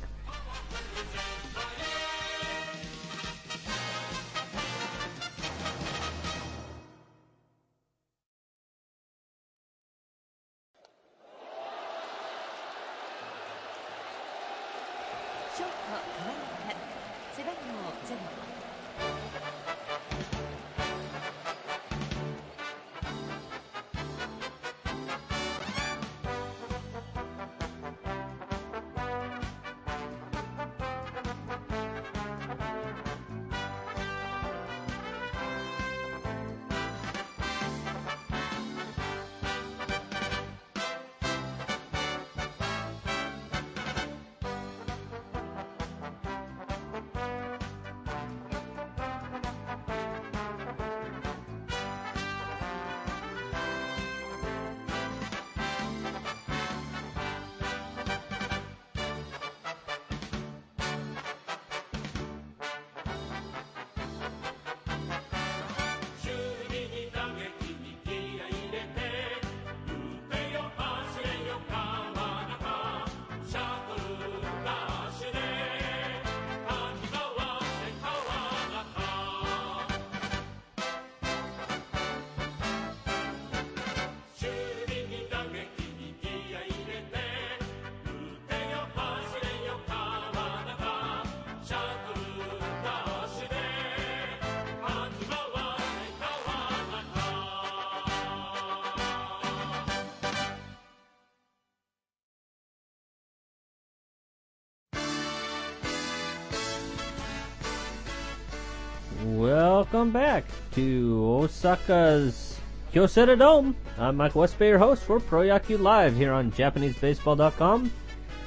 Welcome back to Osaka's Kyocera Dome. I'm Mike Westby, your host for Pro Yaku Live here on Japanese Baseball dot com.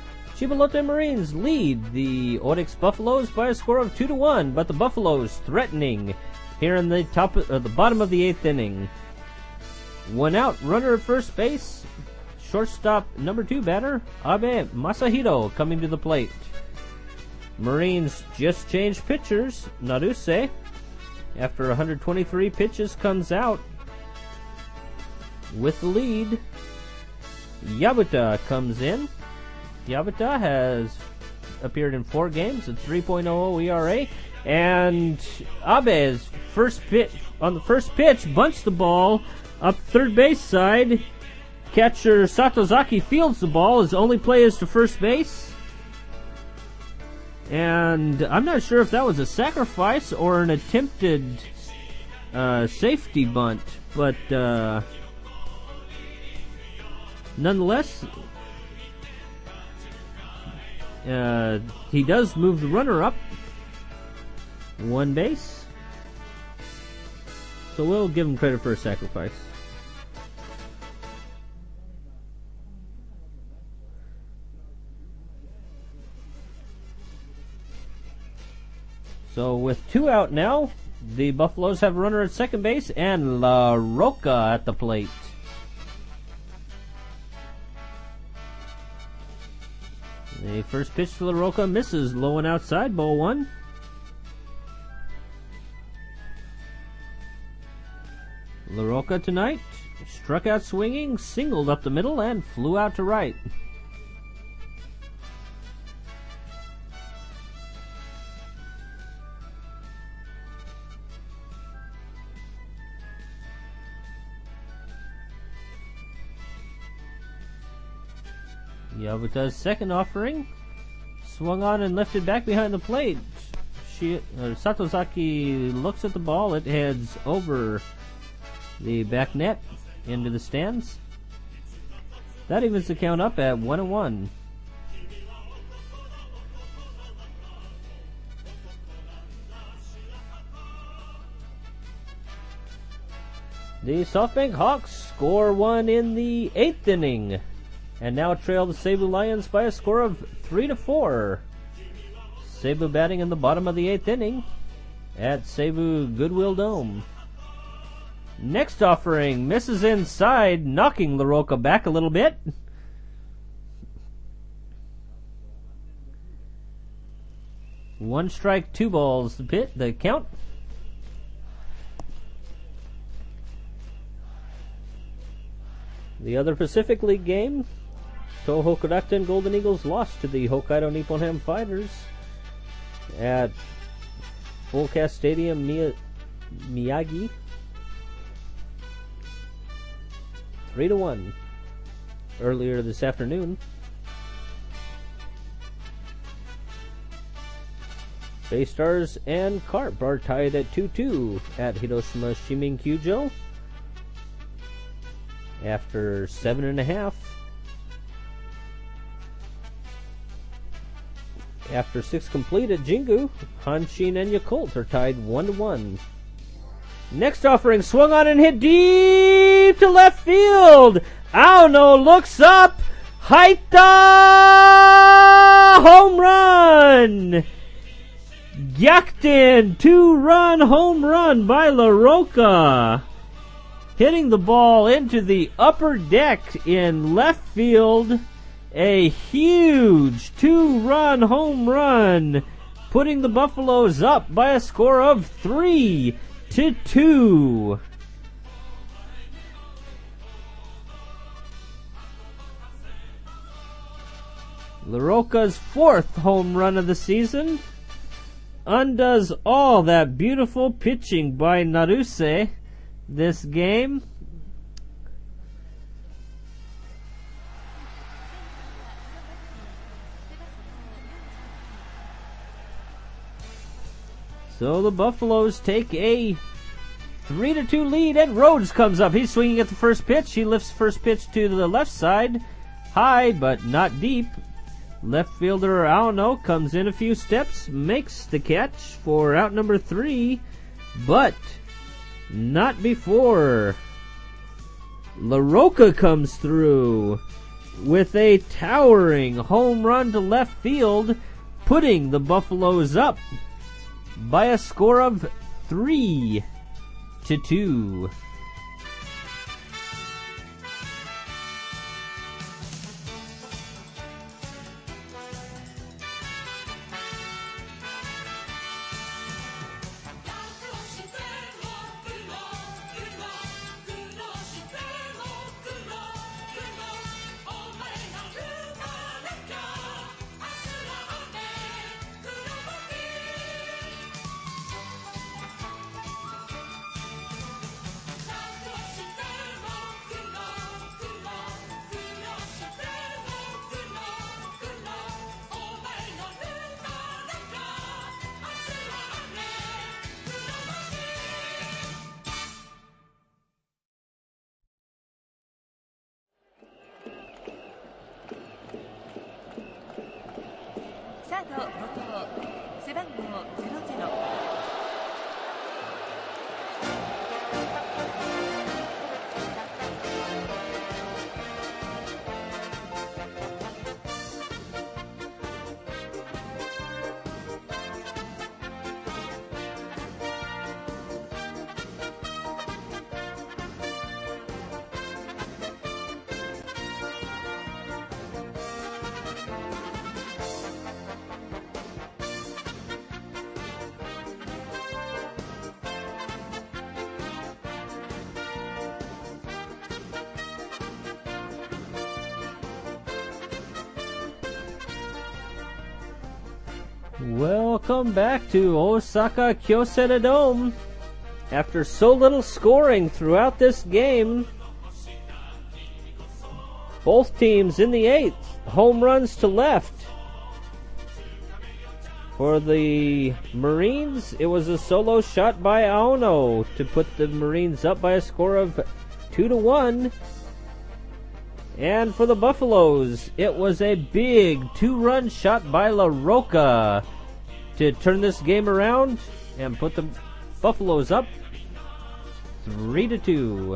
Chibolote Marines lead the Onyx Buffaloes by a score of two to one, but the Buffaloes threatening here in the top, uh, the bottom of the eighth inning. One out, runner at first base. Shortstop number two batter, Abe Masahiro, coming to the plate. Marines just changed pitchers. Naruse, after one hundred twenty-three pitches, comes out with the lead. Yabuta comes in. Yabuta has appeared in four games at three point oh E R A. And Abe's first pitch, on the first pitch, bunts the ball up third base side. Catcher Satozaki fields the ball. His only play is to first base. And I'm not sure if that was a sacrifice or an attempted uh, safety bunt. But uh, nonetheless, uh, he does move the runner up one base. So we'll give him credit for a sacrifice. So with two out now, the Buffaloes have a runner at second base and La Roca at the plate. The first pitch to La Roca misses, low and outside, ball one. La Roca tonight struck out swinging, singled up the middle, and flew out to right. Yabuta's second offering swung on and lifted back behind the plate. She, uh, Satozaki looks at the ball. It heads over the back net into the stands. That evens the count up at one and one. The SoftBank Hawks score one in the eighth inning, and now trail the Cebu Lions by a score of three to four. Cebu batting in the bottom of the eighth inning at Cebu Goodwill Dome. Next offering misses inside, knocking La Roca back a little bit. One strike, two balls. The pit, the count. The other Pacific League game, Toho Korakuten Golden Eagles lost to the Hokkaido Nippon Ham Fighters at Fullcast Stadium, Miyagi. Three to one. Earlier this afternoon, Bay Stars and Carp are tied at two two at Hiroshima Shiminkyujo after seven and a half. After six complete at Jingu, Hanshin and Yakult are tied one to one. Next offering swung on and hit deep to left field. Aono looks up. Haita home run. Gyakuten two-run home run by La Roca, hitting the ball into the upper deck in left field. A huge two-run home run, putting the Buffaloes up by a score of three to two. La Roca's fourth home run of the season undoes all that beautiful pitching by Naruse this game. So the Buffaloes take a three to two lead, and Rhodes comes up. He's swinging at the first pitch. He lifts first pitch to the left side. High, but not deep. Left fielder Aono comes in a few steps, makes the catch for out number three, but not before La Roca comes through. with a towering home run to left field, putting the Buffaloes up by a score of three to two. Welcome back to Osaka Kyocera Dome. After so little scoring throughout this game, both teams in the eighth, home runs to left. For the Marines, it was a solo shot by Aono to put the Marines up by a score of two to one. And for the Buffaloes, it was a big two-run shot by La Roca to turn this game around and put the Buffaloes up three to two.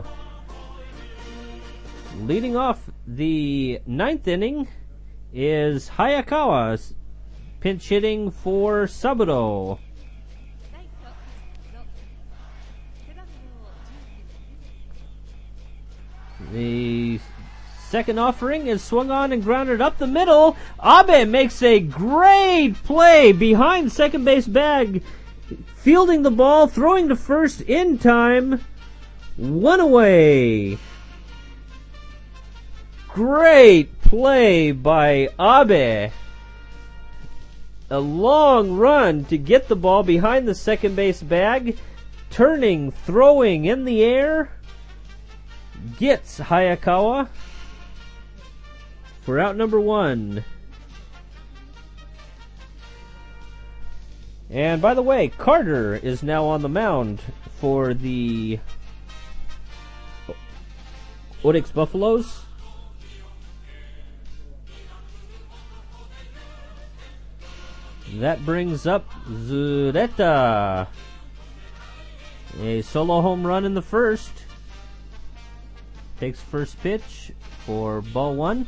Leading off the ninth inning is Hayakawa, pinch hitting for Saburo. The second offering is swung on and grounded up the middle. Abe makes a great play behind second base bag, fielding the ball, throwing to first in time. One away. Great play by Abe. A long run to get the ball behind the second base bag, turning, throwing in the air, gets Hayakawa for out number one. And by the way, Carter is now on the mound for the Orix Buffaloes. That brings up Zureta. A solo home run in the first. Takes first pitch for ball one.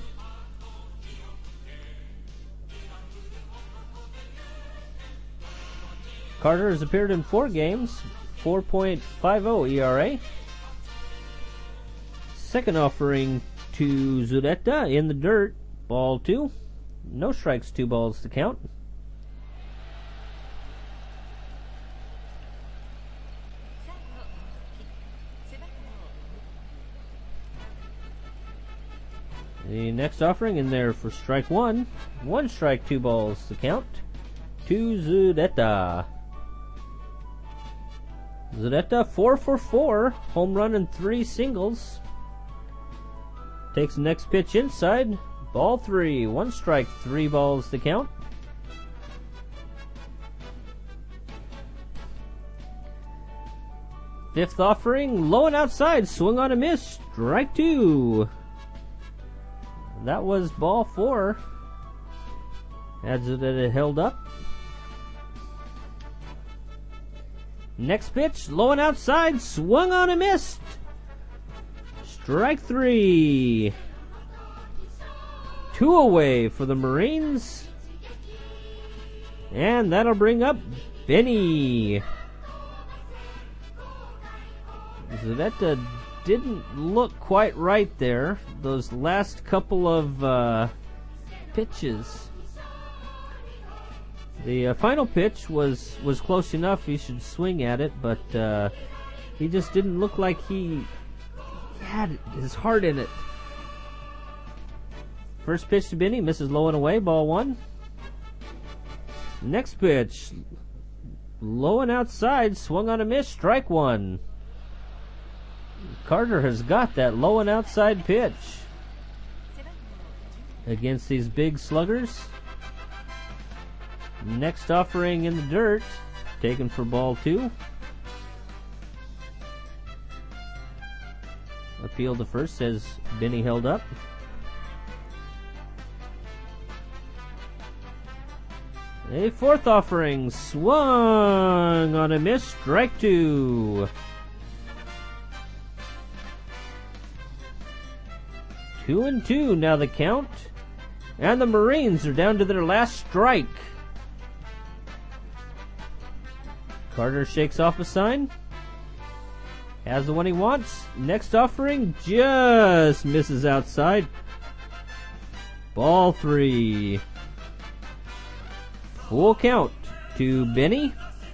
Carter has appeared in four games, four point five oh E R A. Second offering to Zureta in the dirt, ball two. No strikes, two balls to count. The next offering in there for strike one. One strike, two balls to count. To Zureta. Zureta four for four. Home run and three singles. Takes the next pitch inside. Ball three. One strike, three balls to count. Fifth offering, low and outside. Swung on a miss. Strike two. That was ball four. As it held up. Next pitch, low and outside, swung on and missed. Strike three. Two away for the Marines. And that'll bring up Benny. Zavetta didn't look quite right there. Those last couple of uh, pitches. The uh, final pitch was, was close enough. He should swing at it, but uh, he just didn't look like he had his heart in it. First pitch to Benny, misses low and away, ball one. Next pitch, low and outside, swung on a miss, strike one. Carter has got that low and outside pitch against these big sluggers. Next offering in the dirt, taken for ball two. Appeal to first, says Benny held up. A fourth offering, swung on a miss, strike two. Two and two now the count. And the Marines are down to their last strike. Carter shakes off a sign. Has the one he wants. Next offering just misses outside. Ball three. Full count to Benny.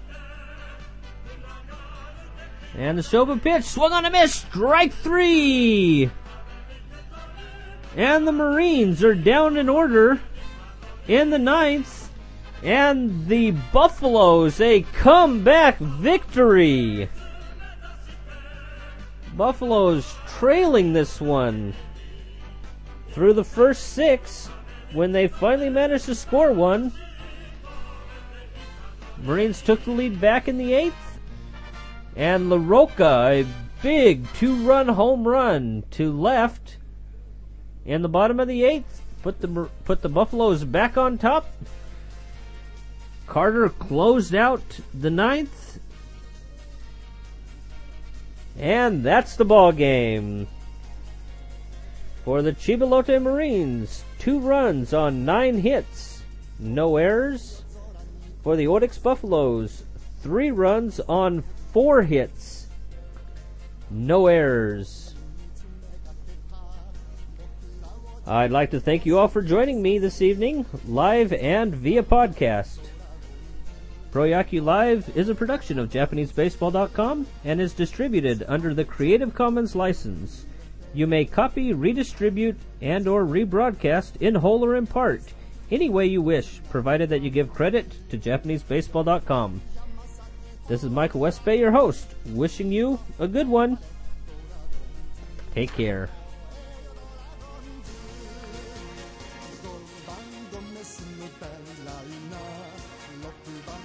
And the Shoba pitch swung on a miss. Strike three. And the Marines are down in order in the ninth. And the Buffaloes a comeback victory. Buffaloes trailing this one through the first six when they finally managed to score one. Marines took the lead back in the eighth. And LaRocca, a big two-run home run to left in the bottom of the eighth, put the put the Buffaloes back on top. Carter closed out the ninth. And that's the ball game. For the Chibalote Marines, two runs on nine hits, no errors. For the Orix Buffaloes, three runs on four hits, no errors. I'd like to thank you all for joining me this evening, live and via podcast. Proyaku Live is a production of Japanese Baseball dot com and is distributed under the Creative Commons license. You may copy, redistribute, and or rebroadcast in whole or in part, any way you wish, provided that you give credit to Japanese Baseball dot com. This is Michael Westbay, your host, wishing you a good one. Take care. Band のメスみたいな